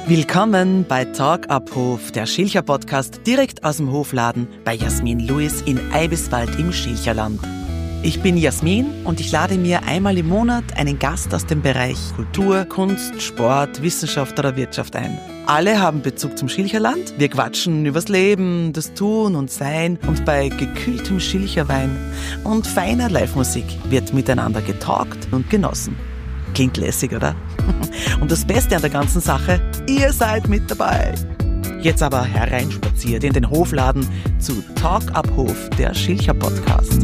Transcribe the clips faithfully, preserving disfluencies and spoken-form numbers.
Willkommen bei Talk ab Hof, der Schilcher-Podcast direkt aus dem Hofladen bei Jasmin Lewis in Eibiswald im Schilcherland. Ich bin Jasmin und ich lade mir einmal im Monat einen Gast aus dem Bereich Kultur, Kunst, Sport, Wissenschaft oder Wirtschaft ein. Alle haben Bezug zum Schilcherland. Wir quatschen übers Leben, das Tun und Sein und bei gekühltem Schilcherwein und feiner Live-Musik wird miteinander getalkt und genossen. Klingt lässig, oder? Und das Beste an der ganzen Sache, ihr seid mit dabei. Jetzt aber hereinspaziert in den Hofladen zu Talk ab Hof, der Schilcher-Podcast.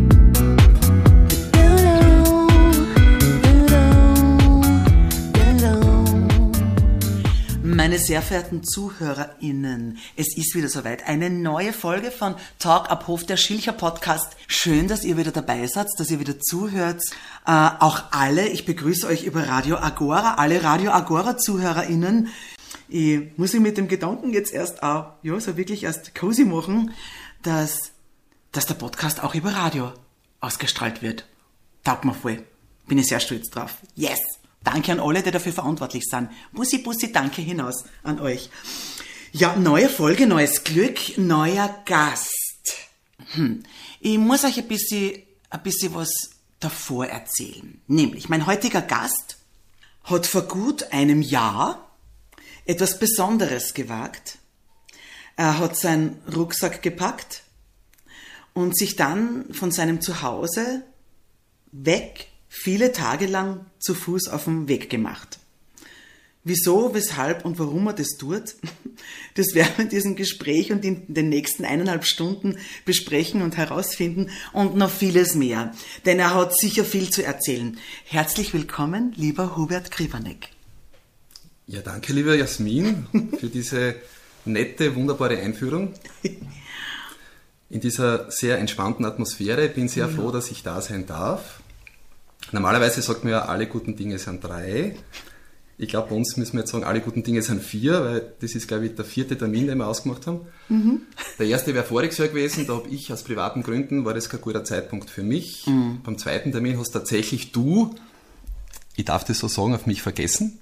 Meine sehr verehrten ZuhörerInnen, es ist wieder soweit. Eine neue Folge von Talk ab Hof, der Schilcher-Podcast. Schön, dass ihr wieder dabei seid, dass ihr wieder zuhört. Äh, auch alle, ich begrüße euch über Radio Agora, alle Radio Agora-ZuhörerInnen. Ich muss mich mit dem Gedanken jetzt erst auch, ja, so wirklich erst cozy machen, dass, dass der Podcast auch über Radio ausgestrahlt wird. Taugt mir voll. Bin ich sehr stolz drauf. Yes! Danke an alle, die dafür verantwortlich sind. Bussi, Bussi, danke hinaus an euch. Ja, neue Folge, neues Glück, neuer Gast. Hm. Ich muss euch ein bisschen, ein bisschen was davor erzählen. Nämlich, mein heutiger Gast hat vor gut einem Jahr etwas Besonderes gewagt. Er hat seinen Rucksack gepackt und sich dann von seinem Zuhause weg viele Tage lang zu Fuß auf den Weg gemacht. Wieso, weshalb und warum er das tut, das werden wir in diesem Gespräch und in den nächsten eineinhalb Stunden besprechen und herausfinden und noch vieles mehr. Denn er hat sicher viel zu erzählen. Herzlich willkommen, lieber Hubert Kriwanek. Ja, danke, liebe Jasmin, für diese nette, wunderbare Einführung. In dieser sehr entspannten Atmosphäre. Ich bin sehr ja. froh, dass ich da sein darf. Normalerweise sagt man ja, alle guten Dinge sind drei. Ich glaube, bei uns müssen wir jetzt sagen, alle guten Dinge sind vier, weil das ist, glaube ich, der vierte Termin, den wir ausgemacht haben. Mhm. Der erste wäre voriges Jahr gewesen, da habe ich aus privaten Gründen, war das kein guter Zeitpunkt für mich. Mhm. Beim zweiten Termin hast tatsächlich du, ich darf das so sagen, auf mich vergessen.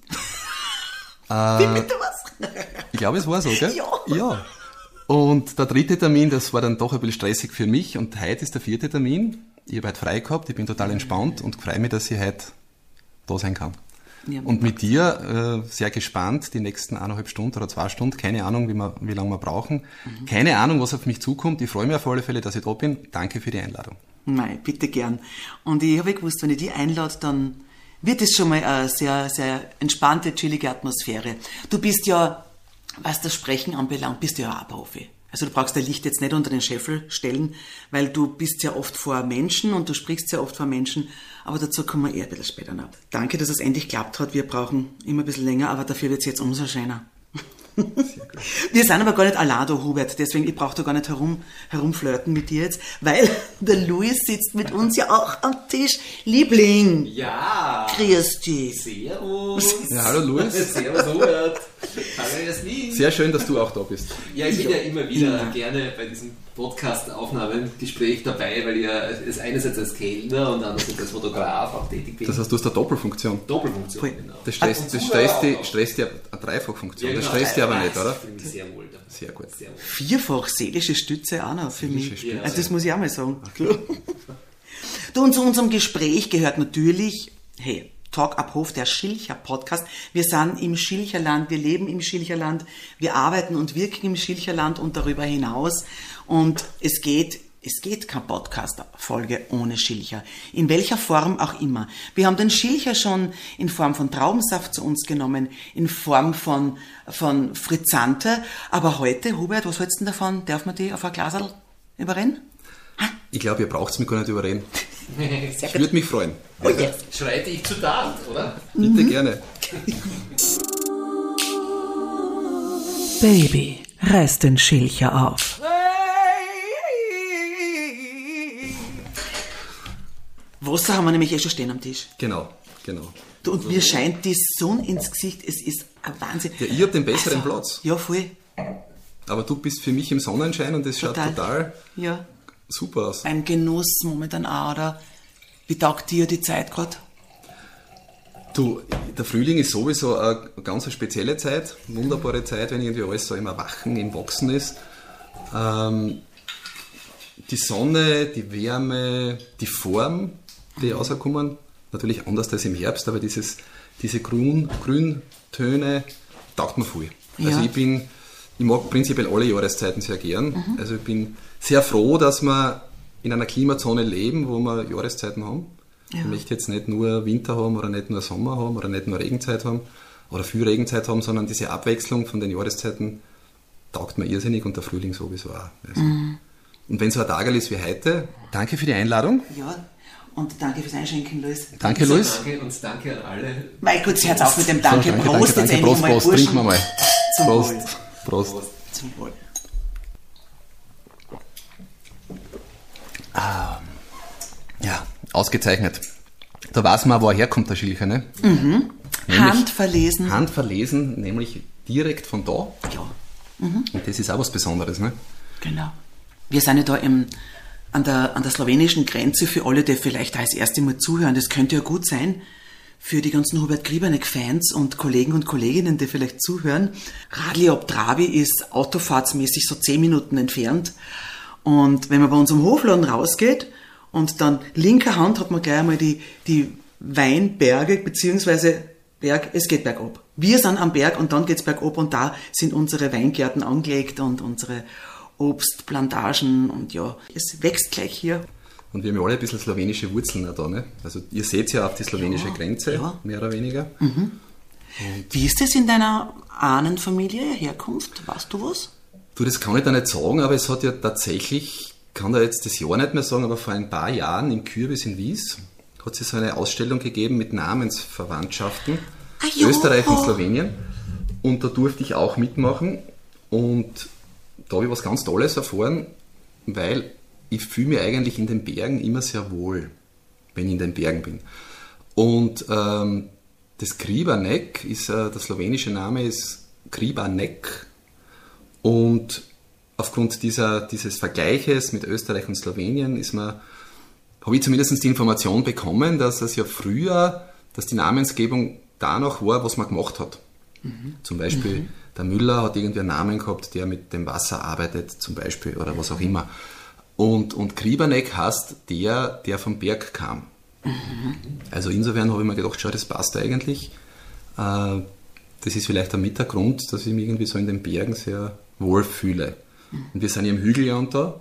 äh, Wie bitte was? Ich glaube, es war so, gell? Ja. Ja. Und der dritte Termin, das war dann doch ein bisschen stressig für mich und heute ist der vierte Termin. Ich habe heute frei gehabt, ich bin total entspannt und freue mich, dass ich heute da sein kann. Ja, und mit dir äh, sehr gespannt, die nächsten eineinhalb Stunden oder zwei Stunden, keine Ahnung, wie, wir, wie lange wir brauchen, mhm. keine Ahnung, was auf mich zukommt. Ich freue mich auf alle Fälle, dass ich da bin. Danke für die Einladung. Nein, bitte gern. Und ich habe gewusst, wenn ich die einlade, dann wird es schon mal eine sehr, sehr entspannte, chillige Atmosphäre. Du bist ja, was das Sprechen anbelangt, bist du ja auch ein Profi. Also du brauchst dein Licht jetzt nicht unter den Scheffel stellen, weil du bist ja oft vor Menschen und du sprichst ja oft vor Menschen, aber dazu kommen wir eher ein bisschen später noch. Danke, dass es endlich geklappt hat. Wir brauchen immer ein bisschen länger, aber dafür wird es jetzt umso schöner. Sehr gut. Wir sind aber gar nicht allein da, Hubert, deswegen ich brauche da gar nicht herum, herumflirten mit dir jetzt, weil der Luis sitzt mit uns ja auch am Tisch. Liebling! Ja! Grüß dich! Servus! Ja, hallo Luis! Servus Hubert! Hallo Jasmin! Sehr schön, dass du auch da bist. Ja, ich bin ja immer wieder ja. gerne bei diesem Podcast-Aufnahmengespräch dabei, weil ich ja als einerseits als Kellner und andererseits als Fotograf auch tätig bin. Das heißt, du hast eine Doppelfunktion. Doppelfunktion, genau. Das stresst, das stresst, die, stresst die eine Dreifachfunktion. Ja, genau. Das stresst die aber nicht, oder? Ich fühle mich sehr wohl da. Sehr gut. Sehr wohl. Vierfach seelische Stütze auch noch für seelische mich. Stütze. Also das muss ich auch mal sagen. Okay. Du, und zu unserem Gespräch gehört natürlich, hey, Talk ab Hof, der Schilcher-Podcast. Wir sind im Schilcherland, wir leben im Schilcherland, wir arbeiten und wirken im Schilcherland und darüber hinaus. Und es geht, es geht keine Podcast-Folge ohne Schilcher. In welcher Form auch immer. Wir haben den Schilcher schon in Form von Traubensaft zu uns genommen, in Form von, von Frizzante. Aber heute, Hubert, was hältst du denn davon? Darf man die auf ein Glaserl überrennen? Ich glaube, ihr braucht es mich gar nicht überreden. Ich würde mich freuen. Oh yes. Schreite ich zu Tat, oder? Bitte mhm. gerne. Baby, reiß den Schilcher auf. Wasser haben wir nämlich eh schon stehen am Tisch. Genau, genau. Du, und mir scheint die Sonne ins Gesicht, es ist ein Wahnsinn. Ja, ich habe den besseren also, Platz. Ja, voll. Aber du bist für mich im Sonnenschein und es schaut Total. total ja. super aus. Ein Genuss momentan auch, oder? Wie taugt dir die Zeit gerade? Du, der Frühling ist sowieso eine ganz spezielle Zeit, wunderbare Zeit, wenn irgendwie alles so im Erwachen, im Wachsen ist. Ähm, die Sonne, die Wärme, die Form, die rauskommen, natürlich anders als im Herbst, aber dieses, diese Grün, Grüntöne taugt mir viel. Ja. Also ich bin, ich mag prinzipiell alle Jahreszeiten sehr gern. Mhm. Also ich bin sehr froh, dass wir in einer Klimazone leben, wo wir Jahreszeiten haben. Ja. Ich möchte jetzt nicht nur Winter haben oder nicht nur Sommer haben oder nicht nur Regenzeit haben oder viel Regenzeit haben, sondern diese Abwechslung von den Jahreszeiten taugt mir irrsinnig und der Frühling sowieso auch. Also. Mhm. Und wenn so ein Tag ist wie heute, danke für die Einladung. Ja, und danke fürs Einschenken, Luis. Danke, Luis. Danke und danke an alle. Mein Gott, hört auf mit dem Danke. So, danke, Prost, danke, danke. Prost, Prost, trinken wir mal. Zum Prost. Wohl. Prost. Prost. Zum Wohl. Ah, ja, ausgezeichnet. Da weiß man, woher herkommt der Schilcher, ne? Mhm. Handverlesen. Handverlesen, nämlich direkt von da. Ja. Mhm. Und das ist auch was Besonderes, ne? Genau. Wir sind ja da im, an, der, an der slowenischen Grenze für alle, die vielleicht auch das erste Mal zuhören. Das könnte ja gut sein für die ganzen Hubert Grieberneck-Fans und Kollegen und Kolleginnen, die vielleicht zuhören. Radli ob Trabi ist autofahrtsmäßig so zehn Minuten entfernt. Und wenn man bei uns am Hofladen rausgeht und dann linker Hand hat man gleich einmal die, die Weinberge, beziehungsweise Berg, es geht bergab. Wir sind am Berg und dann geht's bergab und da sind unsere Weingärten angelegt und unsere Obstplantagen und ja, es wächst gleich hier. Und wir haben ja alle ein bisschen slowenische Wurzeln auch da, ne? Also ihr seht ja auf die slowenische ja, Grenze, ja. mehr oder weniger. Mhm. Wie ist das in deiner Ahnenfamilie, Herkunft? Weißt du was? Du, das kann ich da nicht sagen, aber es hat ja tatsächlich, kann da jetzt das Jahr nicht mehr sagen, aber vor ein paar Jahren im Kürbis in Wies hat es so eine Ausstellung gegeben mit Namensverwandtschaften, ah, Österreich und Slowenien. Und da durfte ich auch mitmachen und da habe ich was ganz Tolles erfahren, weil ich fühle mich eigentlich in den Bergen immer sehr wohl, wenn ich in den Bergen bin. Und ähm, das Grieberneck, ist, äh, der slowenische Name ist Grieberneck und aufgrund dieser, dieses Vergleiches mit Österreich und Slowenien ist mir, habe ich zumindest die Information bekommen, dass es ja früher, dass die Namensgebung danach war, was man gemacht hat. Mhm. Zum Beispiel mhm. der Müller hat irgendwie einen Namen gehabt, der mit dem Wasser arbeitet, zum Beispiel, oder was auch immer. Und, und Grieberneck heißt der, der vom Berg kam. Mhm. Also insofern habe ich mir gedacht, schau, das passt eigentlich. Äh, das ist vielleicht ein Mittergrund, dass ich mich irgendwie so in den Bergen sehr wohl fühle. Mhm. Und wir sind ja im Hügelland da,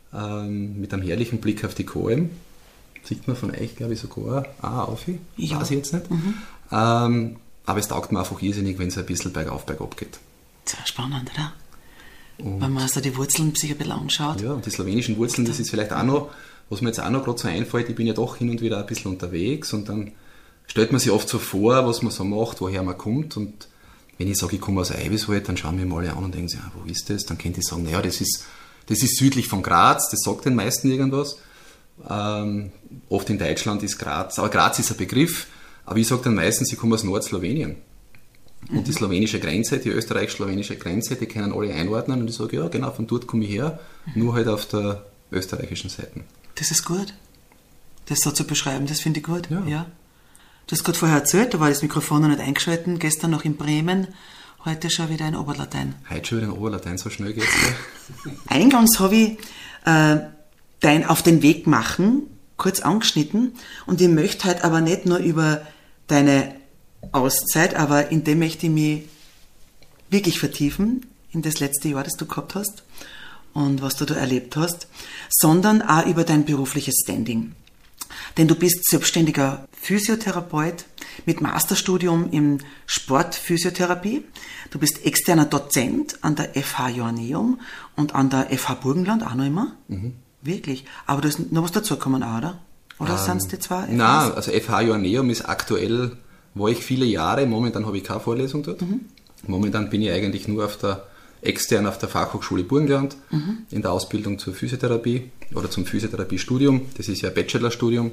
ähm, mit einem herrlichen Blick auf die Kolm. Sieht man von euch, glaube ich, sogar auch auf. Ja. Weiß ich jetzt nicht. Mhm. Ähm, aber es taugt mir einfach irrsinnig, wenn es ein bisschen bergauf, bergab geht. Sehr spannend, oder? Und wenn man so die Wurzeln sich ein bisschen anschaut. Ja, und die slowenischen Wurzeln, das ist vielleicht auch noch, was mir jetzt auch noch gerade so einfällt, ich bin ja doch hin und wieder ein bisschen unterwegs und dann stellt man sich oft so vor, was man so macht, woher man kommt und wenn ich sage, ich komme aus Eiviswald, dann schauen wir mal alle an und denken sich, ah, wo ist das? Dann könnte ich sagen, naja, das ist, das ist südlich von Graz, das sagt den meisten irgendwas. Ähm, oft in Deutschland ist Graz, aber Graz ist ein Begriff, aber ich sage dann meistens, ich komme aus Nordslowenien. Und mhm. die slowenische Grenze, die österreichisch-slowenische Grenze, die können alle einordnen und ich sage, ja genau, von dort komme ich her, mhm. nur halt auf der österreichischen Seite. Das ist gut, das so zu beschreiben, das finde ich gut. Ja. Ja. Du hast gerade vorher erzählt, da war das Mikrofon noch nicht eingeschalten, gestern noch in Bremen, heute schon wieder in Oberlatein. Heute schon wieder in Oberlatein, so schnell geht's. Eingangs habe ich äh, dein Auf den Weg machen kurz angeschnitten und ich möchte halt aber nicht nur über deine Auszeit, aber in dem möchte ich mich wirklich vertiefen, in das letzte Jahr, das du gehabt hast und was du da erlebt hast, sondern auch über dein berufliches Standing. Denn du bist selbstständiger Physiotherapeut mit Masterstudium in Sportphysiotherapie. Du bist externer Dozent an der F H Joanneum und an der F H Burgenland auch noch immer. Mhm. Wirklich. Aber da ist noch was dazugekommen auch, oder? Oder ähm, sind es die zwei? Nein, also F H Joanneum ist aktuell, war ich viele Jahre, momentan habe ich keine Vorlesung dort. Mhm. Momentan bin ich eigentlich nur auf der extern auf der Fachhochschule Burgenland mhm. in der Ausbildung zur Physiotherapie oder zum Physiotherapiestudium. Das ist ja ein Bachelorstudium. Mhm.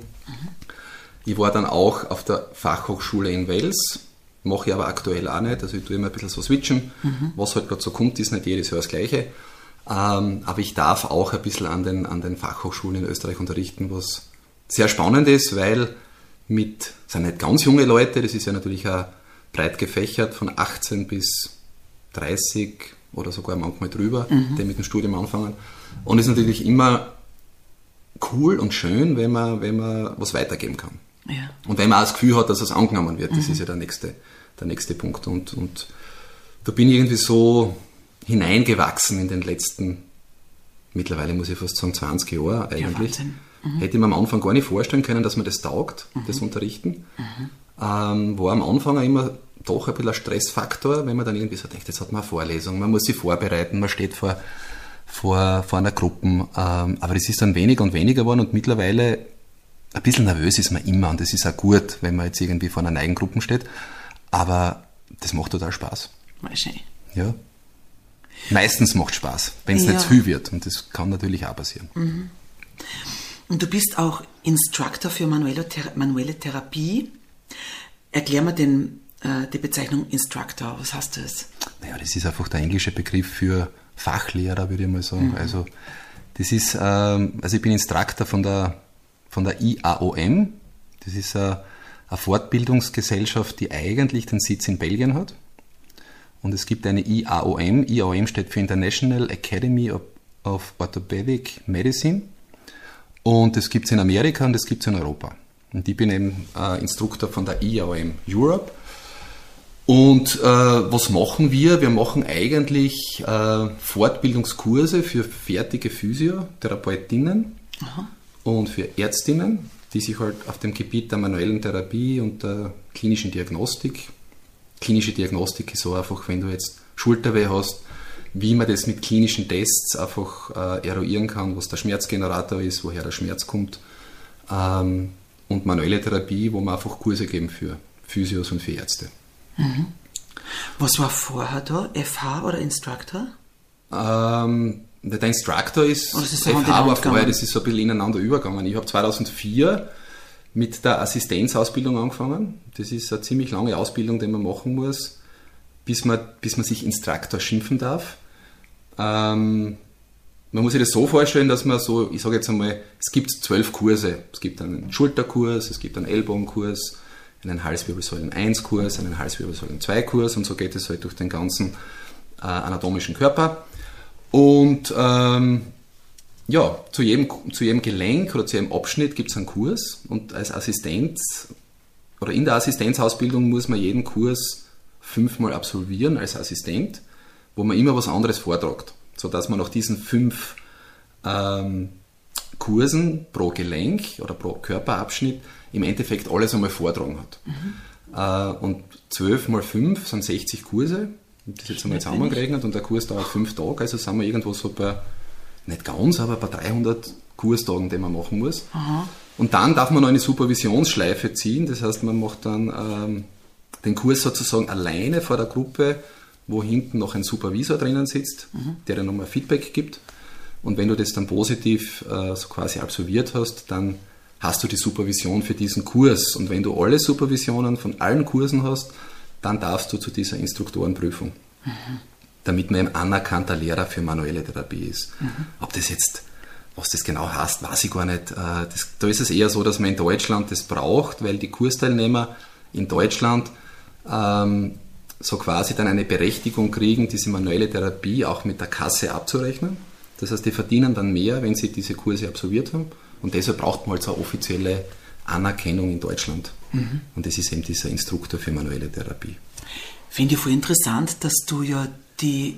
Ich war dann auch auf der Fachhochschule in Wels, mache ich aber aktuell auch nicht. Also ich tue immer ein bisschen so switchen. Mhm. Was halt gerade so kommt, ist nicht jedes Jahr das Gleiche. Ähm, aber ich darf auch ein bisschen an den, an den Fachhochschulen in Österreich unterrichten, was sehr spannend ist, weil mit, sind nicht ganz junge Leute, das ist ja natürlich auch breit gefächert, von achtzehn bis dreißig oder sogar manchmal drüber, mhm. die mit dem Studium anfangen. Und es ist natürlich immer cool und schön, wenn man, wenn man was weitergeben kann. Ja. Und wenn man auch das Gefühl hat, dass es angenommen wird, das mhm. ist ja der nächste, der nächste Punkt. Und, und da bin ich irgendwie so hineingewachsen in den letzten, mittlerweile muss ich fast sagen, zwanzig Jahre eigentlich. Ja, mhm. Hätte ich mir am Anfang gar nicht vorstellen können, dass mir das taugt, mhm. das Unterrichten. Mhm. Ähm, war am Anfang auch immer doch ein bisschen ein Stressfaktor, wenn man dann irgendwie so denkt, jetzt hat man eine Vorlesung, man muss sich vorbereiten, man steht vor, vor, vor einer Gruppe. Ähm, aber das ist dann weniger und weniger geworden und mittlerweile ein bisschen nervös ist man immer und das ist auch gut, wenn man jetzt irgendwie vor einer neuen Gruppe steht. Aber das macht total Spaß. Wahrscheinlich. Ja. Meistens macht es Spaß, wenn es ja. nicht zu viel wird. Und das kann natürlich auch passieren. Mhm. Und du bist auch Instructor für manuelle, Thera- manuelle Therapie. Erklär mir den, äh, die Bezeichnung Instructor. Was heißt das? Naja, das ist einfach der englische Begriff für Fachlehrer, würde ich mal sagen. Mhm. Also, das ist, ähm, also ich bin Instructor von der, von der I A O M. Das ist eine, eine Fortbildungsgesellschaft, die eigentlich den Sitz in Belgien hat. Und es gibt eine I A O M. I A O M steht für International Academy of, of Orthopedic Medicine. Und das gibt es in Amerika und das gibt es in Europa. Und ich bin eben äh, Instruktor von der I A O M Europe. Und äh, was machen wir? Wir machen eigentlich äh, Fortbildungskurse für fertige Physiotherapeutinnen Aha. und für Ärztinnen, die sich halt auf dem Gebiet der manuellen Therapie und der klinischen Diagnostik. Klinische Diagnostik ist so einfach, wenn du jetzt Schulterweh hast, wie man das mit klinischen Tests einfach äh, eruieren kann, was der Schmerzgenerator ist, woher der Schmerz kommt. Ähm, und manuelle Therapie, wo man einfach Kurse geben für Physios und für Ärzte. Mhm. Was war vorher da? F H oder Instructor? Ähm, der Instructor ist, ist F H war vorher, das ist so ein bisschen ineinander übergegangen. Ich habe zweitausendvier mit der Assistenzausbildung angefangen. Das ist eine ziemlich lange Ausbildung, die man machen muss, bis man, bis man sich Instruktor schimpfen darf. Ähm, man muss sich das so vorstellen, dass man so, ich sage jetzt einmal, es gibt zwölf Kurse. Es gibt einen Schulterkurs, es gibt einen Ellbogenkurs, einen Halswirbelsäulen eins Kurs, einen Halswirbelsäulen zwei Kurs und so geht es halt durch den ganzen äh, anatomischen Körper. Und ähm, ja, zu jedem, zu jedem Gelenk oder zu jedem Abschnitt gibt es einen Kurs und als Assistent oder in der Assistenzausbildung muss man jeden Kurs fünfmal absolvieren als Assistent, wo man immer was anderes vortragt, sodass man nach diesen fünf ähm, Kursen pro Gelenk oder pro Körperabschnitt im Endeffekt alles einmal vortragen hat. Mhm. Äh, und zwölf mal fünf sind sechzig Kurse, das jetzt einmal zusammengerechnet und der Kurs dauert fünf Tage, also sind wir irgendwo so bei nicht ganz, aber bei dreihundert Kurstagen, die man machen muss. Aha. Und dann darf man noch eine Supervisionsschleife ziehen, das heißt, man macht dann ähm, den Kurs sozusagen alleine vor der Gruppe, wo hinten noch ein Supervisor drinnen sitzt, mhm. der dann nochmal Feedback gibt. Und wenn du das dann positiv äh, so quasi absolviert hast, dann hast du die Supervision für diesen Kurs. Und wenn du alle Supervisionen von allen Kursen hast, dann darfst du zu dieser Instruktorenprüfung. Mhm. Damit man ein anerkannter Lehrer für manuelle Therapie ist. Mhm. Ob das jetzt, was das genau heißt, weiß ich gar nicht. Das, da ist es eher so, dass man in Deutschland das braucht, weil die Kursteilnehmer in Deutschland ähm, so quasi dann eine Berechtigung kriegen, diese manuelle Therapie auch mit der Kasse abzurechnen. Das heißt, die verdienen dann mehr, wenn sie diese Kurse absolviert haben. Und deshalb braucht man halt so eine offizielle Anerkennung in Deutschland. Mhm. Und das ist eben dieser Instruktor für manuelle Therapie. Finde ich voll interessant, dass du ja die,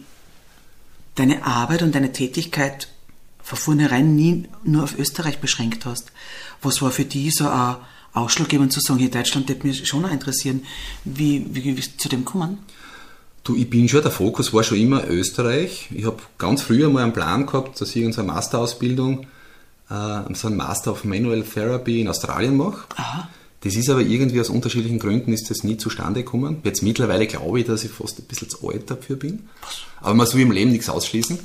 deine Arbeit und deine Tätigkeit von vornherein nie nur auf Österreich beschränkt hast. Was war für dich so ein ausschlaggebend zu sagen, hier Deutschland würde mich schon auch interessieren. Wie, wie, wie bist du zu dem gekommen? Du, ich bin schon, der Fokus war schon immer Österreich. Ich habe ganz früher mal einen Plan gehabt, dass ich unsere Masterausbildung, äh, so einen Master of Manual Therapy in Australien mache. Aha. Das ist aber irgendwie aus unterschiedlichen Gründen ist das nie zustande gekommen. Jetzt mittlerweile glaube ich, dass ich fast ein bisschen zu alt dafür bin. Aber man soll im Leben nichts ausschließen.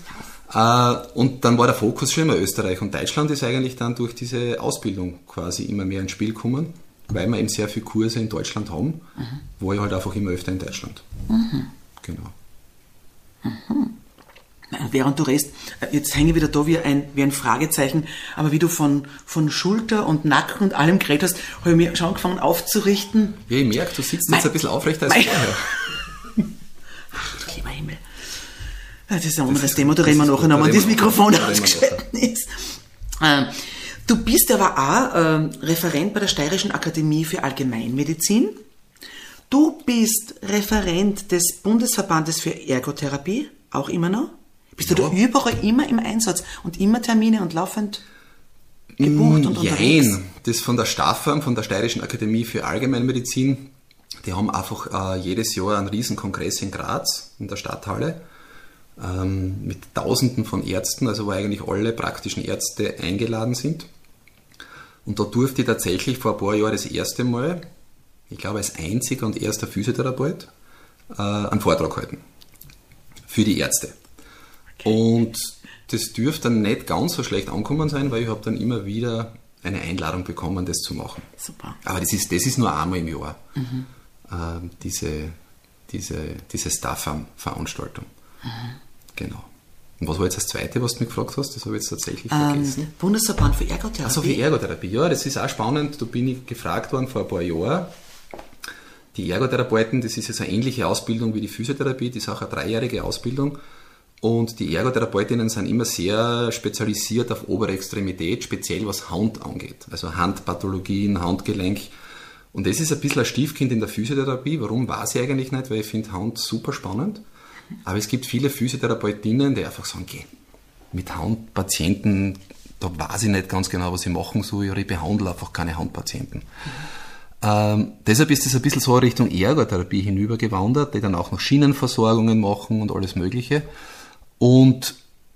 Und dann war der Fokus schon immer Österreich. Und Deutschland ist eigentlich dann durch diese Ausbildung quasi immer mehr ins Spiel gekommen, weil wir eben sehr viele Kurse in Deutschland haben, mhm. wo ich halt einfach immer öfter in Deutschland. Mhm. Genau. Mhm. während du redest, jetzt hänge ich wieder da wie ein, wie ein Fragezeichen, aber wie du von, von Schulter und Nacken und allem geredet hast, habe ich mir schon angefangen aufzurichten. Ja, ich merke, du sitzt mein, jetzt ein bisschen aufrechter als mein, vorher. Ach, lieber Himmel. Das ist ein anderes das Thema, da reden wir nachher noch, wenn das Mikrofon ausgeschaltet ist. Ähm, du bist aber auch ähm, Referent bei der Steirischen Akademie für Allgemeinmedizin. Du bist Referent des Bundesverbandes für Ergotherapie, auch immer noch. Bist ja. du da überall immer im Einsatz und immer Termine und laufend gebucht mm, und unterwegs? Nein, das von der STAFAM, von der Steirischen Akademie für Allgemeinmedizin, die haben einfach äh, jedes Jahr einen riesen Kongress in Graz, in der Stadthalle, ähm, mit Tausenden von Ärzten, also wo eigentlich alle praktischen Ärzte eingeladen sind. Und da durfte ich tatsächlich vor ein paar Jahren das erste Mal, ich glaube als einziger und erster Physiotherapeut, äh, einen Vortrag halten. Für die Ärzte. Okay. Und das dürfte dann nicht ganz so schlecht angekommen sein, weil ich habe dann immer wieder eine Einladung bekommen, das zu machen. Super. Aber das ist, das ist nur einmal im Jahr, mhm. äh, diese, diese, diese STAFAM-Veranstaltung. Mhm. Genau. Und was war jetzt das Zweite, was du mich gefragt hast? Das habe ich jetzt tatsächlich vergessen. Ähm, Bundesverband für Ergotherapie. Achso, für Ergotherapie. Ja, das ist auch spannend. Da bin ich gefragt worden vor ein paar Jahren. Die Ergotherapeuten, das ist ja so eine ähnliche Ausbildung wie die Physiotherapie, das ist auch eine dreijährige Ausbildung. Und die Ergotherapeutinnen sind immer sehr spezialisiert auf obere Extremität, speziell was Hand angeht. Also Handpathologien, Handgelenk. Und das ist ein bisschen ein Stiefkind in der Physiotherapie. Warum, weiß ich eigentlich nicht, weil ich finde Hand super spannend. Aber es gibt viele Physiotherapeutinnen, die einfach sagen, okay, mit Handpatienten, da weiß ich nicht ganz genau, was ich machen soll, oder ich behandle einfach keine Handpatienten. Mhm. Ähm, deshalb ist es ein bisschen so Richtung Ergotherapie hinübergewandert, die dann auch noch Schienenversorgungen machen und alles Mögliche. Und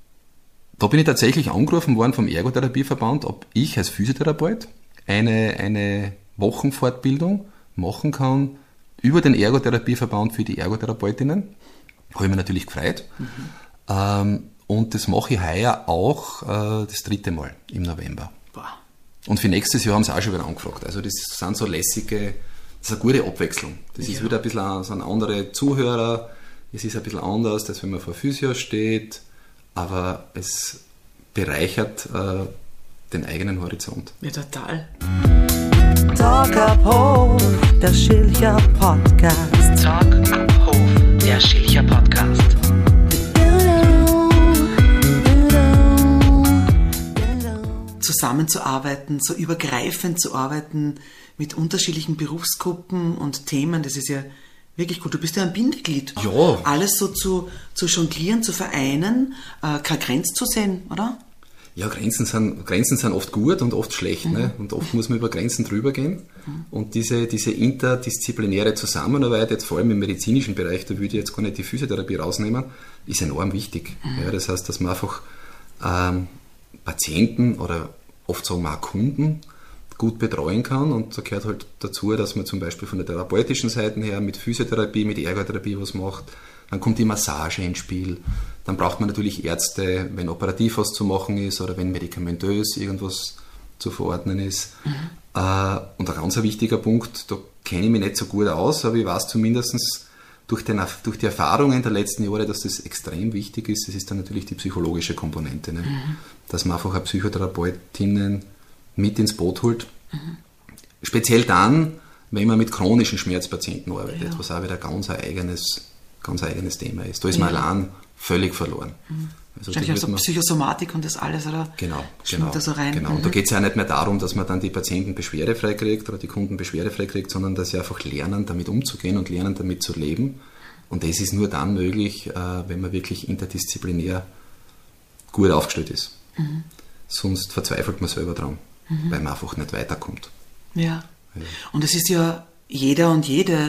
da bin ich tatsächlich angerufen worden vom Ergotherapieverband, ob ich als Physiotherapeut eine, eine Wochenfortbildung machen kann über den Ergotherapieverband für die Ergotherapeutinnen. Habe ich mich natürlich gefreut. Mhm. Ähm, und das mache ich heuer auch äh, das dritte Mal im November. Boah. Und für nächstes Jahr haben sie auch schon wieder angefragt. Also das sind so lässige, das ist eine gute Abwechslung. Das ja. ist wieder ein bisschen so ein anderer Zuhörer. Es ist ein bisschen anders, als wenn man vor Physio steht, aber es bereichert äh, den eigenen Horizont. Ja, total. Talk ab Hof, der Schilcher Podcast. Talk ab Hof, der Schilcher Podcast. Zusammenzuarbeiten, so übergreifend zu arbeiten mit unterschiedlichen Berufsgruppen und Themen, das ist ja wirklich gut. Du bist ja ein Bindeglied. Ja. Alles so zu, zu jonglieren, zu vereinen, äh, keine Grenze zu sehen, oder? Ja, Grenzen sind, Grenzen sind oft gut und oft schlecht. Mhm. Ne? Und oft muss man über Grenzen drüber gehen. Mhm. Und diese, diese interdisziplinäre Zusammenarbeit, jetzt vor allem im medizinischen Bereich, da würde ich jetzt gar nicht die Physiotherapie rausnehmen, ist enorm wichtig. Mhm. Ja, das heißt, dass man einfach ähm, Patienten oder oft sagen wir auch Kunden gut betreuen kann, und da gehört halt dazu, dass man zum Beispiel von der therapeutischen Seite her mit Physiotherapie, mit Ergotherapie was macht. Dann kommt die Massage ins Spiel. Dann braucht man natürlich Ärzte, wenn operativ was zu machen ist oder wenn medikamentös irgendwas zu verordnen ist. Mhm. Äh, und ein ganz wichtiger Punkt, da kenne ich mich nicht so gut aus, aber ich weiß zumindest durch, den, durch die Erfahrungen der letzten Jahre, dass das extrem wichtig ist. Das ist dann natürlich die psychologische Komponente. Ne? Mhm. Dass man einfach eine Psychotherapeutinnen mit ins Boot holt. Mhm. Speziell dann, wenn man mit chronischen Schmerzpatienten arbeitet, ja. was auch wieder ganz ein eigenes, ganz eigenes Thema ist. Da ist ja. man allein völlig verloren. Mhm. Also wahrscheinlich also Psychosomatik und das alles, oder? Genau, genau. Da so rein. genau. Mhm. Und da geht es ja auch nicht mehr darum, dass man dann die Patienten beschwerdefrei kriegt oder die Kunden beschwerdefrei kriegt, sondern dass sie einfach lernen, damit umzugehen und lernen, damit zu leben. Und das ist nur dann möglich, wenn man wirklich interdisziplinär gut aufgestellt ist. Mhm. Sonst verzweifelt man selber dran. Mhm. Weil man einfach nicht weiterkommt. Ja. ja. Und es ist ja, jeder und jede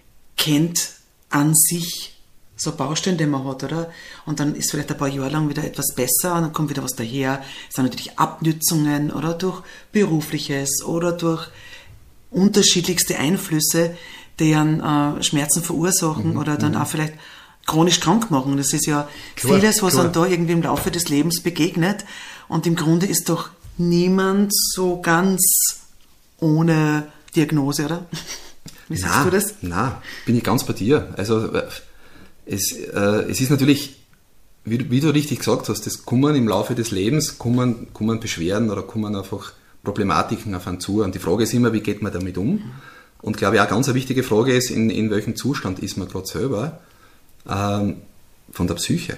kennt an sich so Baustellen, die man hat, oder? Und dann ist vielleicht ein paar Jahre lang wieder etwas besser und dann kommt wieder was daher. Es sind natürlich Abnützungen oder durch Berufliches oder durch unterschiedlichste Einflüsse, die dann äh, Schmerzen verursachen mhm. oder dann mhm. auch vielleicht chronisch krank machen. Das ist ja klar, vieles, was einem da irgendwie im Laufe des Lebens begegnet. Und im Grunde ist doch niemand so ganz ohne Diagnose, oder? Wie siehst na, du das? Nein, bin ich ganz bei dir. Also es, äh, es ist natürlich wie, wie du richtig gesagt hast, das kommen im Laufe des Lebens, kommen, kommen Beschwerden oder kommen einfach Problematiken auf einen zu. Und die Frage ist immer, wie geht man damit um? Und glaube ich, auch ganz eine wichtige Frage ist, in, in welchem Zustand ist man gerade selber ähm, von der Psyche.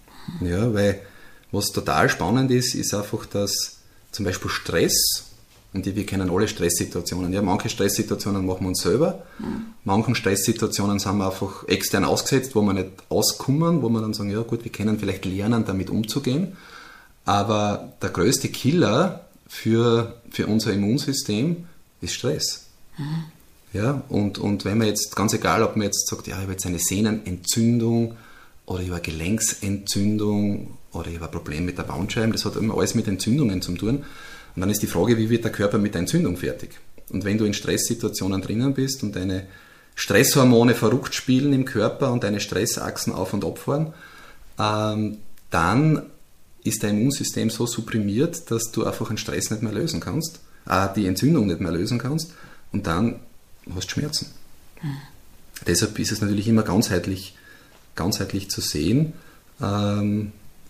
Ja, weil was total spannend ist, ist einfach, dass zum Beispiel Stress, und wir kennen alle Stresssituationen, ja, manche Stresssituationen machen wir uns selber, mhm. manchen Stresssituationen sind wir einfach extern ausgesetzt, wo wir nicht auskommen, wo wir dann sagen, ja gut, wir können vielleicht lernen, damit umzugehen, aber der größte Killer für, für unser Immunsystem ist Stress. Mhm. Ja, und, und wenn man jetzt, ganz egal, ob man jetzt sagt, ja, ich habe jetzt eine Sehnenentzündung oder ich habe eine Gelenksentzündung oder ich habe ein Problem mit der Bandscheibe, das hat immer alles mit Entzündungen zu tun. Und dann ist die Frage, wie wird der Körper mit der Entzündung fertig? Und wenn du in Stresssituationen drinnen bist und deine Stresshormone verrückt spielen im Körper und deine Stressachsen auf und ab fahren, ähm, dann ist dein Immunsystem so supprimiert, dass du einfach den Stress nicht mehr lösen kannst, äh, die Entzündung nicht mehr lösen kannst und dann hast du Schmerzen. Mhm. Deshalb ist es natürlich immer ganzheitlich, ganzheitlich zu sehen, ähm,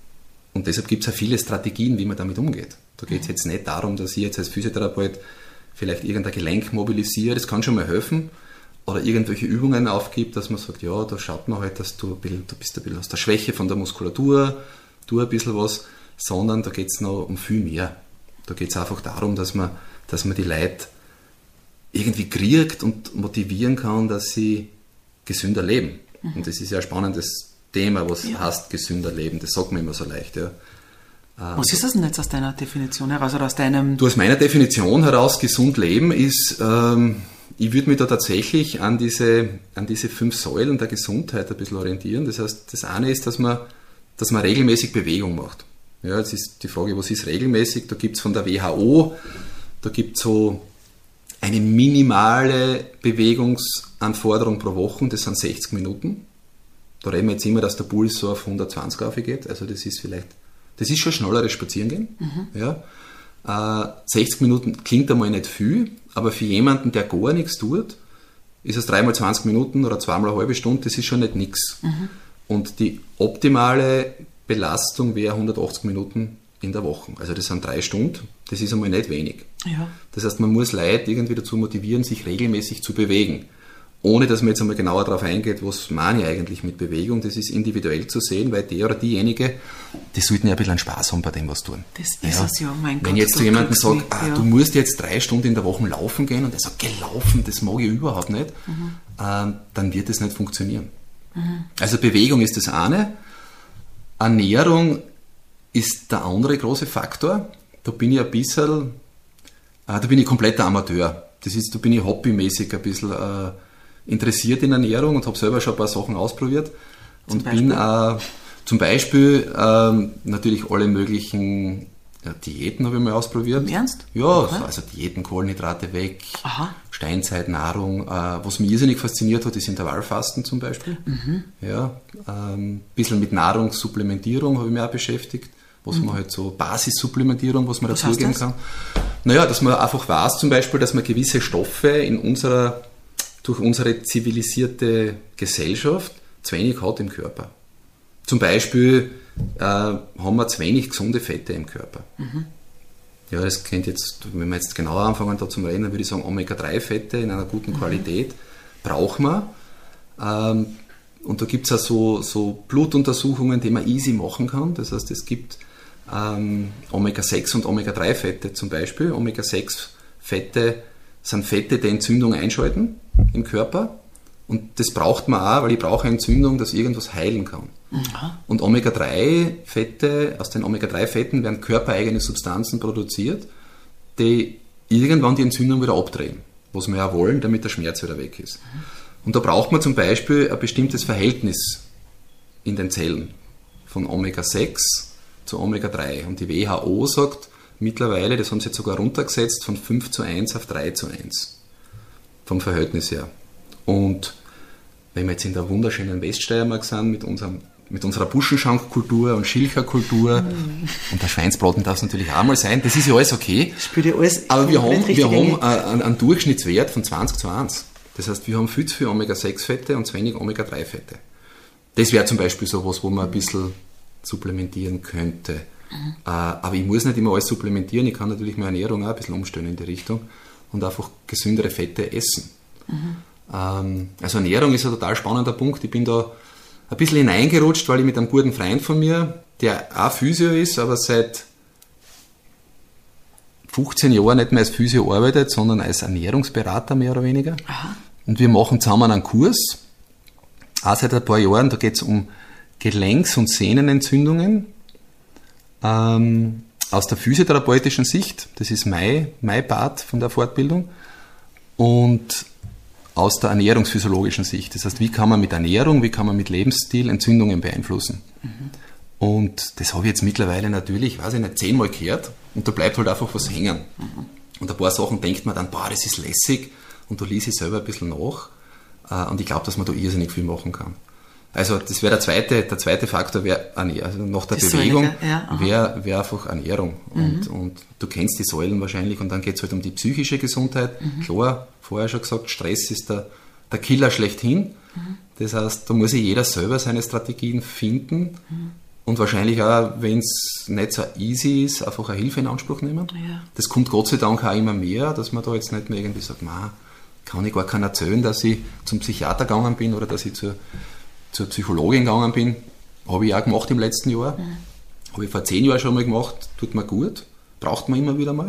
und deshalb gibt es ja viele Strategien, wie man damit umgeht. Da geht es jetzt nicht darum, dass ich jetzt als Physiotherapeut vielleicht irgendein Gelenk mobilisiere, das kann schon mal helfen, oder irgendwelche Übungen aufgibt, dass man sagt, ja, da schaut man halt, dass du, ein bisschen, du bist ein bisschen aus der Schwäche von der Muskulatur, tu ein bisschen was, sondern da geht es noch um viel mehr. Da geht es einfach darum, dass man, dass man die Leute irgendwie kriegt und motivieren kann, dass sie gesünder leben. Mhm. Und das ist ja ein spannendes Thema, was ja. heißt gesünder leben, das sagt man immer so leicht. Ja. Was ist das denn jetzt aus deiner Definition heraus oder aus deinem... Du, aus meiner Definition heraus, gesund leben ist, ähm, ich würde mich da tatsächlich an diese, an diese fünf Säulen der Gesundheit ein bisschen orientieren. Das heißt, das eine ist, dass man, dass man regelmäßig Bewegung macht. Ja, jetzt ist die Frage, was ist regelmäßig? Da gibt es von der W H O, da gibt es so eine minimale Bewegungsanforderung pro Woche, das sind sechzig Minuten. Da reden wir jetzt immer, dass der Puls so auf hundertzwanzig aufgeht, also das ist vielleicht, das ist schon schnelleres Spazierengehen. Mhm. Ja. Äh, sechzig Minuten klingt einmal nicht viel, aber für jemanden, der gar nichts tut, ist es dreimal zwanzig Minuten oder zweimal eine halbe Stunde, das ist schon nicht nichts. Mhm. Und die optimale Belastung wäre hundertachtzig Minuten in der Woche. Also das sind drei Stunden, das ist einmal nicht wenig. Ja. Das heißt, man muss Leute irgendwie dazu motivieren, sich regelmäßig zu bewegen. Ohne dass man jetzt einmal genauer darauf eingeht, was meine ich eigentlich mit Bewegung, das ist individuell zu sehen, weil der oder diejenige, die sollten ja ein bisschen Spaß haben bei dem, was tun. Das ist ja. es ja, mein Gott. Wenn jetzt zu jemandem sagt, ah, ja. du musst jetzt drei Stunden in der Woche laufen gehen und er sagt, gelaufen, das mag ich überhaupt nicht, mhm. ähm, dann wird das nicht funktionieren. Mhm. Also Bewegung ist das eine, Ernährung ist der andere große Faktor. Da bin ich ein bisschen, äh, da bin ich kompletter Amateur. Das ist, da bin ich hobbymäßig ein bisschen äh, interessiert in Ernährung und habe selber schon ein paar Sachen ausprobiert. Und zum bin äh, zum Beispiel äh, natürlich alle möglichen ja, Diäten habe ich mal ausprobiert. Im Ernst? Ja, okay. Also Diäten, Kohlenhydrate weg, Aha. Steinzeitnahrung. Äh, was mich irrsinnig fasziniert hat, ist Intervallfasten zum Beispiel. Mhm. Ja, ein ähm, bisschen mit Nahrungssupplementierung habe ich mich auch beschäftigt. Was mhm. man halt so Basissupplementierung, was man was dazugeben das? kann. Naja, dass man einfach weiß zum Beispiel, dass man gewisse Stoffe in unserer, durch unsere zivilisierte Gesellschaft zu wenig hat im Körper. Zum Beispiel äh, haben wir zu wenig gesunde Fette im Körper. Mhm. Ja, das kennt jetzt, wenn wir jetzt genauer anfangen da zum Reden, dann würde ich sagen, Omega drei Fette in einer guten mhm. Qualität brauchen wir. Ähm, und da gibt es auch so, so Blutuntersuchungen, die man easy machen kann. Das heißt, es gibt ähm, Omega sechs und Omega drei Fette zum Beispiel. Omega sechs Fette sind Fette, die Entzündung einschalten im Körper. Und das braucht man auch, weil ich brauche eine Entzündung, dass irgendwas heilen kann. Mhm. Und Omega drei Fette, aus den Omega drei Fetten werden körpereigene Substanzen produziert, die irgendwann die Entzündung wieder abdrehen, was wir ja wollen, damit der Schmerz wieder weg ist. Mhm. Und da braucht man zum Beispiel ein bestimmtes Verhältnis in den Zellen von Omega sechs zu Omega drei. Und die W H O sagt mittlerweile, das haben sie jetzt sogar runtergesetzt, von fünf zu eins auf drei zu eins. Vom Verhältnis her. Und wenn wir jetzt in der wunderschönen Weststeiermark sind, mit, unserem, mit unserer Buschenschankkultur und Schilcherkultur, mm. und der Schweinsbraten darf es natürlich auch mal sein, das ist ja alles okay. Spielt ja alles aber wir haben, wir haben einen, einen Durchschnittswert von zwanzig zu eins. Das heißt, wir haben viel zu viel Omega sechs Fette und zu wenig Omega drei Fette. Das wäre zum Beispiel so was, wo man ein bisschen supplementieren könnte. Mhm. Äh, aber ich muss nicht immer alles supplementieren, ich kann natürlich meine Ernährung auch ein bisschen umstellen in die Richtung und einfach gesündere Fette essen. Mhm. Ähm, also Ernährung ist ein total spannender Punkt. Ich bin da ein bisschen hineingerutscht, weil ich mit einem guten Freund von mir, der auch Physio ist, aber seit fünfzehn Jahren nicht mehr als Physio arbeitet, sondern als Ernährungsberater mehr oder weniger. Aha. Und wir machen zusammen einen Kurs, auch seit ein paar Jahren, da geht es um Gelenks- und Sehnenentzündungen ähm, aus der physiotherapeutischen Sicht. Das ist mein, mein Part von der Fortbildung. Und aus der ernährungsphysiologischen Sicht. Das heißt, wie kann man mit Ernährung, wie kann man mit Lebensstil Entzündungen beeinflussen? Mhm. Und das habe ich jetzt mittlerweile natürlich, weiß ich nicht, zehnmal gehört und da bleibt halt einfach was hängen. Mhm. Und ein paar Sachen denkt man dann, boah, das ist lässig und da lese ich selber ein bisschen nach und ich glaube, dass man da irrsinnig viel machen kann. Also das wäre der zweite, der zweite Faktor, wär, also nach der das Bewegung, ja, wäre wär einfach Ernährung. Mhm. Und, und du kennst die Säulen wahrscheinlich und dann geht es halt um die psychische Gesundheit. Mhm. Klar, vorher schon gesagt, Stress ist der, der Killer schlechthin. Mhm. Das heißt, da muss sich jeder selber seine Strategien finden mhm. und wahrscheinlich auch, wenn es nicht so easy ist, einfach eine Hilfe in Anspruch nehmen. Ja. Das kommt Gott sei Dank auch immer mehr, dass man da jetzt nicht mehr irgendwie sagt, man kann ich gar keinen erzählen, dass ich zum Psychiater gegangen bin oder dass ich zur zur Psychologin gegangen bin, habe ich auch gemacht im letzten Jahr. Mhm. Habe ich vor zehn Jahren schon mal gemacht, tut mir gut, braucht man immer wieder mal.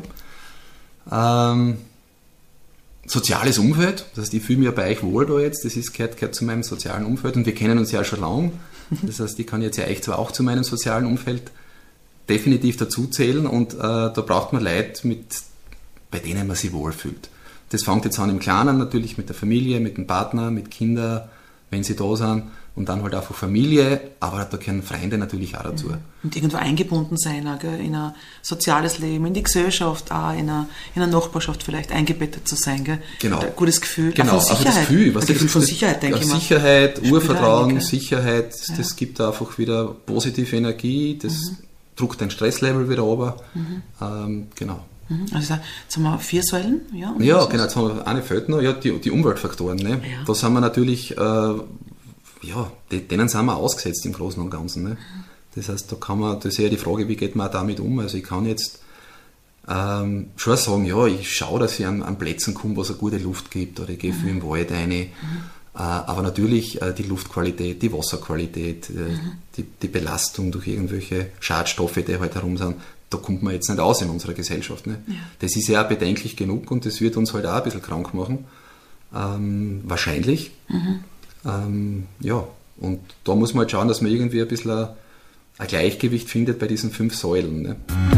Ähm, soziales Umfeld, das heißt, ich fühle mich ja bei euch wohl da jetzt, das ist, gehört, gehört zu meinem sozialen Umfeld und wir kennen uns ja schon lange. Das heißt, ich kann jetzt ja echt zwar auch zu meinem sozialen Umfeld definitiv dazu zählen und äh, da braucht man Leute, mit, bei denen man sich wohlfühlt. Das fängt jetzt an im Kleinen natürlich mit der Familie, mit dem Partner, mit Kindern, wenn sie da sind. Und dann halt einfach Familie, aber da gehören Freunde natürlich auch dazu. Und irgendwo eingebunden sein, gell? In ein soziales Leben, in die Gesellschaft, auch in einer in eine Nachbarschaft vielleicht eingebettet zu sein. Gell? Genau. Ein gutes Gefühl, genau. Auch von Sicherheit. Also das Gefühl, was ein Gefühl von Sicherheit, denke ich mal. Sicherheit, Urvertrauen, Sicherheit, ja. Das gibt einfach wieder positive Energie, das mhm. druckt dein Stresslevel wieder runter. Mhm. Ähm, genau. Also jetzt haben wir vier Säulen. Ja, ja genau, jetzt haben wir eine fehlt noch, ja, die, die Umweltfaktoren. Ne? Ja. Da sind wir natürlich... Äh, ja, denen sind wir ausgesetzt im Großen und Ganzen. Ne? Das heißt, da kann man, das ist ja die Frage, wie geht man damit um? Also ich kann jetzt ähm, schon sagen, ja, ich schaue, dass ich an, an Plätzen komme, wo es eine gute Luft gibt, oder ich gehe mhm. viel im Wald rein. Mhm. Äh, aber natürlich äh, die Luftqualität, die Wasserqualität, äh, mhm. die, die Belastung durch irgendwelche Schadstoffe, die halt herum sind, da kommt man jetzt nicht aus in unserer Gesellschaft. Ne? Ja. Das ist ja auch bedenklich genug und das wird uns halt auch ein bisschen krank machen. Ähm, wahrscheinlich. Mhm. Ähm, ja, und da muss man halt schauen, dass man irgendwie ein bisschen ein, ein Gleichgewicht findet bei diesen fünf Säulen. Ne?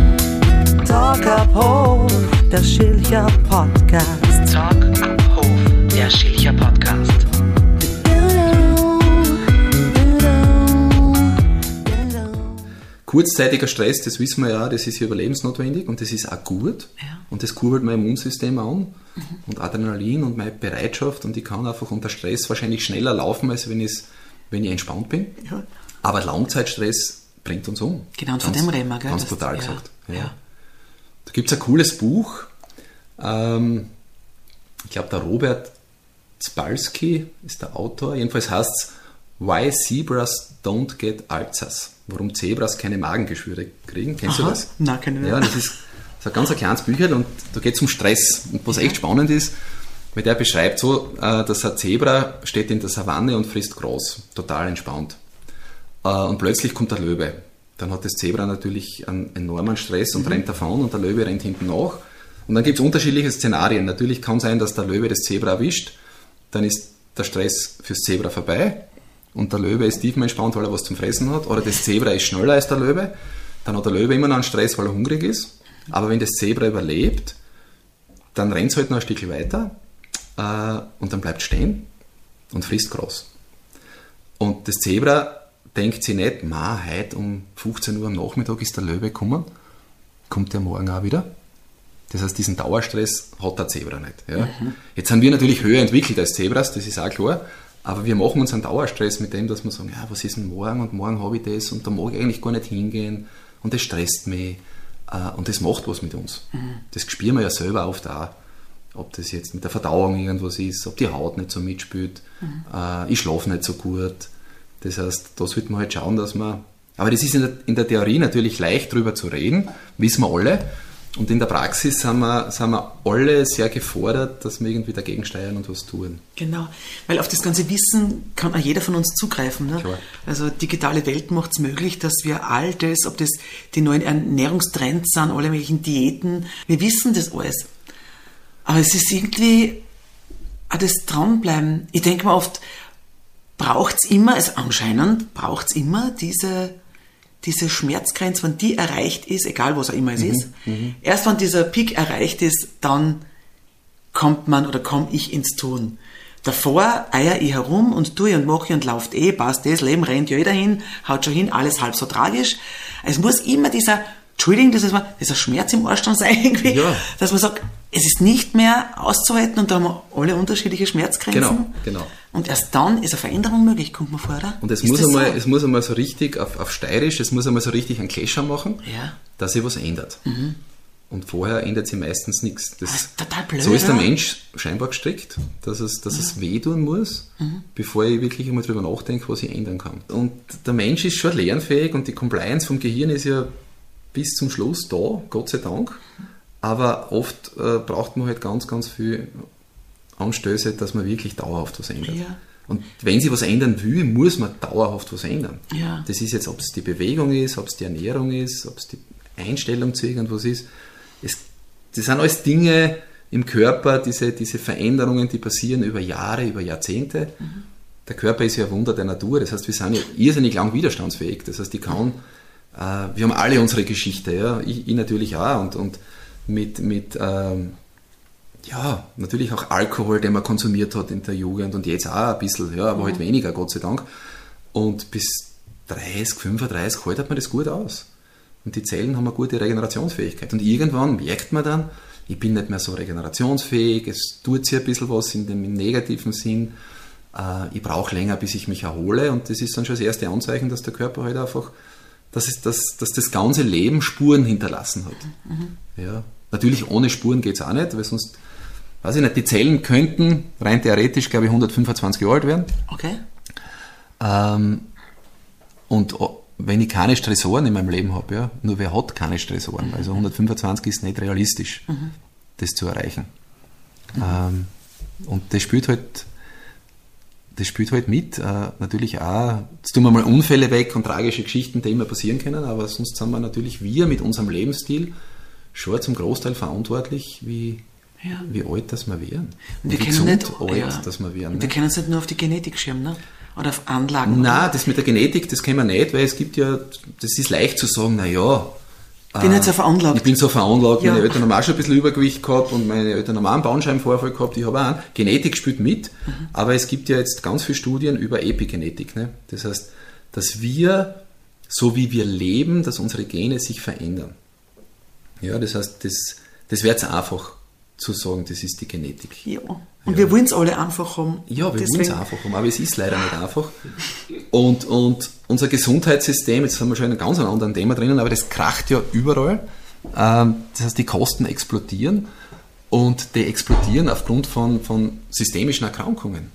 Talk up Hof, der Schilcher Podcast. Talk up Hof, der Schilcher Podcast. Kurzzeitiger Stress, das wissen wir ja, das ist ja überlebensnotwendig und das ist auch gut. Ja. Und das kurbelt mein Immunsystem an mhm. und Adrenalin und meine Bereitschaft und ich kann einfach unter Stress wahrscheinlich schneller laufen, als wenn, wenn ich entspannt bin. Ja. Aber Langzeitstress bringt uns um. Genau, und von dem reden wir, gell? Ganz brutal ja. gesagt. Ja. Ja. Da gibt es ein cooles Buch. Ähm, ich glaube, der Robert Spalski ist der Autor. Jedenfalls heißt es Why Zebras Don't Get Ulcers. Warum Zebras keine Magengeschwüre kriegen. Kennst Aha. du das? Nein, keine Ahnung. Ja, das ist, das ist ein ganz kleines Bücherl und da geht es um Stress. Und was echt spannend ist, weil der beschreibt so, dass ein Zebra steht in der Savanne und frisst Gras. Total entspannt. Und plötzlich kommt der Löwe. Dann hat das Zebra natürlich einen enormen Stress und mhm. rennt davon und der Löwe rennt hinten nach. Und dann gibt es unterschiedliche Szenarien. Natürlich kann sein, dass der Löwe das Zebra erwischt. Dann ist der Stress fürs Zebra vorbei. Und der Löwe ist tiefenentspannt, weil er was zum Fressen hat. Oder das Zebra ist schneller als der Löwe. Dann hat der Löwe immer noch einen Stress, weil er hungrig ist. Aber wenn das Zebra überlebt, dann rennt es halt noch ein Stückchen weiter äh, und dann bleibt stehen und frisst Gras. Und das Zebra denkt sich nicht, ma, heute um fünfzehn Uhr am Nachmittag ist der Löwe gekommen, kommt der morgen auch wieder. Das heißt, diesen Dauerstress hat der Zebra nicht. Ja? Mhm. Jetzt sind wir natürlich höher entwickelt als Zebras, das ist auch klar. Aber wir machen uns einen Dauerstress mit dem, dass wir sagen, ja, was ist denn morgen und morgen habe ich das und da mag ich eigentlich gar nicht hingehen und das stresst mich äh, und das macht was mit uns. Mhm. Das spüren wir ja selber oft auch, ob das jetzt mit der Verdauung irgendwas ist, ob die Haut nicht so mitspielt, mhm. äh, ich schlafe nicht so gut. Das heißt, da sollte man halt schauen, dass man Aber das ist in der, in der Theorie natürlich leicht, drüber zu reden, wissen wir alle. Und in der Praxis sind wir, sind wir alle sehr gefordert, dass wir irgendwie dagegen steuern und was tun. Genau, weil auf das ganze Wissen kann auch jeder von uns zugreifen. Ne? Klar. Also digitale Welt macht es möglich, dass wir all das, ob das die neuen Ernährungstrends sind, alle möglichen Diäten, wir wissen das alles. Aber es ist irgendwie auch das Dranbleiben. Ich denke mir oft, braucht es immer, also anscheinend braucht es immer diese... diese Schmerzgrenze, wenn die erreicht ist, egal was auch immer es mhm, ist, mhm. erst wenn dieser Peak erreicht ist, dann kommt man oder komme ich ins Tun. Davor eier ich herum und tue und mache und lauft eh, passt das, Leben rennt ja eh dahin, haut schon hin, alles halb so tragisch. Es muss immer dieser, Entschuldigung, das ist mal, dieser Schmerz im Arsch dann sein irgendwie, ja. dass man sagt, es ist nicht mehr auszuhalten und da haben wir alle unterschiedliche Schmerzgrenzen. Genau, genau. Und erst dann ist eine Veränderung möglich, kommt man vor, oder? Und es ist muss, einmal, so? es muss einmal so richtig, auf, auf steirisch, es muss einmal so richtig einen Clasher machen, Ja. dass sich was ändert. Mhm. Und vorher ändert sich meistens nichts. Das, Das ist total blöd, so ist der oder? Mensch scheinbar gestrickt, dass es, dass es wehtun muss, Mhm. bevor ich wirklich einmal drüber nachdenke, was ich ändern kann. Und der Mensch ist schon lernfähig und die Compliance vom Gehirn ist ja bis zum Schluss da, Gott sei Dank. Aber oft äh, braucht man halt ganz, ganz viel Anstöße, dass man wirklich dauerhaft was ändert. Ja. Und wenn sie was ändern will, muss man dauerhaft was ändern. Ja. Das ist jetzt, ob es die Bewegung ist, ob es die Ernährung ist, ob es die Einstellung zu irgendwas ist. Es, das sind alles Dinge im Körper, diese, diese Veränderungen, die passieren über Jahre, über Jahrzehnte. Mhm. Der Körper ist ja ein Wunder der Natur. Das heißt, wir sind ja irrsinnig lang widerstandsfähig. Das heißt, ich kann, äh, wir haben alle unsere Geschichte, ja, ich, ich natürlich auch. Und, und mit, mit ähm, ja, natürlich auch Alkohol, den man konsumiert hat in der Jugend und jetzt auch ein bisschen, ja, aber halt weniger, Gott sei Dank. Und bis dreißig, fünfunddreißig haltet man das gut aus. Und die Zellen haben eine gute Regenerationsfähigkeit. Und irgendwann merkt man dann, ich bin nicht mehr so regenerationsfähig, es tut sich ein bisschen was in dem im negativen Sinn, äh, ich brauche länger, bis ich mich erhole. Und das ist dann schon das erste Anzeichen, dass der Körper halt einfach, dass, es, dass, dass das ganze Leben Spuren hinterlassen hat. Mhm. Ja. Natürlich ohne Spuren geht es auch nicht, weil sonst, weiß ich nicht, die Zellen könnten rein theoretisch, glaube ich, hundertfünfundzwanzig Jahre alt werden. Okay. Ähm, und wenn ich keine Stressoren in meinem Leben habe, ja, nur wer hat keine Stressoren? Also hundertfünfundzwanzig ist nicht realistisch, mhm. das zu erreichen. Mhm. Ähm, und das spielt halt, das spielt halt mit. Äh, natürlich auch, jetzt tun wir mal Unfälle weg und tragische Geschichten, die immer passieren können, aber sonst sind wir natürlich wir mit unserem Lebensstil schon zum Großteil verantwortlich, wie, ja. wie alt das wir werden. Und wir wie können nicht, alt ja. das wir werden. Und wir Ne? können uns nicht nur auf die Genetik schirmen, ne? Oder auf Anlagen. Nein, das mit der Genetik, das können wir nicht, weil es gibt ja, das ist leicht zu sagen, naja, ich bin äh, jetzt so veranlagt. Ich bin so veranlagt, ja. meine Eltern haben auch schon ein bisschen Übergewicht gehabt und meine Eltern haben auch einen Bandscheibenvorfall gehabt, ich habe auch einen. Genetik spielt mit, mhm. aber es gibt ja jetzt ganz viele Studien über Epigenetik. Ne? Das heißt, dass wir, so wie wir leben, dass unsere Gene sich verändern. Ja, das heißt, das, das wäre jetzt einfach zu sagen, das ist die Genetik. Ja. Und ja. wir wollen es alle einfach haben. Ja, wir wollen es einfach haben, aber es ist leider nicht einfach. Und, und unser Gesundheitssystem, jetzt haben wir schon ein ganz anderen Thema drinnen, aber das kracht ja überall. Das heißt, die Kosten explodieren und die explodieren aufgrund von, von systemischen Erkrankungen.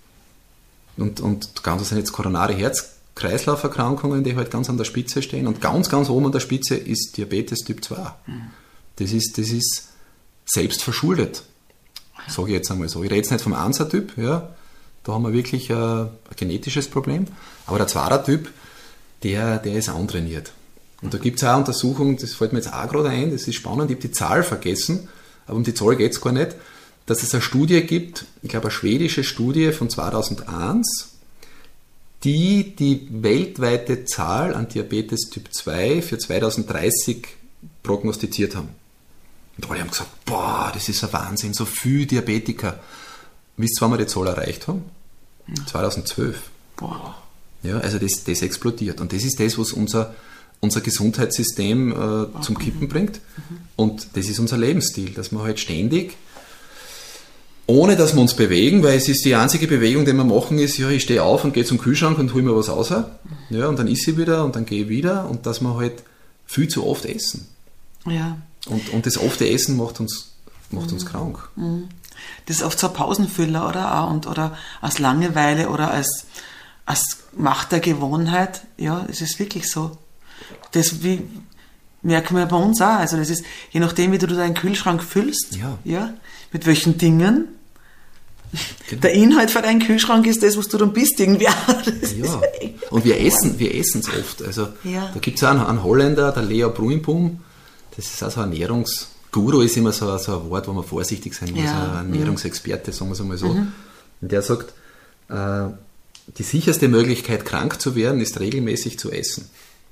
Und, und ganz sind jetzt koronare Herz-Kreislauf-Erkrankungen, die halt ganz an der Spitze stehen. Und ganz, ganz oben an der Spitze ist Diabetes Typ zwei. Das ist, das ist selbst verschuldet. Sage ich jetzt einmal so. Ich rede jetzt nicht vom Einser-Typ, ja, da haben wir wirklich ein, ein genetisches Problem, aber der Zweier-Typ, der, der ist antrainiert. Und da gibt es auch Untersuchungen, das fällt mir jetzt auch gerade ein, das ist spannend, ich habe die Zahl vergessen, aber um die Zahl geht es gar nicht, dass es eine Studie gibt, ich glaube eine schwedische Studie von zweitausendeins, die die weltweite Zahl an Diabetes Typ zwei für zweitausenddreißig prognostiziert haben. Und alle haben gesagt, boah, das ist ein Wahnsinn, so viele Diabetiker. Wisst ihr, wann wir die Zahl erreicht haben? Ja. zweitausendzwölf. Boah. Ja, also das, das explodiert. Und das ist das, was unser, unser Gesundheitssystem äh, zum Kippen bringt. Mhm. Und das ist unser Lebensstil, dass wir halt ständig, ohne dass wir uns bewegen, weil es ist die einzige Bewegung, die wir machen, ist, ja, ich stehe auf und gehe zum Kühlschrank und hole mir was raus. Ja, und dann esse ich wieder und dann gehe ich wieder. Und dass wir halt viel zu oft essen. Ja. Und, und das ofte Essen macht uns, macht mhm. uns krank. Das ist oft so ein Pausenfüller, oder? Und, oder als Langeweile oder als, als Macht der Gewohnheit, ja, es ist wirklich so. Das wie, merken wir bei uns auch. Also das ist, je nachdem, wie du deinen Kühlschrank füllst, Ja. Ja, mit welchen Dingen, Genau. der Inhalt von deinem Kühlschrank ist das, was du dann bist, irgendwie. Das Ja, ist und wir essen wir essen es oft. Also Ja. da gibt es auch einen, einen Holländer, der Leo Bruinpum, das ist auch so ein Ernährungsguru, ist immer so, so ein Wort, wo man vorsichtig sein muss, Ja. ein Ernährungsexperte, sagen wir es einmal so. Mhm. Und der sagt, äh, die sicherste Möglichkeit, krank zu werden, ist regelmäßig zu essen.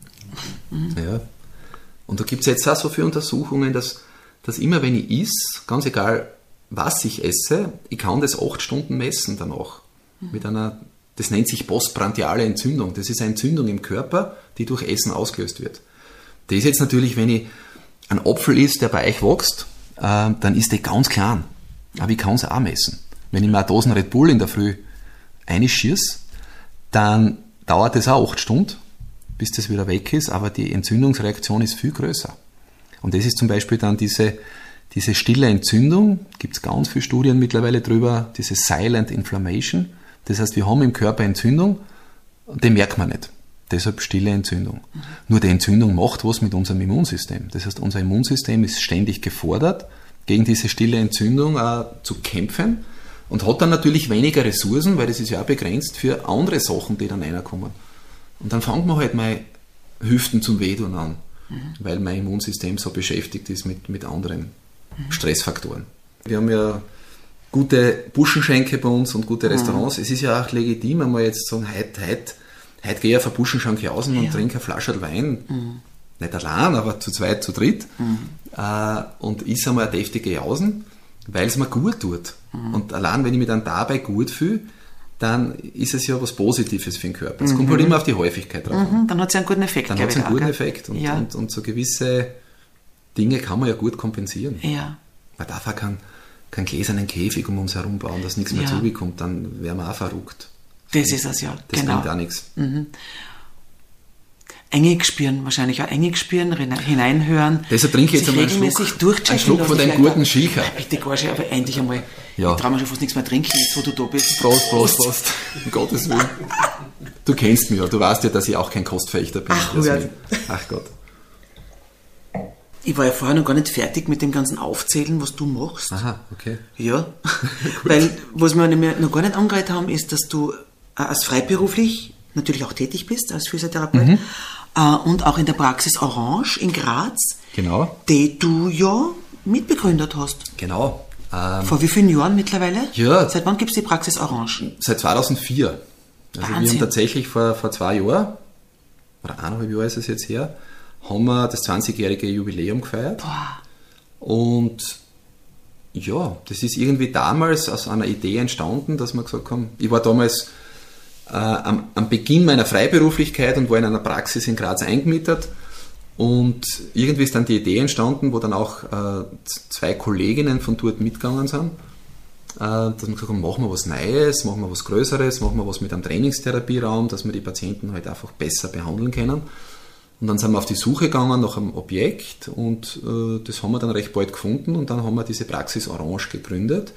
Mhm. Ja. Und da gibt es jetzt auch so viele Untersuchungen, dass, dass immer wenn ich esse, ganz egal was ich esse, ich kann das acht Stunden messen danach. Mhm. Mit einer, das nennt sich postprandiale Entzündung. Das ist eine Entzündung im Körper, die durch Essen ausgelöst wird. Das ist jetzt natürlich, wenn ich einen Apfel isst, der bei euch wächst, äh, dann ist der ganz klein. Aber ich kann es auch messen. Wenn ich mir eine Dosen Red Bull in der Früh einschieße, dann dauert das auch acht Stunden, bis das wieder weg ist, aber die Entzündungsreaktion ist viel größer. Und das ist zum Beispiel dann diese, diese stille Entzündung, gibt es ganz viele Studien mittlerweile drüber, diese Silent Inflammation. Das heißt, wir haben im Körper Entzündung und die merkt man nicht. Deshalb stille Entzündung. Mhm. Nur die Entzündung macht was mit unserem Immunsystem. Das heißt, unser Immunsystem ist ständig gefordert, gegen diese stille Entzündung äh, zu kämpfen und hat dann natürlich weniger Ressourcen, weil das ist ja auch begrenzt für andere Sachen, die dann reinkommen. Und dann fängt man halt mal Hüften zum Wehtun an, mhm. weil mein Immunsystem so beschäftigt ist mit, mit anderen mhm. Stressfaktoren. Wir haben ja gute Buschenschenke bei uns und gute Restaurants. Mhm. Es ist ja auch legitim, einmal jetzt zu sagen, heute, heute, heute gehe ich auf eine Buschenschenke aus und ja. trinke eine Flasche Wein. Mhm. Nicht allein, aber zu zweit, zu dritt. Mhm. Äh, und isst einmal eine deftige Jausen, weil es mir gut tut. Mhm. Und allein, wenn ich mich dann dabei gut fühle, dann ist es ja was Positives für den Körper. Es mhm. kommt halt immer auf die Häufigkeit drauf. Mhm. Dann hat es ja einen guten Effekt. Dann hat es einen auch, guten gell? Effekt. Und, ja. und, und so gewisse Dinge kann man ja gut kompensieren. Ja. Man darf auch keinen, keinen gläsernen Käfig um uns herum bauen, dass nichts mehr ja. zubekommt. Dann wären wir auch verrückt. Das ist es ja. Das genau. bringt auch nichts. Mhm. Engig spüren, wahrscheinlich auch engig spüren, hineinhören. Deshalb trinke ich jetzt einmal einen Schluck, einen Schluck von deinem guten Schilcher. Bitte gar nicht, aber endlich einmal. Ja. Ich traue mir schon fast nichts mehr trinken, jetzt wo du da bist. Prost, Prost, Prost. Um Gottes Willen. Du kennst mich ja, du weißt ja, dass ich auch kein Kostverächter bin. Ach, Ach Gott. Ich war ja vorher noch gar nicht fertig mit dem ganzen Aufzählen, was du machst. Aha, okay. Ja, weil was wir noch gar nicht angereiht haben, ist, dass du als freiberuflich natürlich auch tätig bist, als Physiotherapeut, mhm. und auch in der Praxis Orange in Graz, genau. die du ja mitbegründet hast. Genau. Ähm, Vor wie vielen Jahren mittlerweile? Ja. Seit wann gibt es die Praxis Orange? Seit zweitausendvier. Also Wahnsinn. wir haben tatsächlich vor, vor zwei Jahren, oder eineinhalb Jahre ist es jetzt her, haben wir das zwanzigjährige Jubiläum gefeiert. Boah. Und ja, das ist irgendwie damals aus einer Idee entstanden, dass wir gesagt haben, ich war damals äh, am, am Beginn meiner Freiberuflichkeit und war in einer Praxis in Graz eingemietet. Und irgendwie ist dann die Idee entstanden, wo dann auch äh, zwei Kolleginnen von dort mitgegangen sind, äh, dass wir gesagt haben, machen wir was Neues, machen wir was Größeres, machen wir was mit einem Trainingstherapieraum, dass wir die Patienten halt einfach besser behandeln können. Und dann sind wir auf die Suche gegangen nach einem Objekt und äh, das haben wir dann recht bald gefunden und dann haben wir diese Praxis Orange gegründet.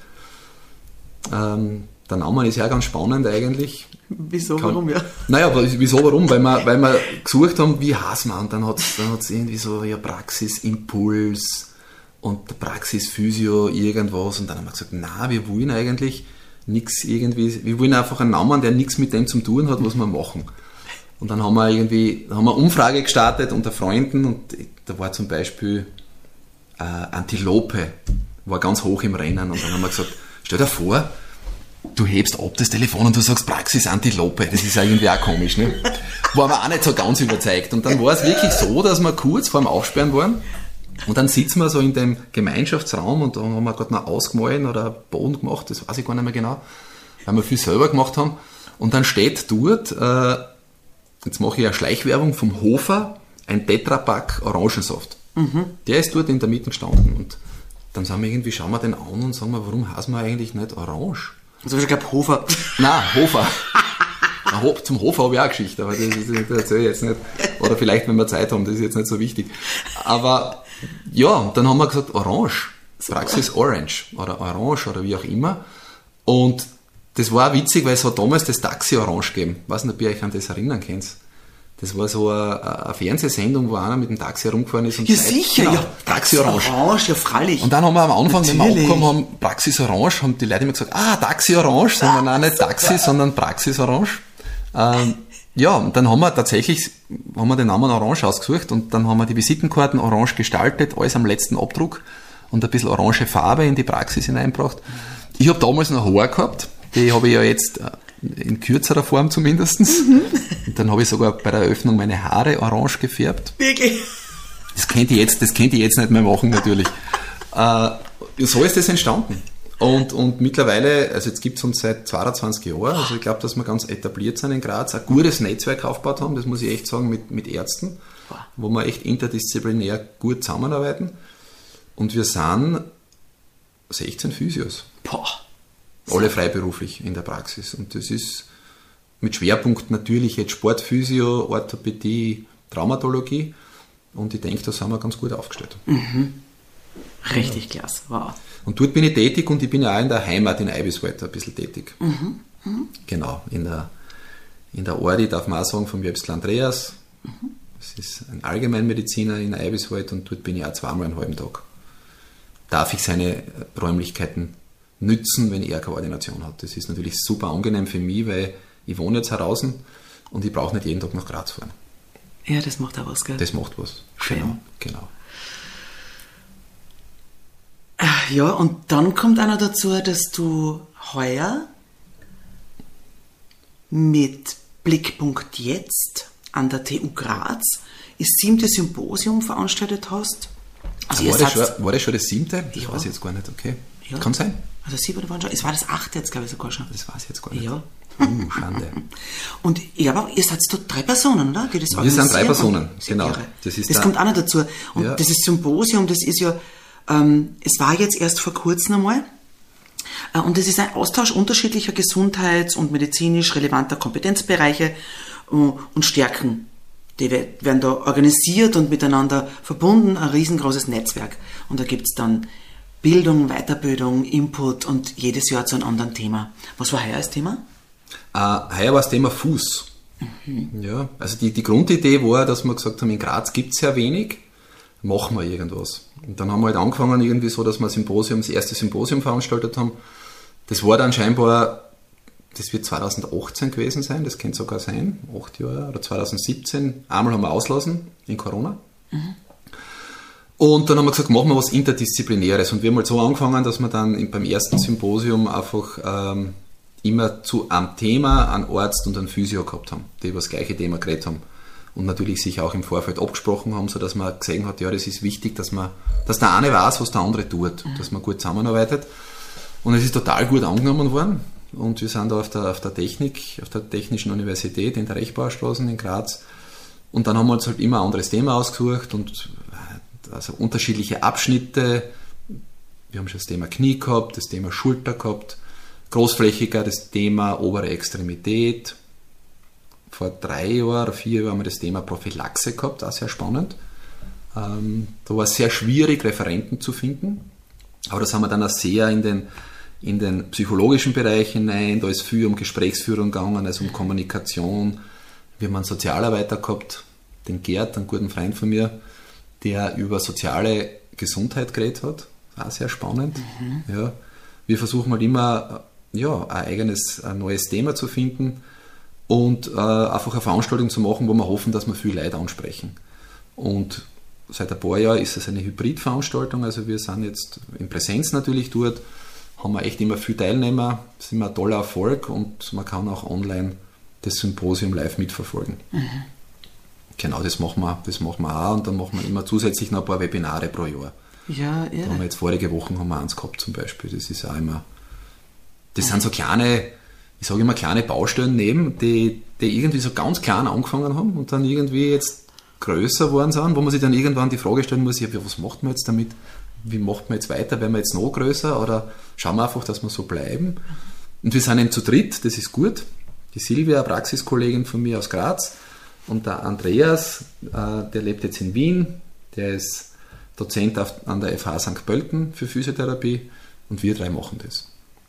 Ähm, der Name ist ja ganz spannend eigentlich. Wieso, Kann, warum, ja? Naja, aber wieso, warum? Weil wir, weil wir gesucht haben, wie heißt man? Und dann hat es dann hat's irgendwie so, ja, Praxis Impuls und Praxis Physio irgendwas. Und dann haben wir gesagt, na, wir wollen eigentlich nichts irgendwie, wir wollen einfach einen Namen, der nichts mit dem zu tun hat, was wir machen. Und dann haben wir irgendwie, haben wir eine Umfrage gestartet unter Freunden und da war zum Beispiel äh, Antilope, war ganz hoch im Rennen und dann haben wir gesagt, stell dir vor, du hebst ab das Telefon und du sagst Praxis Antilope, das ist ja irgendwie auch komisch, ne? War aber auch nicht so ganz überzeugt. Und dann war es wirklich so, dass wir kurz vor dem Aufsperren waren und dann sitzen wir so in dem Gemeinschaftsraum und da haben wir gerade noch ausgemalt oder einen Boden gemacht, das weiß ich gar nicht mehr genau, weil wir viel selber gemacht haben. Und dann steht dort, äh, jetzt mache ich eine Schleichwerbung vom Hofer, ein Tetrapack Orangensaft. Mhm. Der ist dort in der Mitte gestanden und dann sagen wir irgendwie, schauen wir den an und sagen wir, warum heißen wir eigentlich nicht Orange? Also ich glaube Hofer. Nein, Hofer. Zum Hofer habe ich auch eine Geschichte, aber das, das, das erzähle ich jetzt nicht. Oder vielleicht, wenn wir Zeit haben, das ist jetzt nicht so wichtig. Aber ja, dann haben wir gesagt, Orange. Praxis Orange oder Orange oder wie auch immer. Und das war auch witzig, weil es hat damals das Taxi Orange gegeben. Ich weiß nicht, ob ihr euch an das erinnern könnt. Das war so eine, eine Fernsehsendung, wo einer mit dem Taxi herumgefahren ist. Und Ja, Zeit, sicher, genau, ja. Taxi Orange. Orange, ja, freilich. Und dann haben wir am Anfang, wenn wir Natürlich. angekommen haben, Praxis Orange, haben die Leute immer gesagt, ah, Taxi Orange, sondern auch nicht Taxi, sondern Praxis Orange. Ähm, ja, und dann haben wir tatsächlich, haben wir den Namen Orange ausgesucht und dann haben wir die Visitenkarten orange gestaltet, alles am letzten Abdruck und ein bisschen orange Farbe in die Praxis hineingebracht. Ich habe damals noch Haare gehabt, die habe ich ja jetzt in kürzerer Form zumindestens. Mhm. Und dann habe ich sogar bei der Eröffnung meine Haare orange gefärbt. Wirklich? Das könnt ihr jetzt, das könnt ihr jetzt nicht mehr machen, natürlich. äh, so ist das entstanden. Und, und mittlerweile, also jetzt gibt es uns seit zweiundzwanzig Jahren, also ich glaube, dass wir ganz etabliert sind in Graz, ein gutes Netzwerk aufgebaut haben, das muss ich echt sagen, mit, mit Ärzten, wo wir echt interdisziplinär gut zusammenarbeiten. Und wir sind sechzehn Physios. Boah. Alle freiberuflich in der Praxis. Und das ist mit Schwerpunkt natürlich jetzt Sportphysio, Orthopädie, Traumatologie. Und ich denke, da sind wir ganz gut aufgestellt. Mhm. Richtig klasse, wow. Und dort bin ich tätig und ich bin ja auch in der Heimat in Eibiswald ein bisschen tätig. Mhm. Mhm. Genau, in der, in der Ordi darf man auch sagen, vom Jöpsl Andreas. Mhm. Das ist ein Allgemeinmediziner in Eibiswald und dort bin ich auch zweimal einen halben Tag. Darf ich seine Räumlichkeiten nützen, wenn er keine Ordination hat. Das ist natürlich super angenehm für mich, weil ich wohne jetzt draußen und ich brauche nicht jeden Tag nach Graz fahren. Ja, das macht auch was, gell? Das macht was. Schön. Genau, genau. Ja, und dann kommt auch noch dazu, dass du heuer mit Blickpunkt Jetzt an der T U Graz das siebte Symposium veranstaltet hast. Also war, ihr das seid- schon, war das schon das siebte? Das Ja. weiß ich jetzt gar nicht, okay. Ja. Kann sein. Also sieben waren schon, es war das achte jetzt, glaube ich, sogar schon. Das weiß ich jetzt gar nicht. Ja. Uh, Schande. Und ich glaube, ihr seid so drei Personen, oder? Die das Wir sind drei organisieren. Personen, Und- genau. Irre. Das ist das der- kommt auch noch dazu. Und Ja. dieses Symposium, das ist ja, ähm, es war jetzt erst vor kurzem einmal. Äh, und es ist ein Austausch unterschiedlicher gesundheits- und medizinisch relevanter Kompetenzbereiche äh, und Stärken. Die we- werden da organisiert und miteinander verbunden, ein riesengroßes Netzwerk. Und da gibt es dann Bildung, Weiterbildung, Input und jedes Jahr zu einem anderen Thema. Was war heuer das Thema? Äh, heuer war das Thema Fuß. Mhm. Ja, also die, die Grundidee war, dass wir gesagt haben, in Graz gibt es sehr wenig, machen wir irgendwas. Und dann haben wir halt angefangen irgendwie so, dass wir ein Symposium, das erste Symposium veranstaltet haben. Das war dann scheinbar, das wird zweitausendachtzehn gewesen sein, das könnte sogar sein, acht Jahre, oder zweitausendsiebzehn. Einmal haben wir auslassen in Corona. Mhm. Und dann haben wir gesagt, machen wir was Interdisziplinäres. Und wir haben halt so angefangen, dass wir dann in- beim ersten Symposium einfach ähm, immer zu einem Thema einen Arzt und einen Physio gehabt haben, die über das gleiche Thema geredet haben. Und natürlich sich auch im Vorfeld abgesprochen haben, sodass man gesehen hat, ja, das ist wichtig, dass man, dass der eine weiß, was der andere tut, mhm. dass man gut zusammenarbeitet. Und es ist total gut angenommen worden. Und wir sind da auf der, auf der Technik, auf der Technischen Universität in der Rechbaustraße in Graz. Und dann haben wir uns halt immer ein anderes Thema ausgesucht und also unterschiedliche Abschnitte. Wir haben schon das Thema Knie gehabt, das Thema Schulter gehabt, großflächiger das Thema obere Extremität. Vor drei Jahren oder vier Jahren haben wir das Thema Prophylaxe gehabt, auch sehr spannend. Ähm, da war es sehr schwierig, Referenten zu finden. Aber das haben wir dann auch sehr in den, in den psychologischen Bereich hinein. Da ist viel um Gesprächsführung gegangen, also um Kommunikation. Wir haben einen Sozialarbeiter gehabt, den Gerd, einen guten Freund von mir, der über soziale Gesundheit geredet hat. Auch sehr spannend. Mhm. Ja. Wir versuchen halt immer ja, ein eigenes, ein neues Thema zu finden und äh, einfach eine Veranstaltung zu machen, wo wir hoffen, dass wir viel Leute ansprechen. Und seit ein paar Jahren ist es eine Hybridveranstaltung, also wir sind jetzt in Präsenz natürlich dort, haben wir echt immer viele Teilnehmer, das ist immer ein toller Erfolg und man kann auch online das Symposium live mitverfolgen. Mhm. Genau, das machen wir, das machen wir auch und dann machen wir immer zusätzlich noch ein paar Webinare pro Jahr. Ja, ja. Da haben wir jetzt vorige Woche haben wir eins gehabt zum Beispiel, das ist auch immer, das sind so kleine, ich sage immer kleine Baustellen neben, die, die irgendwie so ganz klein angefangen haben und dann irgendwie jetzt größer geworden sind, wo man sich dann irgendwann die Frage stellen muss, ja, was macht man jetzt damit, wie macht man jetzt weiter, werden wir jetzt noch größer oder schauen wir einfach, dass wir so bleiben. Und wir sind eben zu dritt, das ist gut. Die Silvia, eine Praxiskollegin von mir aus Graz, und der Andreas, äh, der lebt jetzt in Wien, der ist Dozent auf, an der F H Sankt Pölten für Physiotherapie und wir drei machen das.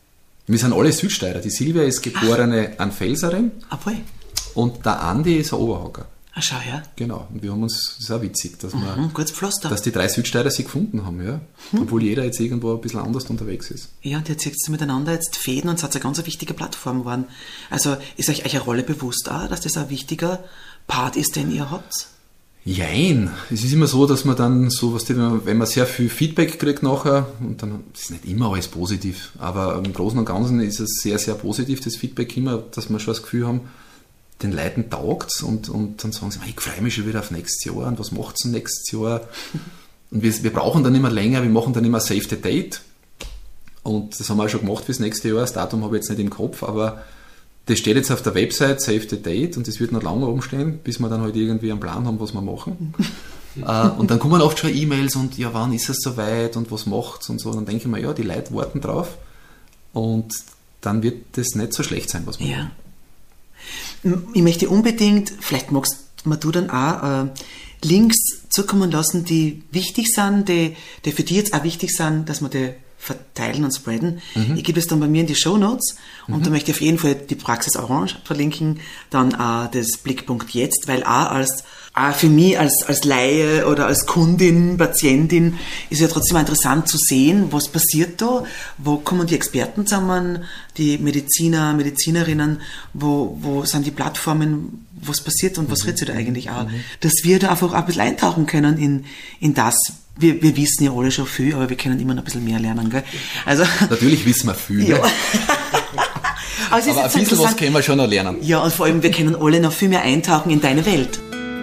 Wir sind alle Südsteirer. Die Silvia ist geborene Anfelserin Obwohl. und der Andi ist ein Oberhocker. Ah, schau her. Genau. Und wir haben uns, das ist auch witzig, dass, wir, Mhm, gutes Pflaster. dass die drei Südsteirer sich gefunden haben, ja. Obwohl jeder jetzt irgendwo ein bisschen anders unterwegs ist. Ja, und jetzt zieht miteinander jetzt Fäden und es hat eine ganz wichtige Plattform geworden. Also ist euch euch eine Rolle bewusst auch, dass das ein wichtiger Part ist, den ihr habt? Jein. Es ist immer so, dass man dann so, was die, wenn man sehr viel Feedback kriegt nachher, und dann das ist nicht immer alles positiv, aber im Großen und Ganzen ist es sehr, sehr positiv, das Feedback immer, dass wir schon das Gefühl haben, den Leuten taugt's und, und dann sagen sie, ich freue mich schon wieder auf nächstes Jahr und was macht's nächstes Jahr? Und wir, wir brauchen dann immer länger, wir machen dann immer Save the Date und das haben wir auch schon gemacht fürs nächste Jahr, das Datum habe ich jetzt nicht im Kopf, aber das steht jetzt auf der Website Save the Date und das wird noch lange rumstehen, bis wir dann halt irgendwie einen Plan haben, was wir machen. äh, und dann kommen oft schon E-Mails und ja, wann ist es soweit und was macht's und so. Und dann denke ich mir, ja, die Leute warten drauf und dann wird das nicht so schlecht sein, was wir Ja. machen. Ich möchte unbedingt, vielleicht magst mir du dann auch äh, Links zukommen lassen, die wichtig sind, die, die für dich jetzt auch wichtig sind, dass wir die verteilen und spreaden. Mhm. Ich gebe es dann bei mir in die Shownotes und mhm. da möchte ich auf jeden Fall die Praxis Orange verlinken, dann auch das Blickpunkt Jetzt, weil auch als auch für mich als, als Laie oder als Kundin, Patientin ist ja trotzdem interessant zu sehen, was passiert da, wo kommen die Experten zusammen, die Mediziner, Medizinerinnen, wo, wo sind die Plattformen, was passiert und was redet sich da eigentlich auch. Dass wir da einfach auch ein bisschen eintauchen können in, in das. Wir, wir wissen ja alle schon viel, aber wir können immer noch ein bisschen mehr lernen, gell? Also, natürlich wissen wir viel, ja. Ne? aber es ist aber ein bisschen was können wir schon noch lernen. Ja, und vor allem, wir können alle noch viel mehr eintauchen in deine Welt.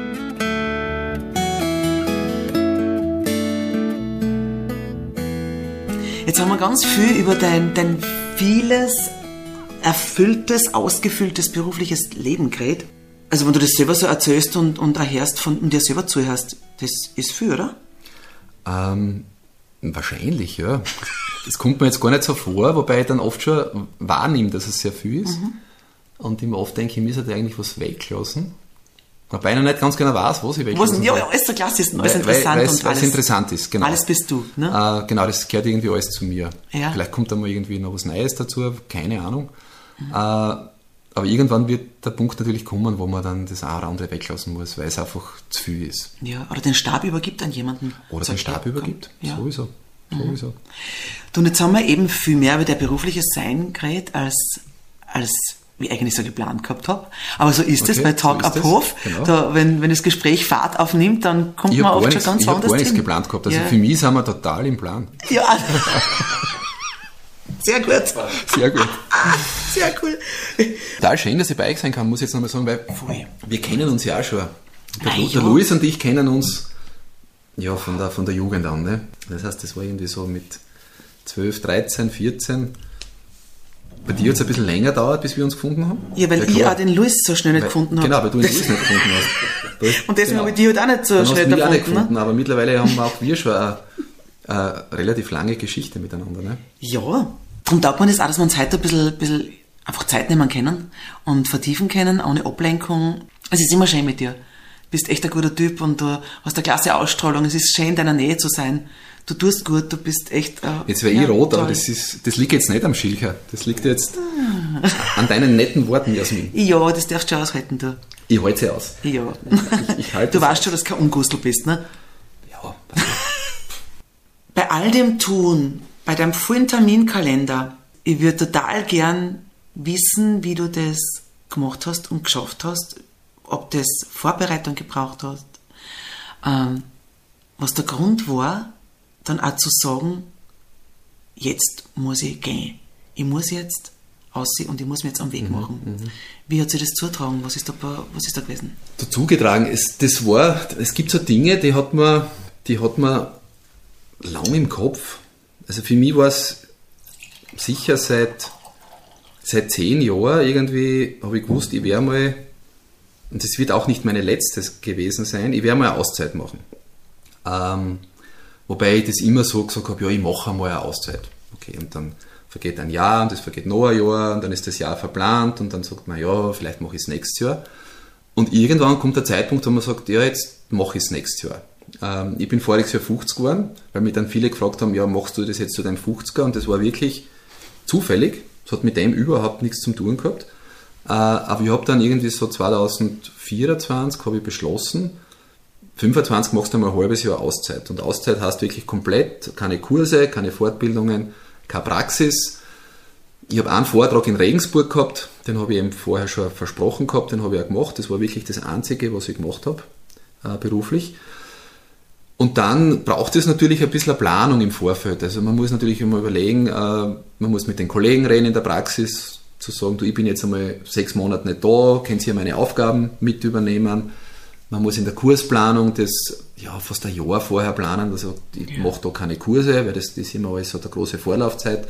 Jetzt haben wir ganz viel über dein, dein vieles erfülltes, ausgefülltes berufliches Leben geredet. Also wenn du das selber so erzählst und, und erhörst von, und dir selber zuhörst, das ist viel, oder? Ähm, wahrscheinlich, ja. Das kommt mir jetzt gar nicht so vor, wobei ich dann oft schon wahrnehme, dass es sehr viel ist. Mhm. Und ich mir oft denke, ich müsste eigentlich was weglassen. Wobei ich noch nicht ganz genau weiß, was ich weglassen Ja, ja, alles der Klasse ist alles weil, interessant. Weil, und weil alles, es interessant ist, genau. Alles bist du, ne? Äh, genau, das gehört irgendwie alles zu mir. Ja. Vielleicht kommt da mal irgendwie noch was Neues dazu, keine Ahnung. Mhm. Äh, aber irgendwann wird der Punkt natürlich kommen, wo man dann das eine oder andere weglassen muss, weil es einfach zu viel ist. Ja, oder den Stab übergibt an jemanden. Oder den Stab komm, übergibt, ja. sowieso. sowieso. Mhm. Du, und jetzt haben wir eben viel mehr über dein berufliches Sein geredet, als, als ich eigentlich so geplant gehabt habe. Aber so ist es okay, bei Talk so ab Hof. Genau. Da, wenn, wenn das Gespräch Fahrt aufnimmt, dann kommt ich man oft nichts, schon ganz ich anders Ich habe gar nichts hin. geplant gehabt. Also ja. für mich sind wir total im Plan. Ja. Sehr gut. Sehr gut. Sehr cool. Total schön, dass ich bei euch sein kann, muss ich jetzt nochmal sagen, weil Voll. wir kennen uns ja auch schon. Der, Nein, der ja. Luis und ich kennen uns ja von der, von der Jugend an. Ne? Das heißt, das war irgendwie so mit zwölf, dreizehn, vierzehn. Bei dir hat es ein bisschen länger gedauert, bis wir uns gefunden haben. Ja, weil ja, ich auch den Luis so schnell nicht weil, gefunden habe. Genau, weil du den Luis nicht gefunden hast. Das, Und deswegen genau. habe ich die halt auch nicht so Dann schnell hast du mich auch nicht gefunden. gefunden, Ne? aber mittlerweile haben auch wir schon eine, eine relativ lange Geschichte miteinander. Ne? Ja, darum taugt man das auch, dass wir uns heute ein bisschen, bisschen einfach Zeit nehmen können und vertiefen können, ohne Ablenkung. Es ist immer schön mit dir. Du bist echt ein guter Typ und du hast eine klasse Ausstrahlung. Es ist schön, in deiner Nähe zu sein. Du tust gut, du bist echt... Äh, jetzt wäre ja, ich rot, toll. aber das, ist, das liegt jetzt nicht am Schilcher. Das liegt jetzt an deinen netten Worten, Jasmin. Ja, das darfst du schon aushalten, du. Ich halte sie aus. Ja. Ich, ich halte Du es weißt aus. schon, dass du kein Ungustel bist, ne? Ja, Bei all dem Tun, bei deinem vollen Terminkalender, ich würde total gern wissen, wie du das gemacht hast und geschafft hast, ob das Vorbereitung gebraucht hast, ähm, was der Grund war, dann auch zu sagen, jetzt muss ich gehen. Ich muss jetzt aussehen und ich muss mir jetzt am Weg machen. Mhm, wie hat sich das zugetragen? Was ist da, was ist da gewesen? dazu getragen, es, das war, es gibt so Dinge, die hat man, die hat man lang im Kopf. Also für mich war es sicher seit, seit zehn Jahren irgendwie, habe ich gewusst, ich werde mal, und das wird auch nicht meine letzte gewesen sein, ich werde mal eine Auszeit machen. Ähm, wobei ich das immer so gesagt habe, ja, ich mache einmal eine Auszeit. Okay, und dann vergeht ein Jahr und es vergeht noch ein Jahr und dann ist das Jahr verplant und dann sagt man, ja, vielleicht mache ich es nächstes Jahr. Und irgendwann kommt der Zeitpunkt, wo man sagt, ja, jetzt mache ich es nächstes Jahr. Ähm, ich bin voriges Jahr fünfzig geworden, weil mich dann viele gefragt haben, ja, machst du das jetzt zu deinem fünfziger? Und das war wirklich zufällig, Das hat mit dem überhaupt nichts zu tun gehabt. Äh, aber ich habe dann irgendwie so zwanzig vierundzwanzig habe ich beschlossen, fünfundzwanzig machst du mal ein halbes Jahr Auszeit. Und Auszeit heißt wirklich komplett, keine Kurse, keine Fortbildungen, keine Praxis. Ich habe einen Vortrag in Regensburg gehabt, den habe ich eben vorher schon versprochen gehabt, den habe ich auch gemacht. Das war wirklich das Einzige, was ich gemacht habe, äh, beruflich. Und dann braucht es natürlich ein bisschen Planung im Vorfeld. Also man muss natürlich immer überlegen, äh, man muss mit den Kollegen reden in der Praxis, zu sagen, du, ich bin jetzt einmal sechs Monate nicht da, könnt ihr meine Aufgaben mit übernehmen. Man muss in der Kursplanung das ja, fast ein Jahr vorher planen. Also ich ja. mache da keine Kurse, weil das, das immer alles hat eine große Vorlaufzeit.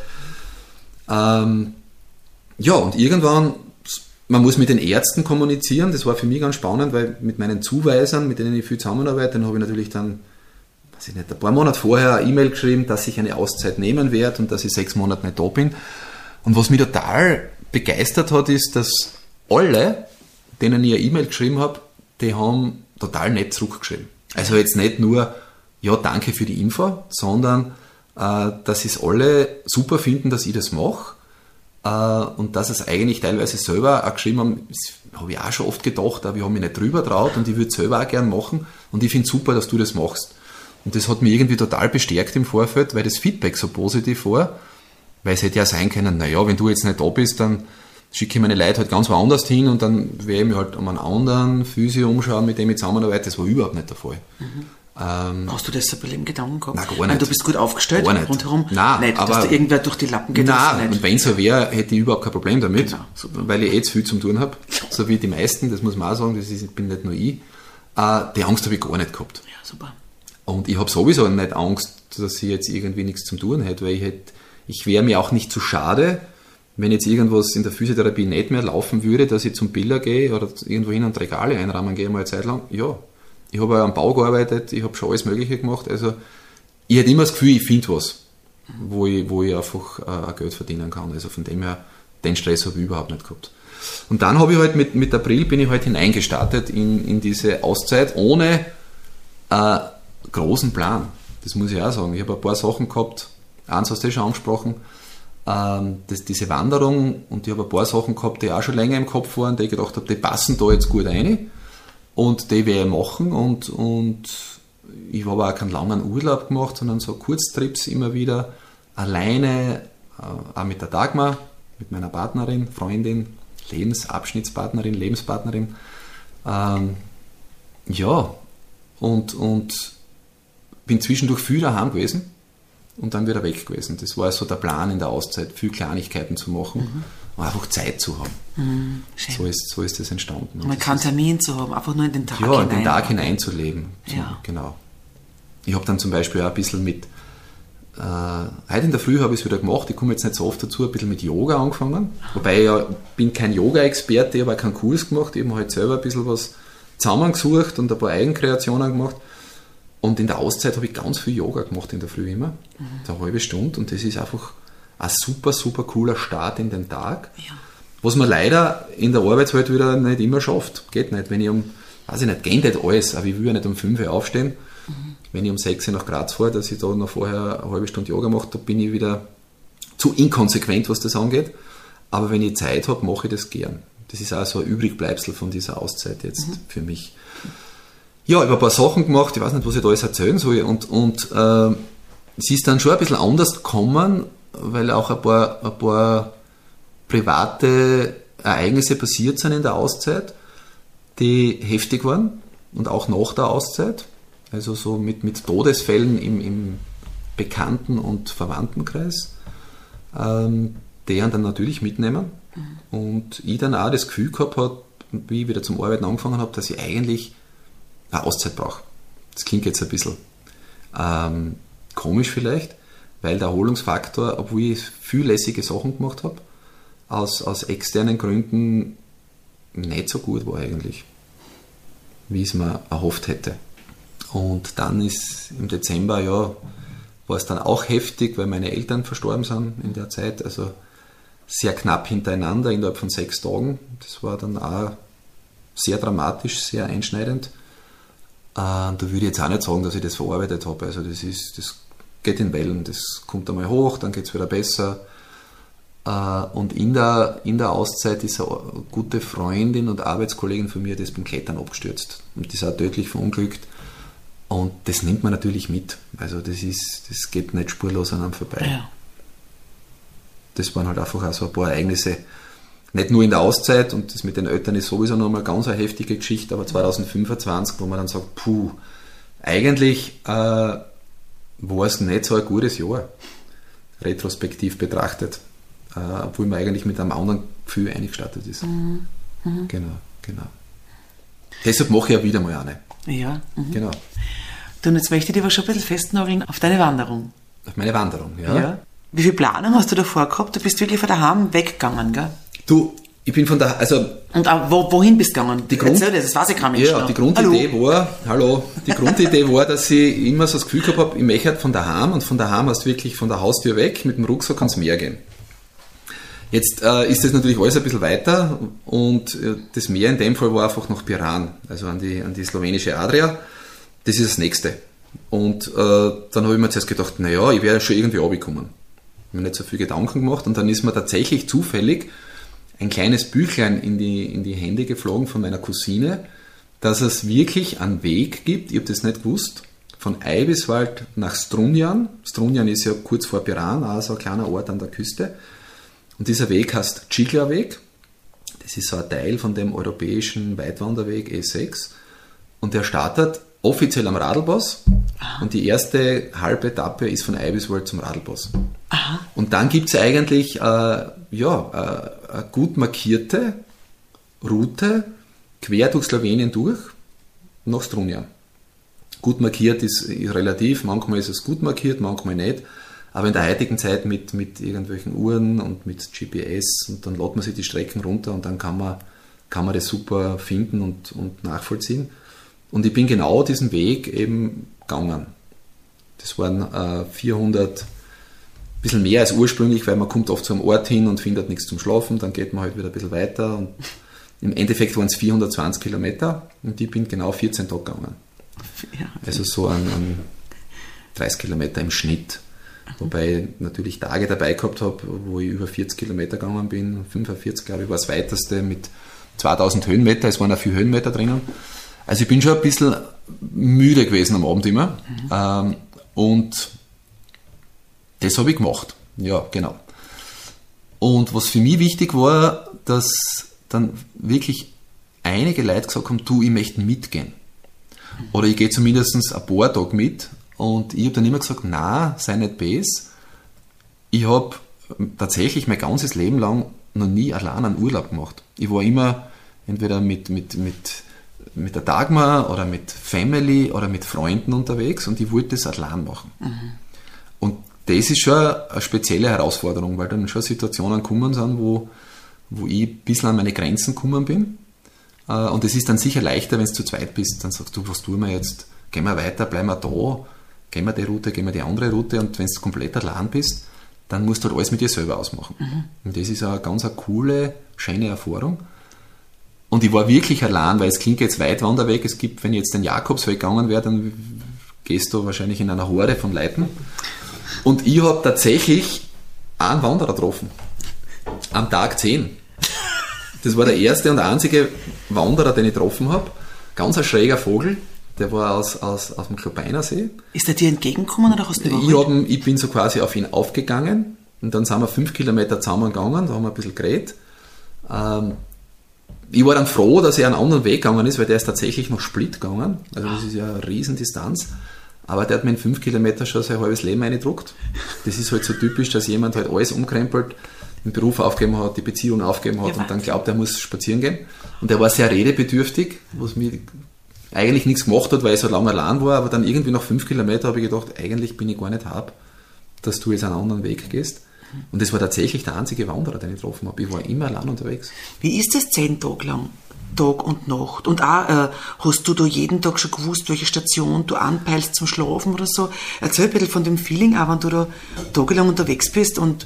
Ähm, ja, und irgendwann, man muss mit den Ärzten kommunizieren. Das war für mich ganz spannend, weil mit meinen Zuweisern, mit denen ich viel zusammenarbeite, dann habe ich natürlich dann, weiß ich nicht, ein paar Monate vorher eine E-Mail geschrieben, dass ich eine Auszeit nehmen werde und dass ich sechs Monate nicht da bin. Und was mich total begeistert hat, ist, dass alle, denen ich eine E-Mail geschrieben habe, die haben total nett zurückgeschrieben. Also jetzt nicht nur, ja, danke für die Info, sondern äh, dass sie es alle super finden, dass ich das mache äh, und dass es eigentlich teilweise selber auch geschrieben haben, das habe ich auch schon oft gedacht, aber ich habe mich nicht drüber traut und ich würde es selber auch gerne machen und ich finde es super, dass du das machst. Und das hat mich irgendwie total bestärkt im Vorfeld, weil das Feedback so positiv war, weil es hätte ja sein können, naja, wenn du jetzt nicht da bist, dann schicke ich meine Leute halt ganz woanders hin und dann werde ich mich halt um einen anderen Physio umschauen, mit dem ich zusammenarbeite. Das war überhaupt nicht der Fall. Mhm. Ähm, Hast du das ein bisschen im Gedanken gehabt? Nein, gar nicht. Meine, du bist gut aufgestellt gar nicht. rundherum. Nein, nicht, aber, dass dir irgendwer durch die Lappen geht. Nein, und wenn es so wäre, hätte ich überhaupt kein Problem damit, genau, weil ich eh zu viel zu tun habe. So wie die meisten, das muss man auch sagen, das ist, bin nicht nur ich. Äh, die Angst habe ich gar nicht gehabt. Ja, super. Und ich habe sowieso nicht Angst, dass ich jetzt irgendwie nichts zu tun hätte, weil ich hätte, ich wäre mir auch nicht zu schade, wenn jetzt irgendwas in der Physiotherapie nicht mehr laufen würde, dass ich zum Biller gehe oder irgendwo hin und Regale einrahmen gehe mal eine Zeit lang. Ja, ich habe ja am Bau gearbeitet, ich habe schon alles Mögliche gemacht. Also ich hätte immer das Gefühl, ich finde was, wo ich, wo ich einfach äh, Geld verdienen kann. Also von dem her, den Stress habe ich überhaupt nicht gehabt. Und dann habe ich halt mit, mit April bin ich halt hineingestartet in, in diese Auszeit ohne äh, großen Plan. Das muss ich auch sagen. Ich habe ein paar Sachen gehabt, eins hast du schon angesprochen, Das, diese Wanderung, und ich habe ein paar Sachen gehabt, die auch schon länger im Kopf waren, die ich gedacht habe, die passen da jetzt gut rein und die werde ich machen und, und ich habe auch keinen langen Urlaub gemacht, sondern so Kurztrips immer wieder, alleine, auch mit der Dagmar, mit meiner Partnerin, Freundin, Lebensabschnittspartnerin, Lebenspartnerin. Ähm, ja, und, und bin zwischendurch viel daheim gewesen. Und dann wieder weg gewesen. Das war so der Plan in der Auszeit, viel Kleinigkeiten zu machen mhm. und einfach Zeit zu haben. Mhm, so, ist, so ist das entstanden. Und man kann Termin zu haben, einfach nur in den Tag hinein. Ja, in den Tag hineinzuleben. Ja. Genau. Ich habe dann zum Beispiel auch ein bisschen mit, äh, heute in der Früh habe ich es wieder gemacht, ich komme jetzt nicht so oft dazu, ein bisschen mit Yoga angefangen. Wobei ich ja, bin kein Yoga-Experte, ich habe auch keinen Kurs gemacht, ich habe halt selber ein bisschen was zusammengesucht und ein paar Eigenkreationen gemacht. Und in der Auszeit habe ich ganz viel Yoga gemacht in der Früh immer, mhm. eine halbe Stunde, und das ist einfach ein super, super cooler Start in den Tag, ja. was man leider in der Arbeitswelt wieder nicht immer schafft. Geht nicht, wenn ich um, weiß ich nicht, geht nicht alles, aber ich will ja nicht um fünf Uhr aufstehen, mhm. wenn ich um sechs Uhr nach Graz fahre, dass ich da noch vorher eine halbe Stunde Yoga mache, da bin ich wieder zu inkonsequent, was das angeht, aber wenn ich Zeit habe, mache ich das gern. Das ist auch so ein Übrigbleibsel von dieser Auszeit jetzt mhm. für mich. Ja, ich habe ein paar Sachen gemacht, ich weiß nicht, was ich da alles erzählen soll, und, und äh, es ist dann schon ein bisschen anders gekommen, weil auch ein paar, ein paar private Ereignisse passiert sind in der Auszeit, die heftig waren, und auch nach der Auszeit, also so mit, mit Todesfällen im, im Bekannten- und Verwandtenkreis, ähm, die dann natürlich mitnehmen, mhm. und ich dann auch das Gefühl gehabt habe, wie ich wieder zum Arbeiten angefangen habe, dass ich eigentlich eine Auszeit brauche. Das klingt jetzt ein bisschen ähm, komisch vielleicht, weil der Erholungsfaktor, obwohl ich viel lässige Sachen gemacht habe, aus, aus externen Gründen nicht so gut war eigentlich, wie ich es mir erhofft hätte. Und dann ist im Dezember, ja, war es dann auch heftig, weil meine Eltern verstorben sind in der Zeit, also sehr knapp hintereinander, innerhalb von sechs Tagen. Das war dann auch sehr dramatisch, sehr einschneidend. Da würde ich jetzt auch nicht sagen, dass ich das verarbeitet habe. Also das ist, das geht in Wellen, das kommt einmal hoch, dann geht es wieder besser. Und in der, in der Auszeit ist eine gute Freundin und Arbeitskollegin von mir, die ist beim Klettern abgestürzt. Und die ist auch tödlich verunglückt. Und das nimmt man natürlich mit. Also das ist, das geht nicht spurlos an einem vorbei. Ja. Das waren halt einfach auch so ein paar Ereignisse. Nicht nur in der Auszeit, und das mit den Eltern ist sowieso nochmal ganz eine heftige Geschichte, aber zwanzig fünfundzwanzig, wo man dann sagt, puh, eigentlich äh, war es nicht so ein gutes Jahr, retrospektiv betrachtet. Uh, obwohl man eigentlich mit einem anderen Gefühl eingestartet ist. Mhm. Mhm. Genau, genau. Deshalb mache ich ja wieder mal eine. Ja. Mhm. Genau. Du, und jetzt möchte ich dich aber schon ein bisschen festnageln auf deine Wanderung. Auf meine Wanderung, ja. ja. Wie viel Planung hast du davor gehabt? Du bist wirklich von daheim weggegangen, gell? Du, ich bin von da, also... Und auch, wo, wohin bist du gegangen? Die Grund, Erzähl das, das weiß ich kein Mensch Ja, noch. die Grundidee hallo. war, hallo, die Grundidee war, dass ich immer so das Gefühl gehabt habe, ich möchte von daheim, und von daheim hast du wirklich von der Haustür weg, mit dem Rucksack ans Meer gehen. Jetzt äh, ist das natürlich alles ein bisschen weiter, und äh, das Meer in dem Fall war einfach nach Piran, also an die, an die slowenische Adria. Das ist das Nächste. Und äh, dann habe ich mir zuerst gedacht, naja, ich werde schon irgendwie runterkommen. Ich habe mir nicht so viel Gedanken gemacht, und dann ist mir tatsächlich zufällig ein kleines Büchlein in die, in die Hände geflogen von meiner Cousine, dass es wirklich einen Weg gibt, ich habe das nicht gewusst, von Eibiswald nach Strunjan. Strunjan ist ja kurz vor Piran, also ein kleiner Ort an der Küste. Und dieser Weg heißt Cicla-Weg. Das ist so ein Teil von dem europäischen Weitwanderweg E sechs. Und der startet offiziell am Radlpass. Aha. Und die erste halbe Etappe ist von Eibiswald zum Radlpass. Aha. Und dann gibt es eigentlich äh, ja, äh, eine gut markierte Route quer durch Slowenien durch nach Strunjan. Gut markiert ist, ist relativ, manchmal ist es gut markiert, manchmal nicht. Aber in der heutigen Zeit mit, mit irgendwelchen Uhren und mit G P S, und dann lädt man sich die Strecken runter, und dann kann man, kann man das super finden und, und nachvollziehen. Und ich bin genau diesen Weg eben gegangen. Das waren äh, vierhundert, ein bisschen mehr als ursprünglich, weil man kommt oft zu einem Ort hin und findet nichts zum Schlafen, dann geht man halt wieder ein bisschen weiter, und im Endeffekt waren es vierhundertzwanzig Kilometer, und ich bin genau vierzehn Tage gegangen. Ja. Also so an, an dreißig Kilometer im Schnitt. Wobei ich natürlich Tage dabei gehabt habe, wo ich über vierzig Kilometer gegangen bin. fünfundvierzig, glaube ich, war das weiteste mit zweitausend Höhenmeter. Es waren auch viele Höhenmeter drinnen. Also ich bin schon ein bisschen müde gewesen am Abend immer. Mhm. Ähm, und das habe ich gemacht. Ja, genau. Und was für mich wichtig war, dass dann wirklich einige Leute gesagt haben, du, ich möchte mitgehen. Oder ich gehe zumindest ein paar Tage mit. Und ich habe dann immer gesagt, nein, sei nicht böse. Ich habe tatsächlich mein ganzes Leben lang noch nie allein einen Urlaub gemacht. Ich war immer entweder mit, mit, mit, mit der Dagmar oder mit Family oder mit Freunden unterwegs, und ich wollte das allein machen. Mhm. Und das ist schon eine spezielle Herausforderung, weil dann schon Situationen gekommen sind, wo, wo ich ein bisschen an meine Grenzen gekommen bin. Und es ist dann sicher leichter, wenn du zu zweit bist, dann sagst du, was tun wir jetzt? Gehen wir weiter, bleiben wir da? Gehen wir die Route, gehen wir die andere Route, und wenn du komplett allein bist, dann musst du halt alles mit dir selber ausmachen. Mhm. Und das ist eine ganz eine coole, schöne Erfahrung. Und ich war wirklich allein, weil es klingt jetzt Weitwanderweg, es gibt, wenn ich jetzt den Jakobsweg gegangen wäre, dann gehst du wahrscheinlich in einer Horde von Leuten. Und ich habe tatsächlich einen Wanderer getroffen. Am Tag zehn. Das war der erste und der einzige Wanderer, den ich getroffen habe. Ganz ein schräger Vogel. Der war aus, aus, aus dem Klobeinersee. Ist er dir entgegengekommen oder hast du ich, hab, ich bin so quasi auf ihn aufgegangen, und dann sind wir fünf Kilometer zusammengegangen, da haben wir ein bisschen geredet. Ähm, ich war dann froh, dass er einen anderen Weg gegangen ist, weil der ist tatsächlich noch Split gegangen. Also das ist ja eine Riesendistanz. Aber der hat mir in fünf Kilometer schon sein halbes Leben eingedruckt. Das ist halt so typisch, dass jemand halt alles umkrempelt, den Beruf aufgegeben hat, die Beziehung aufgegeben hat, ja, und dann glaubt, er muss spazieren gehen. Und er war sehr redebedürftig, was mir eigentlich nichts gemacht hat, weil ich so lange allein war, aber dann irgendwie nach fünf Kilometern habe ich gedacht, eigentlich bin ich gar nicht hab, dass du jetzt einen anderen Weg gehst. Und das war tatsächlich der einzige Wanderer, den ich getroffen habe. Ich war immer allein unterwegs. Wie ist das zehn Tage lang? Tag und Nacht? Und auch, äh, hast du da jeden Tag schon gewusst, welche Station du anpeilst zum Schlafen oder so? Erzähl ein bisschen von dem Feeling, auch wenn du da tagelang unterwegs bist, und,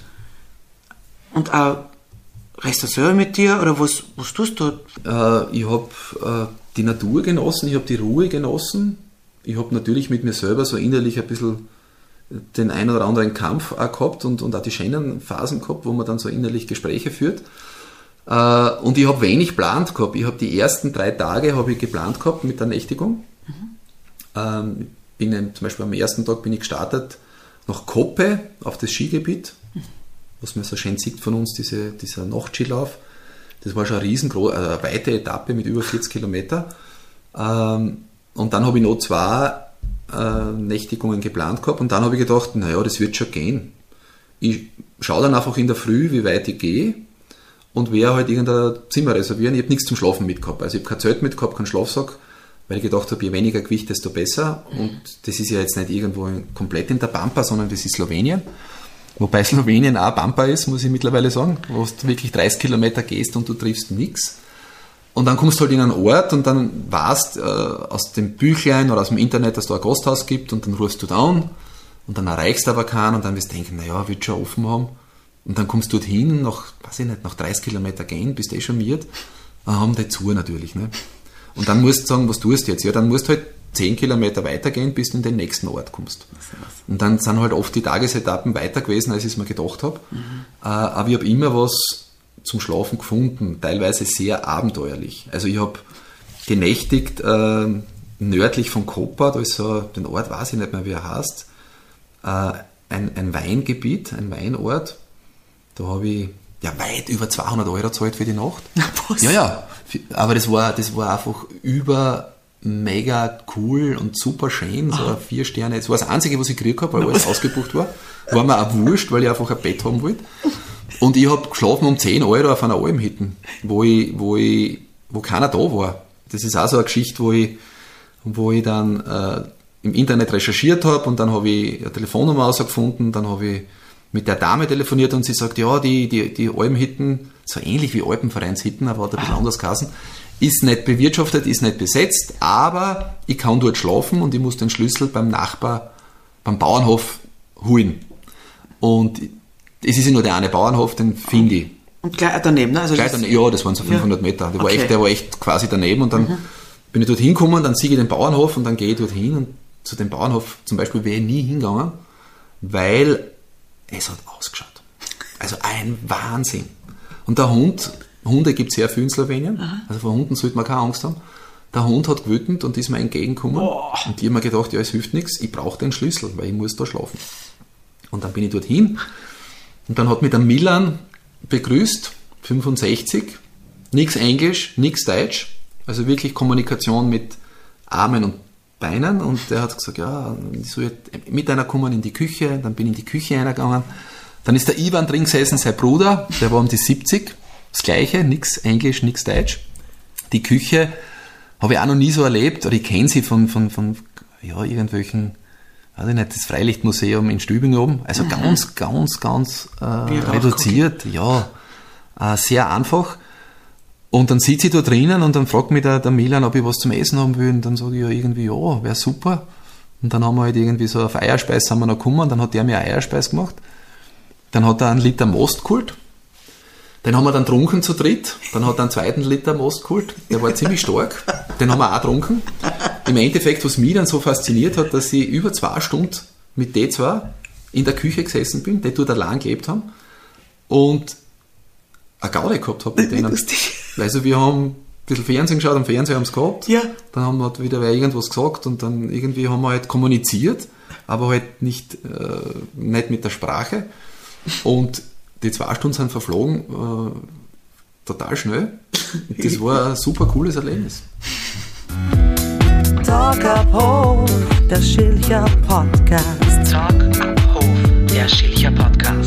und auch reist du selber mit dir, oder was, was tust du da? Äh, ich habe äh, die Natur genossen, ich habe die Ruhe genossen. Ich habe natürlich mit mir selber so innerlich ein bisschen den einen oder anderen Kampf auch gehabt und, und auch die schönen Phasen gehabt, wo man dann so innerlich Gespräche führt. Äh, und ich habe wenig geplant gehabt. Ich habe die ersten drei Tage habe ich geplant gehabt mit der Nächtigung. Mhm. Ähm, bin ein, zum Beispiel am ersten Tag bin ich gestartet nach Koppe auf das Skigebiet, was man so schön sieht von uns, diese, dieser Nachtskilauf. Das war schon eine riesengroße, also eine weite Etappe mit über vierzig Kilometer. Ähm, und dann habe ich noch zwei äh, Nächtigungen geplant gehabt und dann habe ich gedacht, naja, das wird schon gehen. Ich schaue dann einfach in der Früh, wie weit ich gehe und werde halt irgendein Zimmer reservieren. Ich habe nichts zum Schlafen mitgehabt. Also ich habe kein Zelt mitgehabt, keinen Schlafsack, weil ich gedacht habe, je weniger Gewicht, desto besser. Und das ist ja jetzt nicht irgendwo komplett in der Pampa, sondern das ist Slowenien. Wobei Slowenien auch Pampa ist, muss ich mittlerweile sagen, wo du wirklich dreißig Kilometer gehst und du triffst nichts. Und dann kommst du halt in einen Ort und dann weißt äh, aus dem Büchlein oder aus dem Internet, dass da ein Gasthaus gibt und dann rufst du da an und dann erreichst du aber keinen und dann wirst du denken, naja, wird schon offen haben. Und dann kommst du dorthin, nach, weiß ich nicht, nach dreißig Kilometer gehen, bist eh schon miert, dann haben die zu natürlich. Ne? Und dann musst du sagen, was tust du jetzt? Ja, dann musst du halt zehn Kilometer weitergehen, bis du in den nächsten Ort kommst. Und dann sind halt oft die Tagesetappen weiter gewesen, als ich es mir gedacht habe. Mhm. Äh, aber ich habe immer was zum Schlafen gefunden, teilweise sehr abenteuerlich. Also ich habe genächtigt äh, nördlich von Koper, da ist so, den Ort weiß ich nicht mehr, wie er heißt, äh, ein, ein Weingebiet, ein Weinort. Da habe ich ja weit über zweihundert Euro gezahlt für die Nacht. Was? Ja, ja, aber das war, das war einfach über mega cool und super schön, so ah. vier Sterne. Das war das Einzige, was ich gekriegt habe, weil alles ausgebucht war. War mir auch wurscht, weil ich einfach ein Bett haben wollte. Und ich habe geschlafen um zehn Euro auf einer Almhütte, wo ich, wo ich, wo keiner da war. Das ist auch so eine Geschichte, wo ich, wo ich dann äh, im Internet recherchiert habe und dann habe ich eine Telefonnummer rausgefunden, dann habe ich mit der Dame telefoniert und sie sagt, ja, die, die, die Almhütten, so ähnlich wie Alpenvereinshütten, aber hat ein bisschen anders geheißen, ist nicht bewirtschaftet, ist nicht besetzt, aber ich kann dort schlafen und ich muss den Schlüssel beim Nachbar, beim Bauernhof holen. Und es ist ja nur der eine Bauernhof, den finde ich. Und gleich daneben, ne? Also gleich das daneben, ja, das waren so fünfhundert ja. Meter. Der, okay. war echt, der war echt quasi daneben und dann mhm. bin ich dort hingekommen, dann sehe ich den Bauernhof und dann gehe ich dort hin und zu dem Bauernhof zum Beispiel wäre ich nie hingegangen, weil es hat ausgeschaut. Also ein Wahnsinn. Und der Hund, Hunde gibt es sehr viel in Slowenien, aha. also vor Hunden sollte man keine Angst haben. Der Hund hat gewütend und ist mir entgegengekommen oh. und ich habe mir gedacht, ja, es hilft nichts, ich brauche den Schlüssel, weil ich muss da schlafen. Und dann bin ich dorthin und dann hat mich der Milan begrüßt, fünfundsechzig, nichts Englisch, nichts Deutsch, also wirklich Kommunikation mit Armen und Beinen und der hat gesagt, ja, ich soll mit einer kommen in die Küche, dann bin ich in die Küche reingegangen, dann ist der Ivan drin gesessen, sein Bruder, der war um die siebzig, das Gleiche, nichts Englisch, nichts Deutsch. Die Küche habe ich auch noch nie so erlebt, oder ich kenne sie von, von, von ja, irgendwelchen, weiß ich nicht, das Freilichtmuseum in Stübingen oben, also mhm. ganz, ganz, ganz äh, reduziert, ja, äh, sehr einfach. Und dann sitze ich da drinnen und dann fragt mich der, der Milan, ob ich was zum Essen haben will. Und dann sage ich ja irgendwie, ja, wäre super. Und dann haben wir halt irgendwie so auf Eierspeis haben wir noch gekommen. Dann hat der mir eine Eierspeis gemacht. Dann hat er einen Liter Most geholt. Den haben wir dann getrunken zu dritt. Dann hat er einen zweiten Liter Most geholt. Der war ziemlich stark. Den haben wir auch getrunken. Im Endeffekt, was mich dann so fasziniert hat, dass ich über zwei Stunden mit D zwei in der Küche gesessen bin, die dort allein gelebt haben. Und eine Gaudi gehabt habe mit denen. Also wir haben ein bisschen Fernsehen geschaut, am Fernseher haben sie gehabt. Ja. Dann haben wir wieder wer irgendwas gesagt und dann irgendwie haben wir halt kommuniziert, aber halt nicht, äh, nicht mit der Sprache. Und die zwei Stunden sind verflogen, äh, total schnell. Das war ein super cooles Erlebnis. Talk ab Hof, der Schilcher Podcast. Talk ab Hof, der Schilcher Podcast.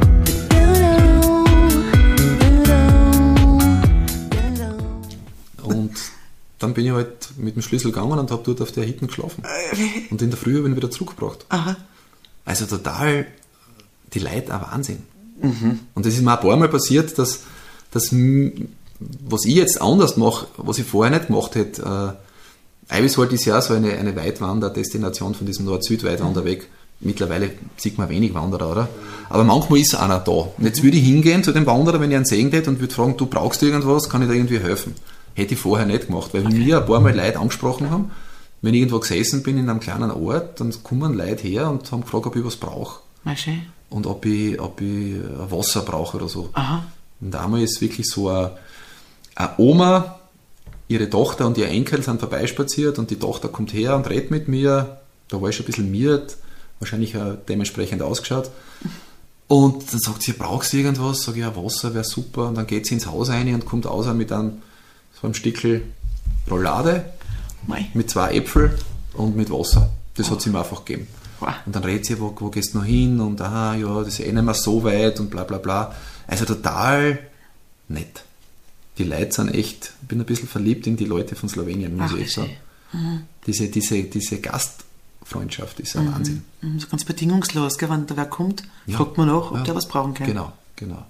Und dann bin ich halt mit dem Schlüssel gegangen und habe dort auf der Hütte geschlafen. Und in der Früh habe ich ihn wieder zurückgebracht. Aha. Also total, die Leute auch Wahnsinn. Mhm. Und das ist mir ein paar Mal passiert, dass, dass was ich jetzt anders mache, was ich vorher nicht gemacht hätte, äh, Eiweißholt ist ja so eine, eine Weitwanderdestination von diesem Nord-Süd-Weitwanderweg. Mittlerweile sieht man wenig Wanderer, oder? Aber manchmal ist einer da. Und jetzt würde ich hingehen zu dem Wanderer, wenn ich einen sehen hätte und würde fragen, du brauchst irgendwas, kann ich dir irgendwie helfen? Hätte ich vorher nicht gemacht, weil okay. mir ein paar Mal Leute angesprochen haben, wenn ich irgendwo gesessen bin in einem kleinen Ort, dann kommen Leute her und haben gefragt, ob ich was brauche. Mal schön. Und ob ich, ob ich Wasser brauche oder so. Aha. Und einmal ist wirklich so eine, eine Oma, ihre Tochter und ihr Enkel sind vorbeispaziert und die Tochter kommt her und redet mit mir. Da war ich schon ein bisschen miert, wahrscheinlich auch dementsprechend ausgeschaut. Und dann sagt sie, brauchst du irgendwas? Sag ich, ja, Wasser wäre super. Und dann geht sie ins Haus rein und kommt raus mit einem, so einem Stickel Roulade, Mei. mit zwei Äpfeln und mit Wasser. Das Oh. hat sie mir einfach gegeben. Wow. Und dann redet sie, wo, wo gehst du noch hin? Und ah, ja, das ist eh nicht mehr so weit und bla bla bla. Also total nett. Die Leute sind echt, ich bin ein bisschen verliebt in die Leute von Slowenien, muss Ach, ich echt sagen. Mhm. Diese, diese, diese Gastfreundschaft ist ein Mhm. Wahnsinn. Mhm, so ganz bedingungslos, gell? Wenn da wer kommt, Ja. fragt man nach, ob Ja. der was brauchen kann. Genau, genau.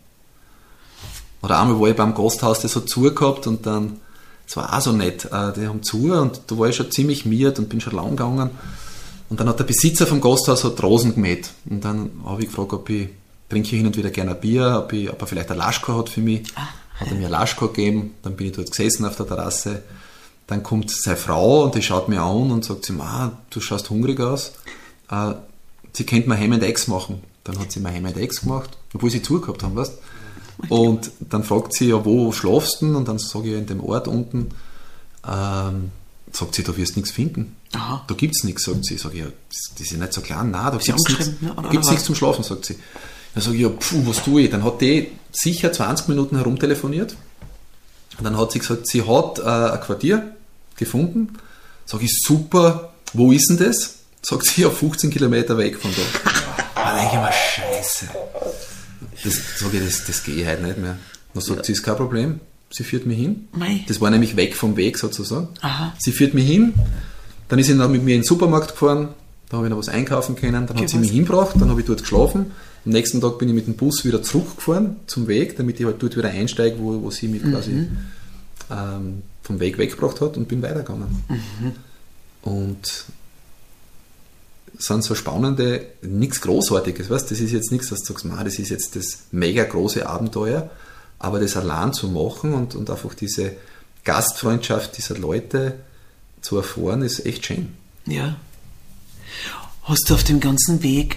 Oder einmal war ich beim Gasthaus, das hat zugehabt und dann, das war auch so nett, äh, die haben zu und da war ich schon ziemlich miert und bin schon lang gegangen. Und dann hat der Besitzer vom Gasthaus hat Rosen gemäht. Und dann habe ich gefragt, ob ich, trinke ich hin und wieder gerne ein Bier, ob, ich, ob er vielleicht ein Laschko hat für mich. Ah. Hat er mir ein Laschko gegeben, dann bin ich dort gesessen auf der Terrasse. Dann kommt seine Frau und die schaut mir an und sagt sie, Ma, du schaust hungrig aus. Äh, sie könnte mir Ham and Eggs machen. Dann hat sie mir Ham and Eggs gemacht, obwohl sie zugehabt haben, weißt. Und dann fragt sie, ja, wo schlafst du denn? Und dann sage ich, in dem Ort unten. Ähm, sagt sie, da wirst du nichts finden. Aha. Da gibt es nichts, sagt sie. Sag ich, ja, das, das ist ja nicht so klein. Nein, da Sie gibt es nichts, angeschrieben, ja, oder gibt's was? nichts zum Schlafen, sagt sie. Dann sage ich, ja, puh, was tue ich? Dann hat die sicher zwanzig Minuten herumtelefoniert. Und dann hat sie gesagt, sie hat äh, ein Quartier gefunden. Sag ich, super, wo ist denn das? Sagt sie, ja, fünfzehn Kilometer weg von da. Dann denke ich mir, scheiße. Das, sag ich, das, das gehe ich heute nicht mehr. Dann sagt sie, ist kein Problem. Sie führt mich hin. Mei. Das war nämlich weg vom Weg sozusagen. Aha. Sie führt mich hin. Dann ist sie noch mit mir in den Supermarkt gefahren. Da habe ich noch was einkaufen können. Dann hat sie was? mich hingebracht. Dann habe ich dort geschlafen. Am nächsten Tag bin ich mit dem Bus wieder zurückgefahren zum Weg, damit ich halt dort wieder einsteige, wo, wo sie mich quasi ähm, vom Weg weggebracht hat und bin weitergegangen. Und es sind so spannende, nichts Großartiges, weißt? Das ist jetzt nichts, dass du sagst, das ist jetzt das mega große Abenteuer, aber das allein zu machen und, und einfach diese Gastfreundschaft dieser Leute zu erfahren, ist echt schön. Ja. Hast du auf dem ganzen Weg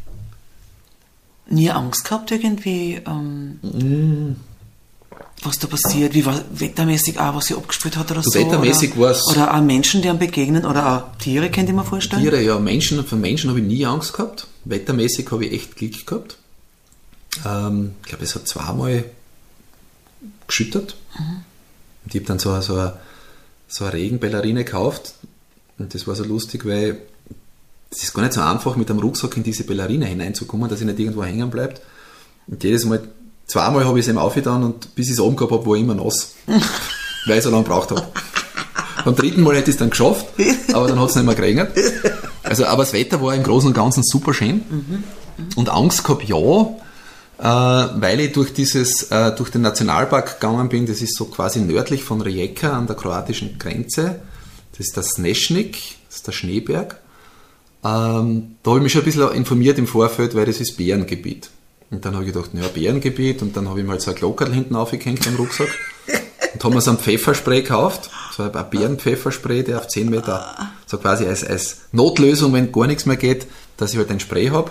nie Angst gehabt irgendwie, ähm, was da passiert, wie war wettermäßig auch, was sie abgespielt hat oder Du, so? wettermäßig oder, war's- Oder auch Menschen, die einem begegnen oder auch Tiere, könnt ihr mir vorstellen? Tiere, ja, Menschen, von Menschen habe ich nie Angst gehabt. Wettermäßig habe ich echt Glück gehabt. Ähm, ich glaube, es hat zweimal geschüttet. Und ich habe dann so, so, eine, so eine Regenballerine gekauft. Und das war so lustig, weil es ist gar nicht so einfach, mit einem Rucksack in diese Ballerine hineinzukommen, dass ich nicht irgendwo hängen bleibt. Und jedes Mal, zweimal habe ich es eben aufgetan und bis ich es oben gehabt habe, war ich immer nass. Weil ich so lange gebraucht habe. Beim dritten Mal hätte ich es dann geschafft, aber dann hat es nicht mehr geregnet. Also, aber das Wetter war im Großen und Ganzen super schön. Und Angst gehabt, ja, äh, weil ich durch, dieses, äh, durch den Nationalpark gegangen bin. Das ist so quasi nördlich von Rijeka an der kroatischen Grenze. Das ist der Snežnik, das ist der Schneeberg. Ähm, da habe ich mich schon ein bisschen informiert im Vorfeld, weil das ist Bärengebiet. Und dann habe ich gedacht, naja, Bärengebiet. Und dann habe ich mal so ein Glockerl hinten aufgehängt am Rucksack. Und haben wir so ein Pfefferspray gekauft, so ein Bärenpfefferspray, der auf zehn Meter, so quasi als, als Notlösung, wenn gar nichts mehr geht, dass ich halt ein Spray habe.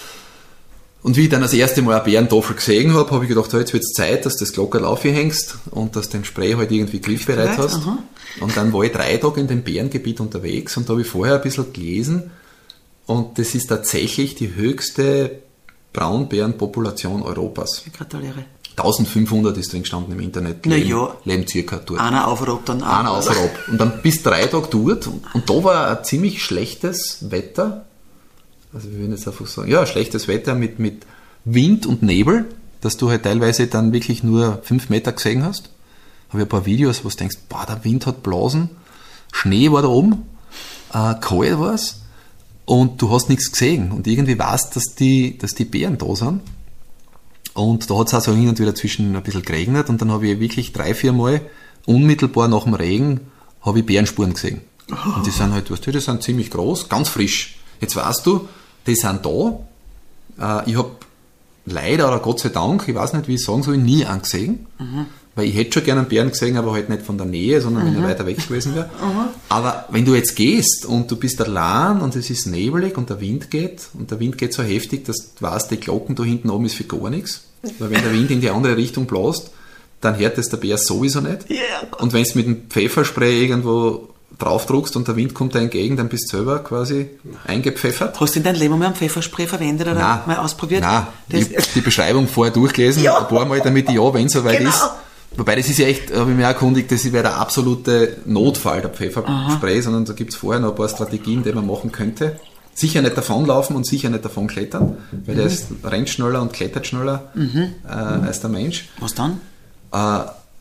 Und wie ich dann das erste Mal eine Bärentaffel gesehen habe, habe ich gedacht, ja, jetzt wird es Zeit, dass du das Glockerl aufhängst und dass du den Spray halt irgendwie griffbereit Griffbereit, hast. aha. Und dann war ich drei Tage in dem Bärengebiet unterwegs und da habe ich vorher ein bisschen gelesen und das ist tatsächlich die höchste Braunbärenpopulation Europas. Ich gratuliere. eintausendfünfhundert ist drin gestanden im Internet. Na leben, ja. leben circa dort. Einer auf Rob, dann Einer auf Rob. Und dann bis drei Tage dort. Und, und da war ein ziemlich schlechtes Wetter. Also wir würden jetzt einfach sagen, ja, schlechtes Wetter mit, mit Wind und Nebel, dass du halt teilweise dann wirklich nur fünf Meter gesehen hast. Habe ich ein paar Videos, wo du denkst, boah, der Wind hat blasen, Schnee war da oben, äh, kalt war es und du hast nichts gesehen. Und irgendwie weißt du, dass die, dass die Bären da sind. Und da hat es auch so hin und wieder zwischen ein bisschen geregnet und dann habe ich wirklich drei, vier Mal unmittelbar nach dem Regen habe ich Bärenspuren gesehen. Und die sind halt, weißt du, die sind ziemlich groß, ganz frisch. Jetzt weißt du, die sind da. Äh, ich habe leider oder Gott sei Dank, ich weiß nicht, wie ich sagen soll, nie angesehen, weil ich hätte schon gerne einen Bären gesehen, aber halt nicht von der Nähe, sondern mhm. wenn er weiter weg gewesen wäre. Mhm. Aber wenn du jetzt gehst und du bist allein und es ist nebelig und der Wind geht und der Wind geht so heftig, dass du weißt, die Glocken da hinten oben ist für gar nichts. Weil wenn der Wind in die andere Richtung bläst, dann hört das der Bär sowieso nicht. Yeah. Und wenn du mit dem Pfefferspray irgendwo drauf druckst und der Wind kommt da entgegen, dann bist du selber quasi eingepfeffert. Hast du in deinem Leben mal einen Pfefferspray verwendet oder nein, mal ausprobiert? Nein, ich habe die Beschreibung vorher durchgelesen, ja. ein paar Mal, damit ich ja, wenn es soweit genau. ist. Wobei das ist ja echt, habe ich mir auch erkundigt, das wäre der absolute Notfall, der Pfefferspray, aha. sondern da gibt es vorher noch ein paar Strategien, die man machen könnte. Sicher nicht davonlaufen und sicher nicht davon klettern, weil mhm. der ist, rennt schneller und klettert schneller mhm. äh, als der Mensch. Was dann? Äh,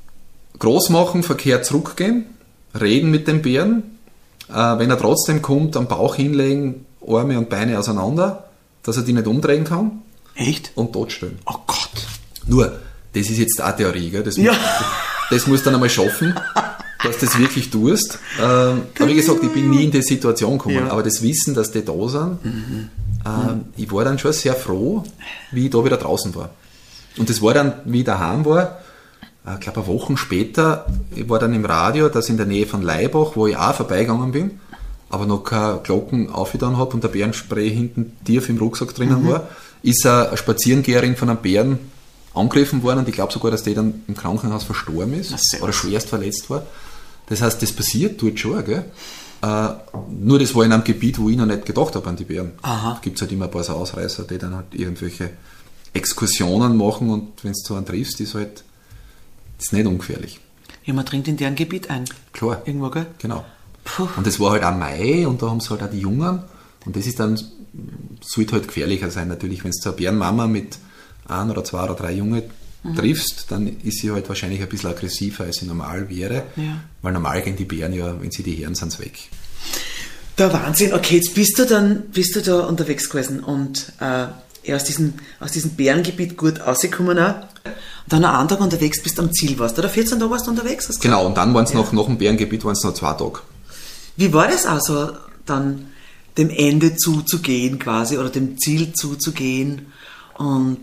groß machen, Verkehr zurückgehen, reden mit dem Bären, äh, wenn er trotzdem kommt, am Bauch hinlegen, Arme und Beine auseinander, dass er die nicht umdrehen kann. Echt? Und totstellen. Oh Gott. Nur, das ist jetzt eine Theorie, gell? Das, ja. muss, das musst du dann einmal schaffen, dass du das wirklich tust. Ähm, aber wie gesagt, ich bin nie in die Situation gekommen, ja. aber das Wissen, dass die da sind, mhm. ähm, ich war dann schon sehr froh, wie ich da wieder draußen war. Und das war dann, wie ich daheim war, ich glaube, eine Woche später, ich war dann im Radio, das in der Nähe von Laibach, wo ich auch vorbeigegangen bin, aber noch keine Glocken aufgetan habe und der Bärenspray hinten tief im Rucksack drinnen mhm. war, ist eine Spaziengeherin von einem Bären angegriffen worden und ich glaube sogar, dass die dann im Krankenhaus verstorben ist oder schwerst verletzt war. Das heißt, das passiert dort schon, gell? Äh, nur das war in einem Gebiet, wo ich noch nicht gedacht habe an die Bären. Da gibt es halt immer ein paar so Ausreißer, die dann halt irgendwelche Exkursionen machen und wenn du so einen triffst, ist halt das ist nicht ungefährlich. Ja, man dringt in deren Gebiet ein. Klar. Irgendwo, gell? Genau. Puh. Und das war halt auch Mai und da haben sie halt auch die Jungen und das ist dann, sollte halt gefährlicher sein natürlich, wenn du so eine Bärenmama mit ein oder zwei oder drei Junge mhm. triffst, dann ist sie halt wahrscheinlich ein bisschen aggressiver, als sie normal wäre, ja. weil normal gehen die Bären ja, wenn sie die hören, sind sie weg. Der Wahnsinn, okay, jetzt bist du dann, bist du da unterwegs gewesen und äh, aus diesem, aus diesem Bärengebiet gut rausgekommen auch. Und dann einen Tag unterwegs bist, am Ziel warst, oder? vierzehn Tage warst du unterwegs? Hast du genau, und dann waren es ja. noch, nach dem Bärengebiet waren es noch zwei Tage. Wie war das also, dann dem Ende zuzugehen quasi, oder dem Ziel zuzugehen und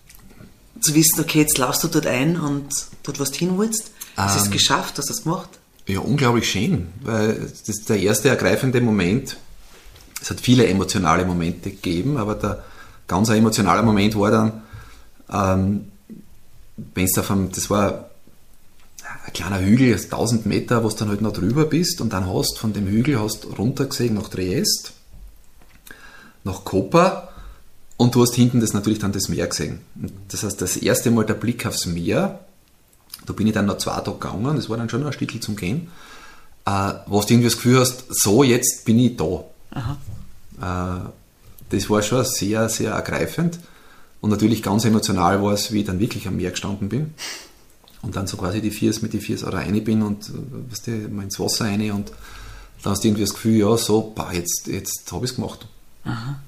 zu wissen, okay, jetzt laufst du dort ein und dort was du hin willst? Hast du ähm, es geschafft? Hast du das gemacht? Ja, unglaublich schön, weil das ist der erste ergreifende Moment. Es hat viele emotionale Momente gegeben, aber der ganz emotionale Moment war dann, ähm, wenn du auf einem, das war ein kleiner Hügel, tausend Meter, wo du dann halt noch drüber bist und dann hast von dem Hügel hast runtergesehen nach Triest, nach Koper und du hast hinten das natürlich dann das Meer gesehen. Das heißt, das erste Mal der Blick aufs Meer, da bin ich dann noch zwei Tage gegangen, das war dann schon ein Stückchen zum Gehen, äh, wo du irgendwie das Gefühl hast, so, jetzt bin ich da. Aha. Äh, das war schon sehr, sehr ergreifend. Und natürlich ganz emotional war es, wie ich dann wirklich am Meer gestanden bin. Und dann so quasi die Viers mit die Viers oder rein bin und weißt du, mal ins Wasser rein und dann hast du irgendwie das Gefühl, ja, so, bah, jetzt, jetzt habe ich es gemacht. Aha.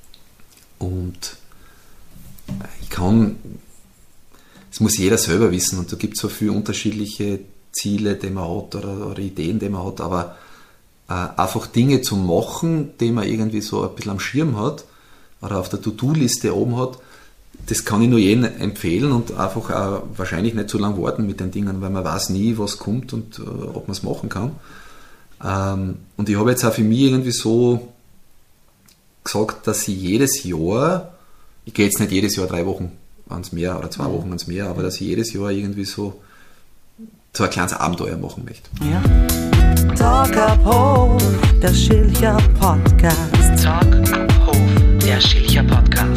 Und ich kann, das muss jeder selber wissen und da gibt es so viele unterschiedliche Ziele, die man hat oder, oder Ideen, die man hat, aber äh, einfach Dinge zu machen, die man irgendwie so ein bisschen am Schirm hat oder auf der To-Do-Liste oben hat, das kann ich nur jedem empfehlen und einfach auch wahrscheinlich nicht zu lange warten mit den Dingen, weil man weiß nie, was kommt und äh, ob man es machen kann. Ähm, und ich habe jetzt auch für mich irgendwie so gesagt, dass ich jedes Jahr, ich gehe jetzt nicht jedes Jahr drei Wochen ans Meer oder zwei Wochen ans Meer, aber dass ich jedes Jahr irgendwie so, so ein kleines Abenteuer machen möchte. Ja. Talk ab Hof, der Schilcher Podcast. Talk ab Hof, der Schilcher Podcast.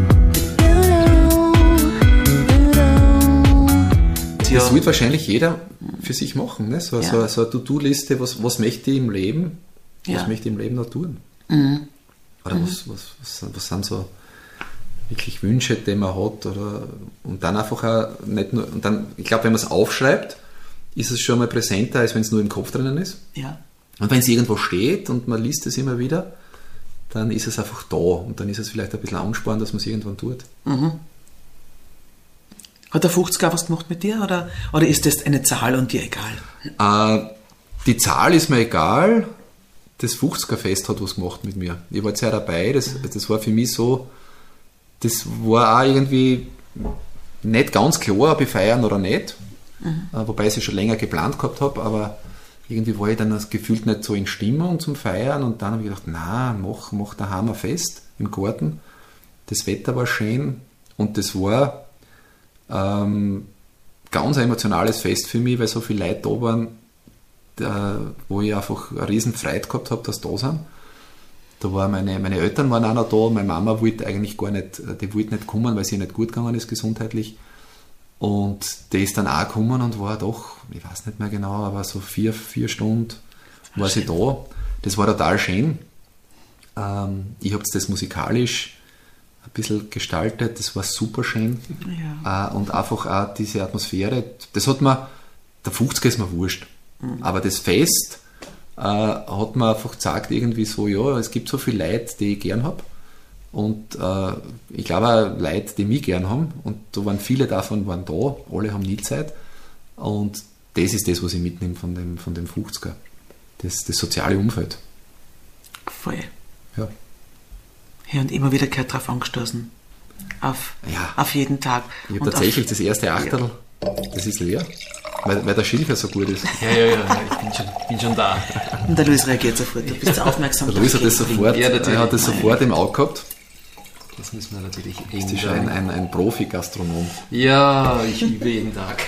Das wird wahrscheinlich jeder für sich machen, ne? so, ja. so, so eine To-Do-Liste, was, was möchte ich im Leben, ja. was möchte ich im Leben noch tun? Mhm. Oder mhm. Was, was, was, was sind so wirklich Wünsche, die man hat, oder, und dann einfach auch nicht nur, und dann, ich glaube, wenn man es aufschreibt, ist es schon mal präsenter, als wenn es nur im Kopf drinnen ist. Ja. Und wenn es irgendwo steht und man liest es immer wieder, dann ist es einfach da und dann ist es vielleicht ein bisschen ansporn, dass man es irgendwann tut. Mhm. Hat der fünfziger was gemacht mit dir oder, oder ist das eine Zahl und dir egal? Äh, die Zahl ist mir egal, das fünfziger-Fest hat was gemacht mit mir. Ich war jetzt ja dabei, das, das war für mich so, das war auch irgendwie nicht ganz klar, ob ich feiern oder nicht. mhm. äh, wobei ich es schon länger geplant gehabt habe, aber irgendwie war ich dann gefühlt nicht so in Stimmung zum Feiern und dann habe ich gedacht, na, mach, mach daheim ein Fest im Garten. Das Wetter war schön und das war ähm, ganz ein emotionales Fest für mich, weil so viele Leute da waren, da, wo ich einfach eine riesen Freude gehabt habe, dass sie da sind. Da war meine, meine Eltern waren auch noch da, meine Mama wollte eigentlich gar nicht, die wollte nicht kommen, weil es ihr nicht gut gegangen ist gesundheitlich. Und die ist dann auch gekommen und war doch, ich weiß nicht mehr genau, aber so vier, vier Stunden war sie da. Das war total schön. Ähm, ich habe das musikalisch ein bisschen gestaltet, das war super schön. Ja. Äh, und einfach auch diese Atmosphäre, das hat mir, der fünfziger ist mir wurscht, mhm. aber das Fest äh, hat mir einfach gesagt, irgendwie so, ja, es gibt so viele Leute, die ich gern habe. Und äh, ich glaube auch Leute, die mich gern haben. Und da waren viele davon waren da, alle haben nie Zeit. Und das ist das, was ich mitnehme von dem, von dem fünfziger. Das, das soziale Umfeld. Voll. Ja. Ja, und immer wieder gehört drauf angestoßen. Auf, ja. auf jeden Tag. Ich habe tatsächlich auf, das erste Achtel, ja. das ist leer. Weil, weil der Schilcher so gut ist. Ja, ja, ja, ich bin schon, bin schon da. Und der Luis reagiert sofort, du bist aufmerksam. Der Luis hat das sofort, ja, er hat das sofort im Auge gehabt. Das müssen wir natürlich ändern. Das ist ein, ein, ein Profi-Gastronom. Ja, ich übe jeden Tag.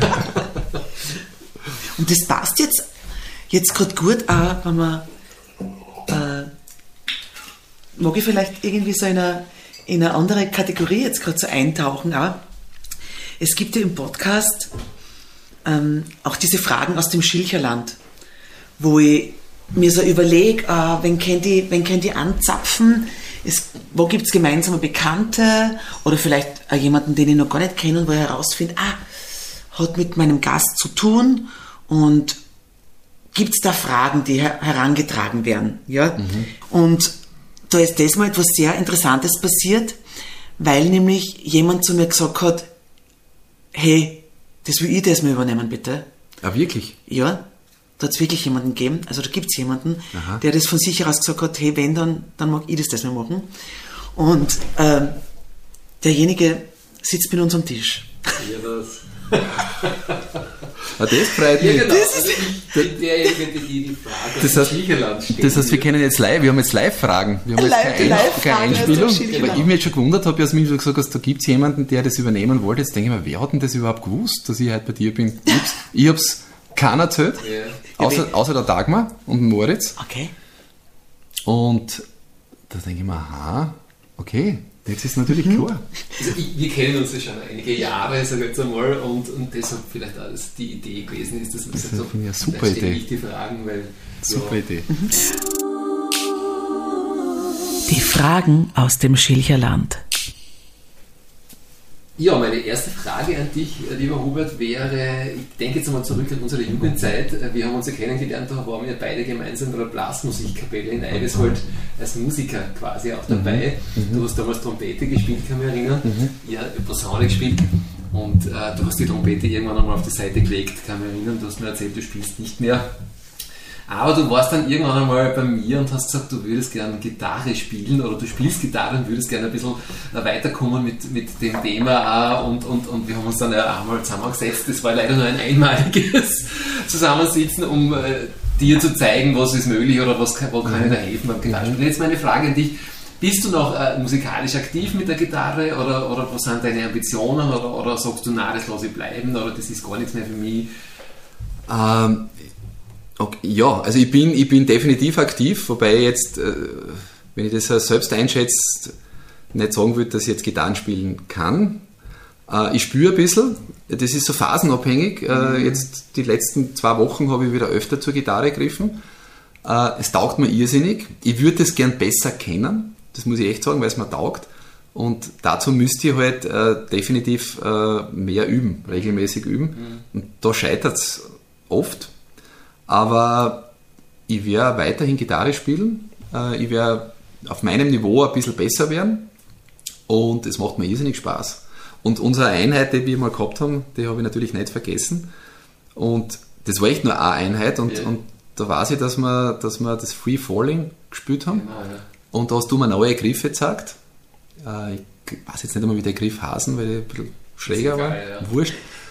Und das passt jetzt, jetzt gerade gut auch, wenn man äh, mag ich vielleicht irgendwie so in eine, in eine andere Kategorie jetzt gerade so eintauchen auch. Es gibt ja im Podcast ähm, auch diese Fragen aus dem Schilcherland, wo ich mir so überlege, äh, wenn könnt die, wenn könnt die anzapfen, es, wo gibt es gemeinsame Bekannte oder vielleicht auch jemanden, den ich noch gar nicht kenne und wo ich herausfinde, ah, hat mit meinem Gast zu tun und gibt es da Fragen, die her- herangetragen werden. Ja? Mhm. Und da ist das mal etwas sehr Interessantes passiert, weil nämlich jemand zu mir gesagt hat, hey, das will ich das mal übernehmen, bitte. Ah, wirklich? Ja. Da hat es wirklich jemanden gegeben, also da gibt es jemanden, Aha. der das von sich heraus gesagt hat, hey, wenn, dann, dann mag ich das das mal machen. Und ähm, derjenige sitzt mit uns am Tisch. Ja, das. Ah, das freut mich. Ja, genau. Das ist also derjenige, der die die Frage das heißt, Schilcherland stellt. Das heißt, wir können jetzt live, wir haben jetzt Live-Fragen. Wir haben live, jetzt keine, live keine Einspielung. Weil ich mich jetzt schon gewundert habe, Jasmin, du gesagt hast, da gibt es jemanden, der das übernehmen wollte. Jetzt denke ich mir, wer hat denn das überhaupt gewusst, dass ich heute bei dir bin? Ich habe es keiner erzählt, yeah. außer, außer der Dagmar und Moritz. Okay. Und da denke ich mir, aha, okay, jetzt ist natürlich mhm. klar. Also ich, wir kennen uns ja schon einige Jahre, sag ich jetzt einmal, und, und deshalb vielleicht auch das die Idee gewesen ist, dass man das sagt, so, eine super Idee. Ich die Fragen, weil, super ja. Idee. Mhm. Die Fragen aus dem Schilcherland. Ja, meine erste Frage an dich, lieber Hubert, wäre, ich denke jetzt einmal zurück an unsere Jugendzeit. Wir haben uns ja kennengelernt, da waren wir beide gemeinsam bei der Blasmusikkapelle in Eiweswald als Musiker quasi auch dabei. Mhm. Du hast damals Trompete gespielt, kann ich mich erinnern. Mhm. Ich habe Posaune gespielt und äh, du hast die Trompete irgendwann einmal auf die Seite gelegt, kann ich mich erinnern. Du hast mir erzählt, du spielst nicht mehr. Aber du warst dann irgendwann einmal bei mir und hast gesagt, du würdest gerne Gitarre spielen oder du spielst Gitarre und würdest gerne ein bisschen weiterkommen mit, mit dem Thema und, und, und wir haben uns dann ja einmal zusammengesetzt. Das war leider nur ein einmaliges Zusammensitzen, um äh, dir zu zeigen, was ist möglich oder was kann, wo kann ich da helfen beim Gitarrespielen. Jetzt meine Frage an dich, bist du noch äh, musikalisch aktiv mit der Gitarre oder, oder was sind deine Ambitionen oder, oder sagst du, na, das lasse ich bleiben oder das ist gar nichts mehr für mich? Ähm, Okay, ja, also ich bin, ich bin definitiv aktiv, wobei jetzt, äh, wenn ich das selbst einschätze, nicht sagen würde, dass ich jetzt Gitarren spielen kann. Äh, ich spüre ein bisschen, das ist so phasenabhängig. Äh, jetzt die letzten zwei Wochen habe ich wieder öfter zur Gitarre gegriffen. Äh, es taugt mir irrsinnig. Ich würde es gern besser kennen, das muss ich echt sagen, weil es mir taugt. Und dazu müsst ihr halt äh, definitiv äh, mehr üben, regelmäßig üben. Mhm. Und da scheitert es oft. Aber ich werde weiterhin Gitarre spielen, ich werde auf meinem Niveau ein bisschen besser werden und es macht mir irrsinnig Spaß. Und unsere Einheit, die wir mal gehabt haben, die habe ich natürlich nicht vergessen und das war echt nur eine Einheit und, yeah. und da weiß ich, dass wir, dass wir das Free Falling gespielt haben. Genau, ja. Und da hast du mir neue Griffe gezeigt. Ich weiß jetzt nicht einmal, wie der Griff heißen, weil ich ein bisschen schräger war, ja. Wurscht.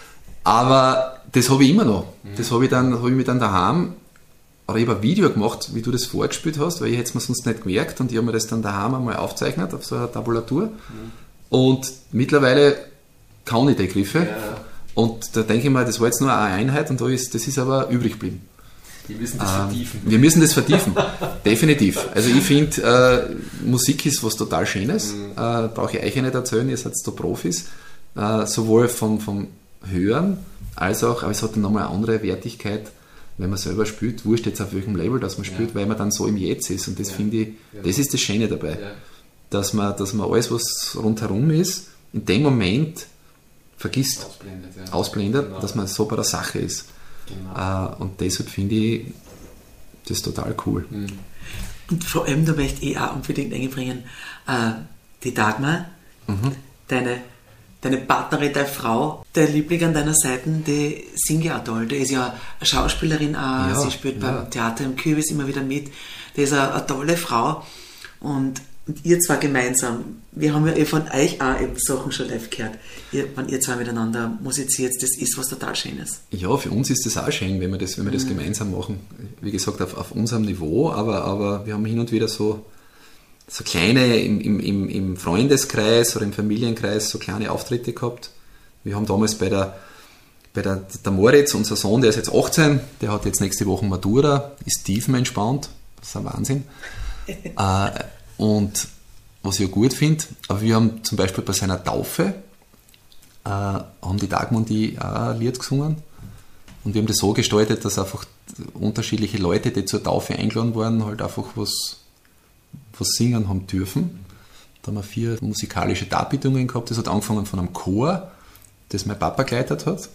Aber das habe ich immer noch. Das habe ich, dann, hab ich mir dann daheim, aber ich habe ein Video gemacht, wie du das vorgespielt hast, weil ich hätte es mir sonst nicht gemerkt und ich habe mir das dann daheim einmal aufgezeichnet auf so einer Tabulatur. Mhm. Und mittlerweile kann ich die Griffe. Ja. Und da denke ich mir, das war jetzt nur eine Einheit und da ist, das ist aber übrig geblieben. Wir müssen das ähm, vertiefen. Wir müssen das vertiefen, definitiv. Also ich finde, äh, Musik ist was total Schönes, mhm. äh, brauche ich euch ja nicht erzählen, ihr seid da Profis, äh, sowohl vom, vom Hören als auch, aber es hat dann nochmal eine andere Wertigkeit, wenn man selber spielt, wurscht jetzt auf welchem Label das man spielt, ja. weil man dann so im Jetzt ist und das ja. finde ich, ja. das ist das Schöne dabei, ja. dass, man, dass man alles, was rundherum ist, in dem Moment vergisst, ausblendet, ja. ausblendet genau. dass man so bei der Sache ist. Genau. Uh, und deshalb finde ich das total cool. Mhm. Und vor allem, da möchte ich auch unbedingt einbringen, uh, die Dagmar, mhm. deine, deine Partnerin, deine Frau, der Liebling an deiner Seite, die singt ja auch toll. Die ist ja eine Schauspielerin auch, ja, sie spielt ja. beim Theater im Kürbis immer wieder mit. Die ist eine, eine tolle Frau und Und ihr zwei gemeinsam, wir haben ja eh von euch auch eben Sachen schon live gehört. Ihr, wenn ihr zwei miteinander musiziert, das ist was total Schönes. Ja, für uns ist das auch schön, wenn wir das, wenn wir das mhm. gemeinsam machen. Wie gesagt, auf, auf unserem Niveau, aber, aber wir haben hin und wieder so, so kleine, im, im, im Freundeskreis oder im Familienkreis, so kleine Auftritte gehabt. Wir haben damals bei der, bei der, der Moritz, unser Sohn, der ist jetzt achtzehn, der hat jetzt nächste Woche Matura, ist tiefenentspannt, das ist ein Wahnsinn. äh, Und was ich ja gut finde, aber wir haben zum Beispiel bei seiner Taufe, äh, haben die Dagmar und die auch ein Lied gesungen. Und wir haben das so gestaltet, dass einfach unterschiedliche Leute, die zur Taufe eingeladen waren, halt einfach was, was singen haben dürfen. Da haben wir vier musikalische Darbietungen gehabt. Das hat angefangen von einem Chor, das mein Papa geleitet hat.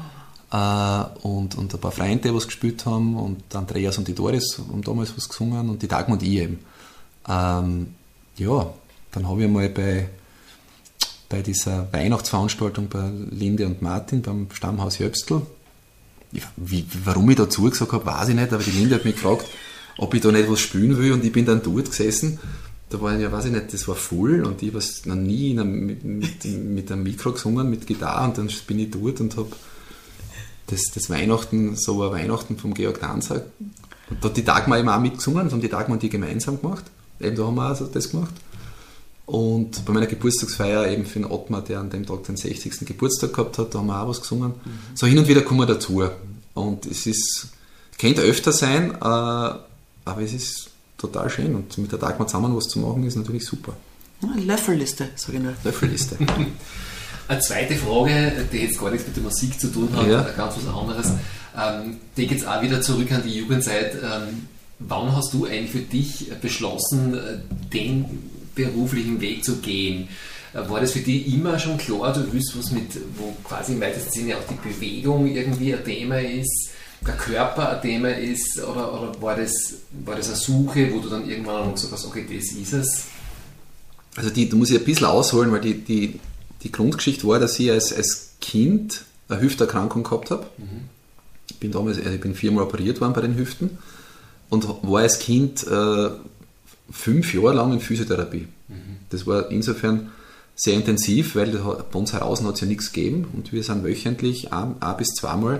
Äh, und, und ein paar Freunde, die was gespielt haben. Und Andreas und die Doris haben damals was gesungen und die Dagmar und ich eben. Ähm, ja, dann habe ich mal bei, bei dieser Weihnachtsveranstaltung bei Linde und Martin beim Stammhaus Jöbstl, wie, warum ich dazu gesagt habe, weiß ich nicht, aber die Linde hat mich gefragt, ob ich da nicht was spielen will und ich bin dann dort gesessen. Da war ja, weiß ich nicht, das war voll und ich habe noch nie in einem, mit, mit, mit einem Mikro gesungen, mit Gitarre und dann bin ich dort und habe das, das Weihnachten, so war Weihnachten vom Georg Danzer und da hat die Dagmar eben auch mitgesungen, das haben die Dagmar und die gemeinsam gemacht. Eben da haben wir also das gemacht. Und bei meiner Geburtstagsfeier eben für den Ottmar, der an dem Tag den sechzigsten Geburtstag gehabt hat, da haben wir auch was gesungen. Mhm. So hin und wieder kommen wir dazu. Und es ist, könnte öfter sein, äh, aber es ist total schön. Und mit der Dagmar zusammen was zu machen, ist natürlich super. Löffelliste, sage ich nur. Löffelliste. Eine zweite Frage, die jetzt gar nichts mit der Musik zu tun hat, ja. ganz was anderes. Ähm, die geht jetzt auch wieder zurück an die Jugendzeit. Ähm, Wann hast du eigentlich für dich beschlossen, den beruflichen Weg zu gehen? War das für dich immer schon klar, du willst was mit, wo quasi im weitesten Sinne auch die Bewegung irgendwie ein Thema ist, der Körper ein Thema ist, oder, oder war, das, war das eine Suche, wo du dann irgendwann gesagt hast, okay, das ist es? Also die, da muss ich ein bisschen ausholen, weil die, die, die Grundgeschichte war, dass ich als, als Kind eine Hüfterkrankung gehabt habe. Mhm. Ich bin damals, ich bin viermal operiert worden bei den Hüften. Und war als Kind äh, fünf Jahre lang in Physiotherapie. Mhm. Das war insofern sehr intensiv, weil bei uns heraus hat es ja nichts gegeben und wir sind wöchentlich ein, ein bis zweimal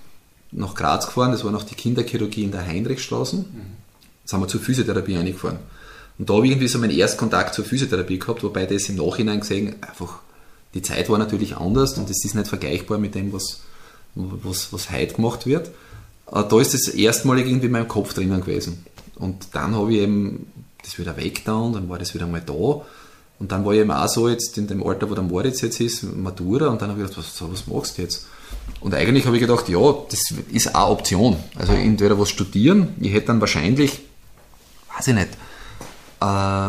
nach Graz gefahren, das war noch die Kinderchirurgie in der Heinrichstraße, mhm. sind wir zur Physiotherapie reingefahren. Und da habe ich irgendwie so meinen Erstkontakt zur Physiotherapie gehabt, wobei das im Nachhinein gesehen, einfach, die Zeit war natürlich anders und es ist nicht vergleichbar mit dem, was, was, was heute gemacht wird. Da ist das erstmalig irgendwie in meinem Kopf drinnen gewesen. Und dann habe ich eben das wieder weg da und dann war das wieder mal da. Und dann war ich eben auch so jetzt in dem Alter, wo der Moritz jetzt ist, Matura, und dann habe ich gedacht, was, was machst du jetzt? Und eigentlich habe ich gedacht, ja, das ist eine Option. Also entweder was studieren, ich hätte dann wahrscheinlich, weiß ich nicht, äh,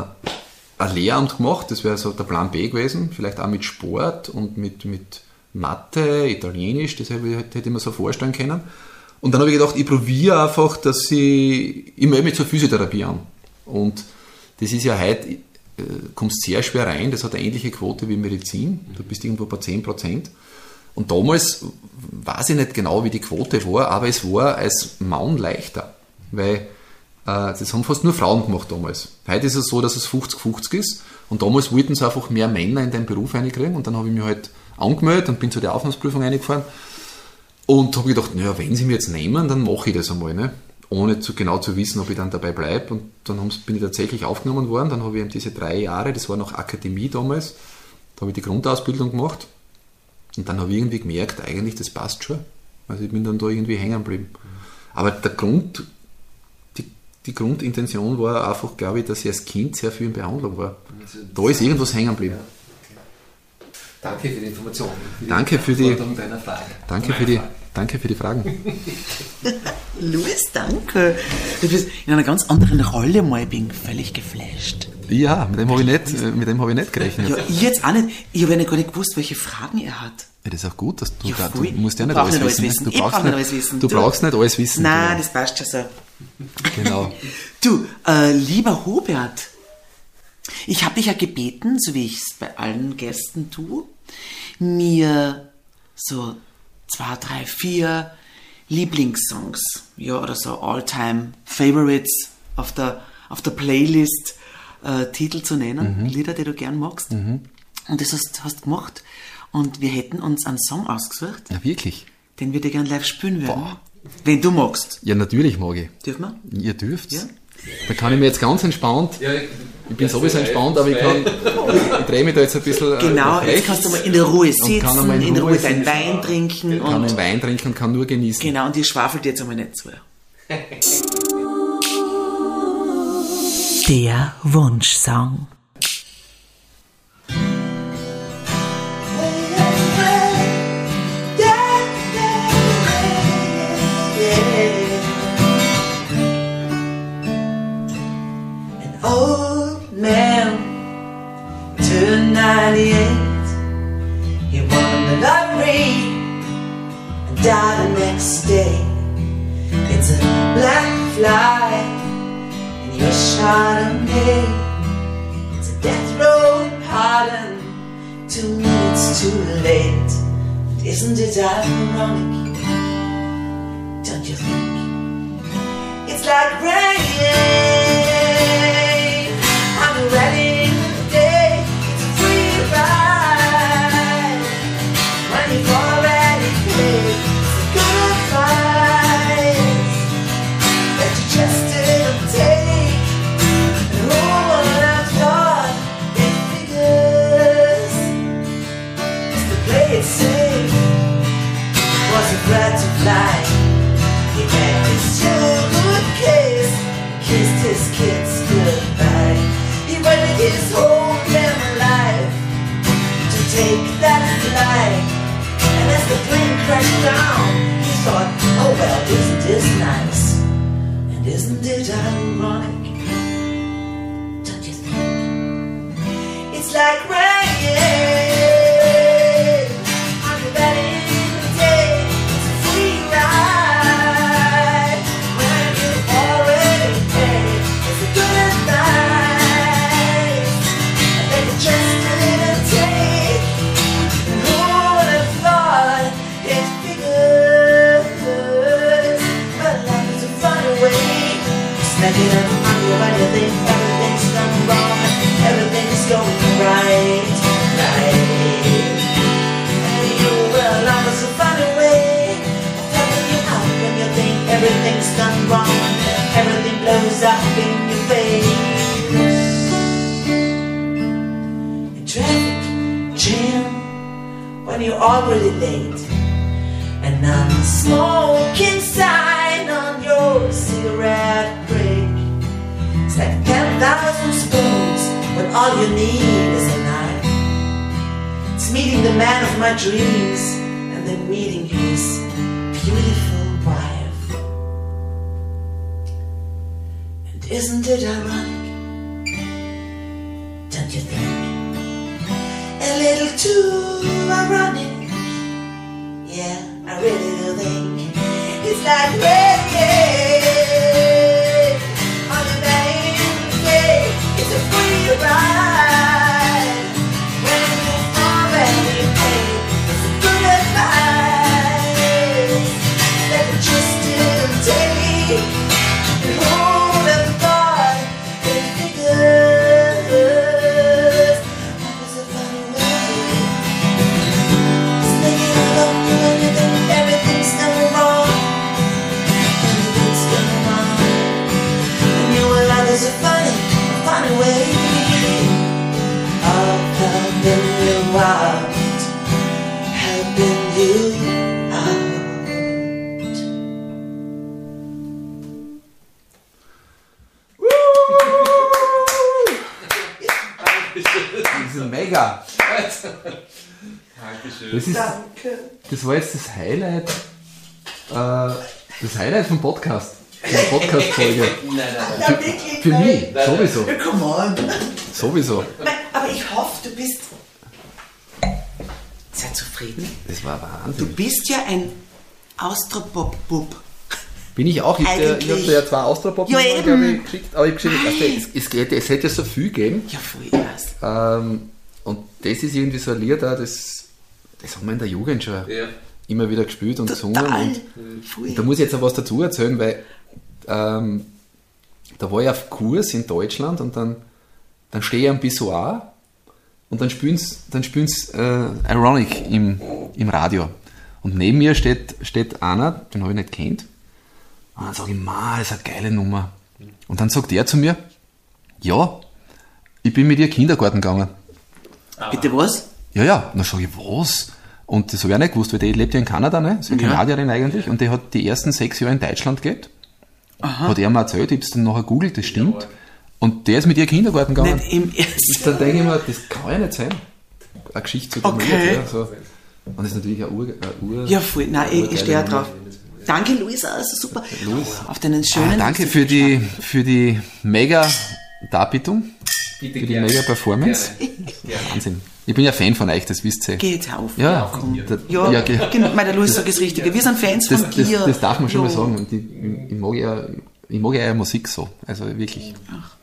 ein Lehramt gemacht, das wäre so der Plan B gewesen, vielleicht auch mit Sport und mit, mit Mathe, Italienisch, das hätte ich, hätte ich mir so vorstellen können. Und dann habe ich gedacht, ich probiere einfach, dass ich, ich melde mich zur Physiotherapie an. Und das ist ja heute, äh, kommst sehr schwer rein, das hat eine ähnliche Quote wie Medizin, du bist irgendwo bei zehn Prozent. Und damals weiß ich nicht genau, wie die Quote war, aber es war als Mann leichter, weil äh, das haben fast nur Frauen gemacht damals. Heute ist es so, dass es fünfzig fünfzig ist und damals wollten sie einfach mehr Männer in den Beruf reinkriegen und dann habe ich mich halt angemeldet und bin zu der Aufnahmeprüfung reingefahren. Und habe gedacht, naja, wenn sie mir jetzt nehmen, dann mache ich das einmal, ne? Ohne zu, genau zu wissen, ob ich dann dabei bleibe. Und dann bin ich tatsächlich aufgenommen worden. Dann habe ich eben diese drei Jahre, das war noch Akademie damals, da habe ich die Grundausbildung gemacht. Und dann habe ich irgendwie gemerkt, eigentlich, das passt schon. Also ich bin dann da irgendwie hängen geblieben. Aber der Grund, die, die Grundintention war einfach, glaube ich, dass ich als Kind sehr viel in Behandlung war. Da ist irgendwas hängen geblieben. Danke für die Information. Für danke für die, deiner Frage. Danke für die, danke für die Fragen. Luis, danke. Du bist in einer ganz anderen Rolle mal, ich bin völlig geflasht. Ja, mit dem habe ich nicht, mit dem habe ich nicht gerechnet. Ja, ich jetzt auch nicht. Ich habe ja gar nicht gewusst, welche Fragen er hat. Ja, das ist auch gut, dass du, Ja, da, du voll. musst ja nicht Ich brauch alles nicht alles wissen. wissen. Du Ich brauchst brauch nicht nicht alles wissen. Du Du- brauchst nicht alles wissen. Nein, du. das passt schon so. Genau. Du, äh, lieber Hubert, ich habe dich ja gebeten, so wie ich es bei allen Gästen tue, mir so zwei, drei, vier Lieblingssongs, ja, oder so All-Time Favorites auf der, auf der Playlist äh, Titel zu nennen, Lieder, die du gern magst. Und das hast du gemacht. Und wir hätten uns einen Song ausgesucht, Ja, wirklich. den wir dir gern live spielen würden. Wenn du magst. Ja, natürlich mag ich. Dürfen wir? Ihr dürft. Ja. Da kann ich mir jetzt ganz entspannt, Ja, ich bin sowieso entspannt, aber ich kann, ich drehe mich da jetzt ein bisschen Genau, nach jetzt rechts kannst du mal in der Ruhe und kann einmal sitzen, in Ruhe deinen sitzen, Wein trinken kann und einen Wein trinken und kann nur genießen. genau, und die schwafelt jetzt einmal nicht zu. Der Wunschsong. An old man turned ninety-eight. He won the lottery and died the next day. It's a black fly and you shot him dead. It's a death row pardon, two minutes too late. And isn't it ironic? Don't you think? It's like rain on a wedding day. It's a free ride when you've already paid. It's a good advice that you just didn't take. And who would have thought it figures? As the play it safe was a glad to fly. He met his childhood kiss, kissed his kids goodbye. He waited his whole damn life to take that flight. And as the plane crashed down, he thought, oh well, isn't this nice? And isn't it ironic? Don't you think? It's like rain on your wedding day. It's a free ride when you've already paid. It's a good advice that you just didn't take. And who would have thought it figures? But life is a funny way. Snacking up on you when you think everything's done wrong, everything's going right, right. And you will love is a funny way of helping you out when you think everything's done wrong, everything blows up in your face. In traffic jam when you're already late, and on the smoking sign on your cigarette break. It's like ten thousand spoons when all you need is a knife. It's meeting the man of my dreams and then meeting his beautiful wife. And isn't it ironic? Don't you think? A little too ironic. Yeah, I really do think it's like rain on a rainy day. It's a free ride when you've already paid. It's a good advice that you just didn't take. And who would have thought it figures? That was a funny way. It's making it up when you think everything's done mega. Dankeschön. Das, ist, Danke. das war jetzt das Highlight, äh, das Highlight vom Podcast. Der Podcast-Folge. Nein, nein, nein. Ja, wirklich. Für mich, Nein. sowieso. Ja, come on. Sowieso. Nein, aber ich hoffe, du bist... Sei zufrieden. Das war Du Wahnsinn. bist ja ein Austropop-Bub. Bin ich auch. Ich, äh, ich Eigentlich- habe dir ja zwei Austropop Ja, eben. geschickt, aber ich habe geschrieben, also, es, es, geht- es hätte ja so viel gegeben. Ja, voll, ich weiß. Ähm, und das ist irgendwie so ein Lied, auch, das, das haben wir in der Jugend schon Ja. immer wieder gespielt und gesungen. Total. Und, Voll. und da muss ich jetzt auch was dazu erzählen, weil ähm, da war ich auf Kurs in Deutschland und dann, dann stehe ich am Pissoir und dann spielen sie dann spielen's, äh, Ironic im, im Radio. Und neben mir steht, steht einer, den habe ich nicht kennt. Und dann sage ich, ma, das ist eine geile Nummer. Und dann sagt er zu mir, ja, ich bin mit ihr Kindergarten gegangen. Bitte was? Ja, ja. Und dann sage ich, was? Und das habe ich auch nicht gewusst, weil die lebt ja in Kanada, ne? Ist eine Ja. Kanadierin eigentlich. Und die hat die ersten sechs Jahre in Deutschland gelebt. Hat er mir erzählt, ich habe es dann nachher googelt, das stimmt. Und der ist mit ihr Kindergarten gegangen. Nicht im Und Ernst. dann denke ich mir, das kann ja nicht sein. Eine Geschichte zu dem Okay. Lied, ja, so. Und das ist natürlich eine Ur... Eine Ur Ja, voll. Nein, ich, ich urgeile stehe ja Nummer. drauf. Danke, Luisa, also super. Luis. Auf deinen schönen... Ah, danke für die, für die mega Darbietung, Bitte für die gerne. mega Performance. Gerne. Gerne. Wahnsinn. Ich bin ja Fan von euch, das wisst ihr. Geh jetzt auf. Ja, von dir. da- Ja, ja, ge- genau, mein, der Luis sagt das Richtige. Wir sind Fans das, von das, dir. das darf man schon Ja. mal sagen. Und ich, ich, mag ja, ich mag ja eure Musik so. Also wirklich.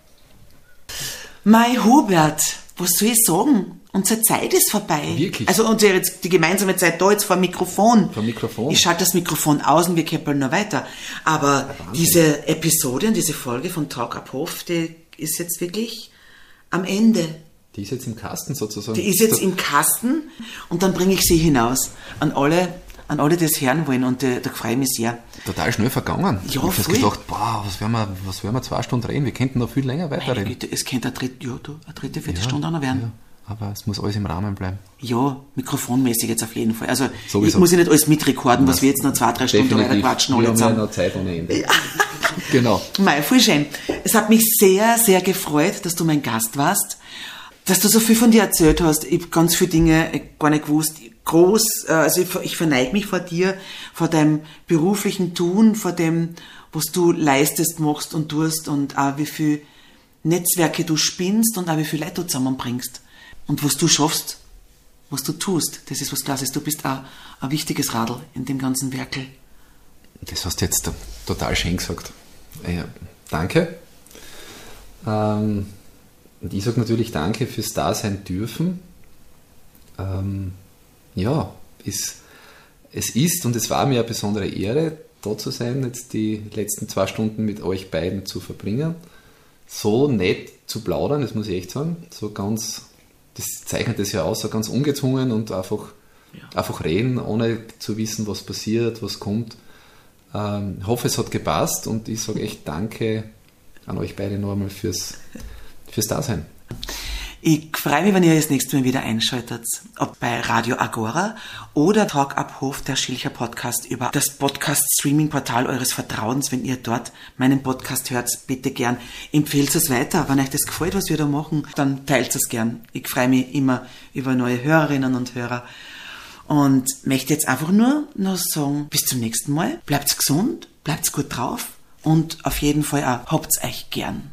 Mein Hubert, was soll ich sagen? Unsere Zeit ist vorbei. Wirklich? Also unsere jetzt die gemeinsame Zeit da jetzt vor dem Mikrofon. Vor dem Mikrofon. Ich schalte das Mikrofon aus und wir keppeln noch weiter. Aber diese Episode und diese Folge von Talk Up Hof, die ist jetzt wirklich am Ende. Die ist jetzt im Kasten sozusagen. Die ist jetzt im Kasten und dann bringe ich sie hinaus an alle, an alle, die es hören wollen und äh, da freue ich mich sehr. total schnell vergangen. Ja, ich habe voll. gedacht, boah, was werden wir, was werden wir zwei Stunden reden? Wir könnten noch viel länger Meine weiterreden. Güte, es könnte eine dritte, ja, du, eine dritte, vierte Stunde auch noch werden. Ja, aber es muss alles im Rahmen bleiben. Ja, mikrofonmäßig jetzt auf jeden Fall. Also Sowieso. ich muss ja nicht alles mitrekorden, was wir jetzt noch zwei, drei Stunden weiter Definitiv. quatschen Wir alle haben ja zusammen. noch Zeit ohne Ende. Genau. Mei, voll schön. Es hat mich sehr, sehr gefreut, dass du mein Gast warst, dass du so viel von dir erzählt hast. Ich habe ganz viele Dinge äh, gar nicht gewusst. Groß, äh, also ich, ich verneige mich vor dir, vor deinem beruflichen Tun, vor dem, was du leistest, machst und tust und auch wie viel Netzwerke du spinnst und auch wie viel Leute du zusammenbringst. Und was du schaffst, was du tust, das ist was Klasses. Du bist auch ein wichtiges Radl in dem ganzen Werkel. Das hast du jetzt total schön gesagt. Ja, danke. Ähm, und ich sage natürlich danke fürs Dasein dürfen. Ähm, ja, es, es ist und es war mir eine besondere Ehre, da zu sein, jetzt die letzten zwei Stunden mit euch beiden zu verbringen. So nett zu plaudern, das muss ich echt sagen. So ganz, das zeichnet es ja aus, so ganz ungezwungen und einfach, einfach reden, ohne zu wissen, was passiert, was kommt. Ähm, ich hoffe, es hat gepasst und ich sage echt danke an euch beide noch einmal fürs, fürs Dasein. Ich freue mich, wenn ihr das nächste Mal wieder einschaltet, ob bei Radio Agora oder Talk Up Hof, der Schilcher Podcast über das Podcast-Streaming-Portal eures Vertrauens. Wenn ihr dort meinen Podcast hört, bitte gern empfehlt es weiter. Wenn euch das gefällt, was wir da machen, dann teilt es gern. Ich freue mich immer über neue Hörerinnen und Hörer und möchte jetzt einfach nur noch sagen, bis zum nächsten Mal. Bleibt gesund, bleibt gut drauf und auf jeden Fall auch habt's euch gern.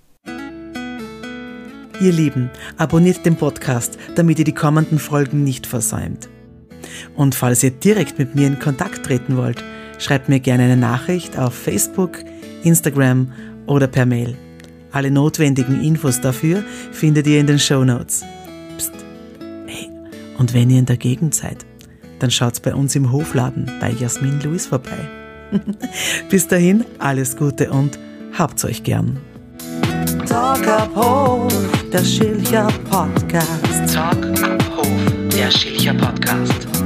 Ihr Lieben, abonniert den Podcast, damit ihr die kommenden Folgen nicht versäumt. Und falls ihr direkt mit mir in Kontakt treten wollt, schreibt mir gerne eine Nachricht auf Facebook, Instagram oder per Mail. Alle notwendigen Infos dafür findet ihr in den Shownotes. Psst. Hey, und wenn ihr in der Gegend seid, dann schaut bei uns im Hofladen bei Jasmin Louis vorbei. Bis dahin, alles Gute und habt's euch gern. Talk Up Hof, der Schilcher Podcast. Talk Up Hof, der Schilcher Podcast.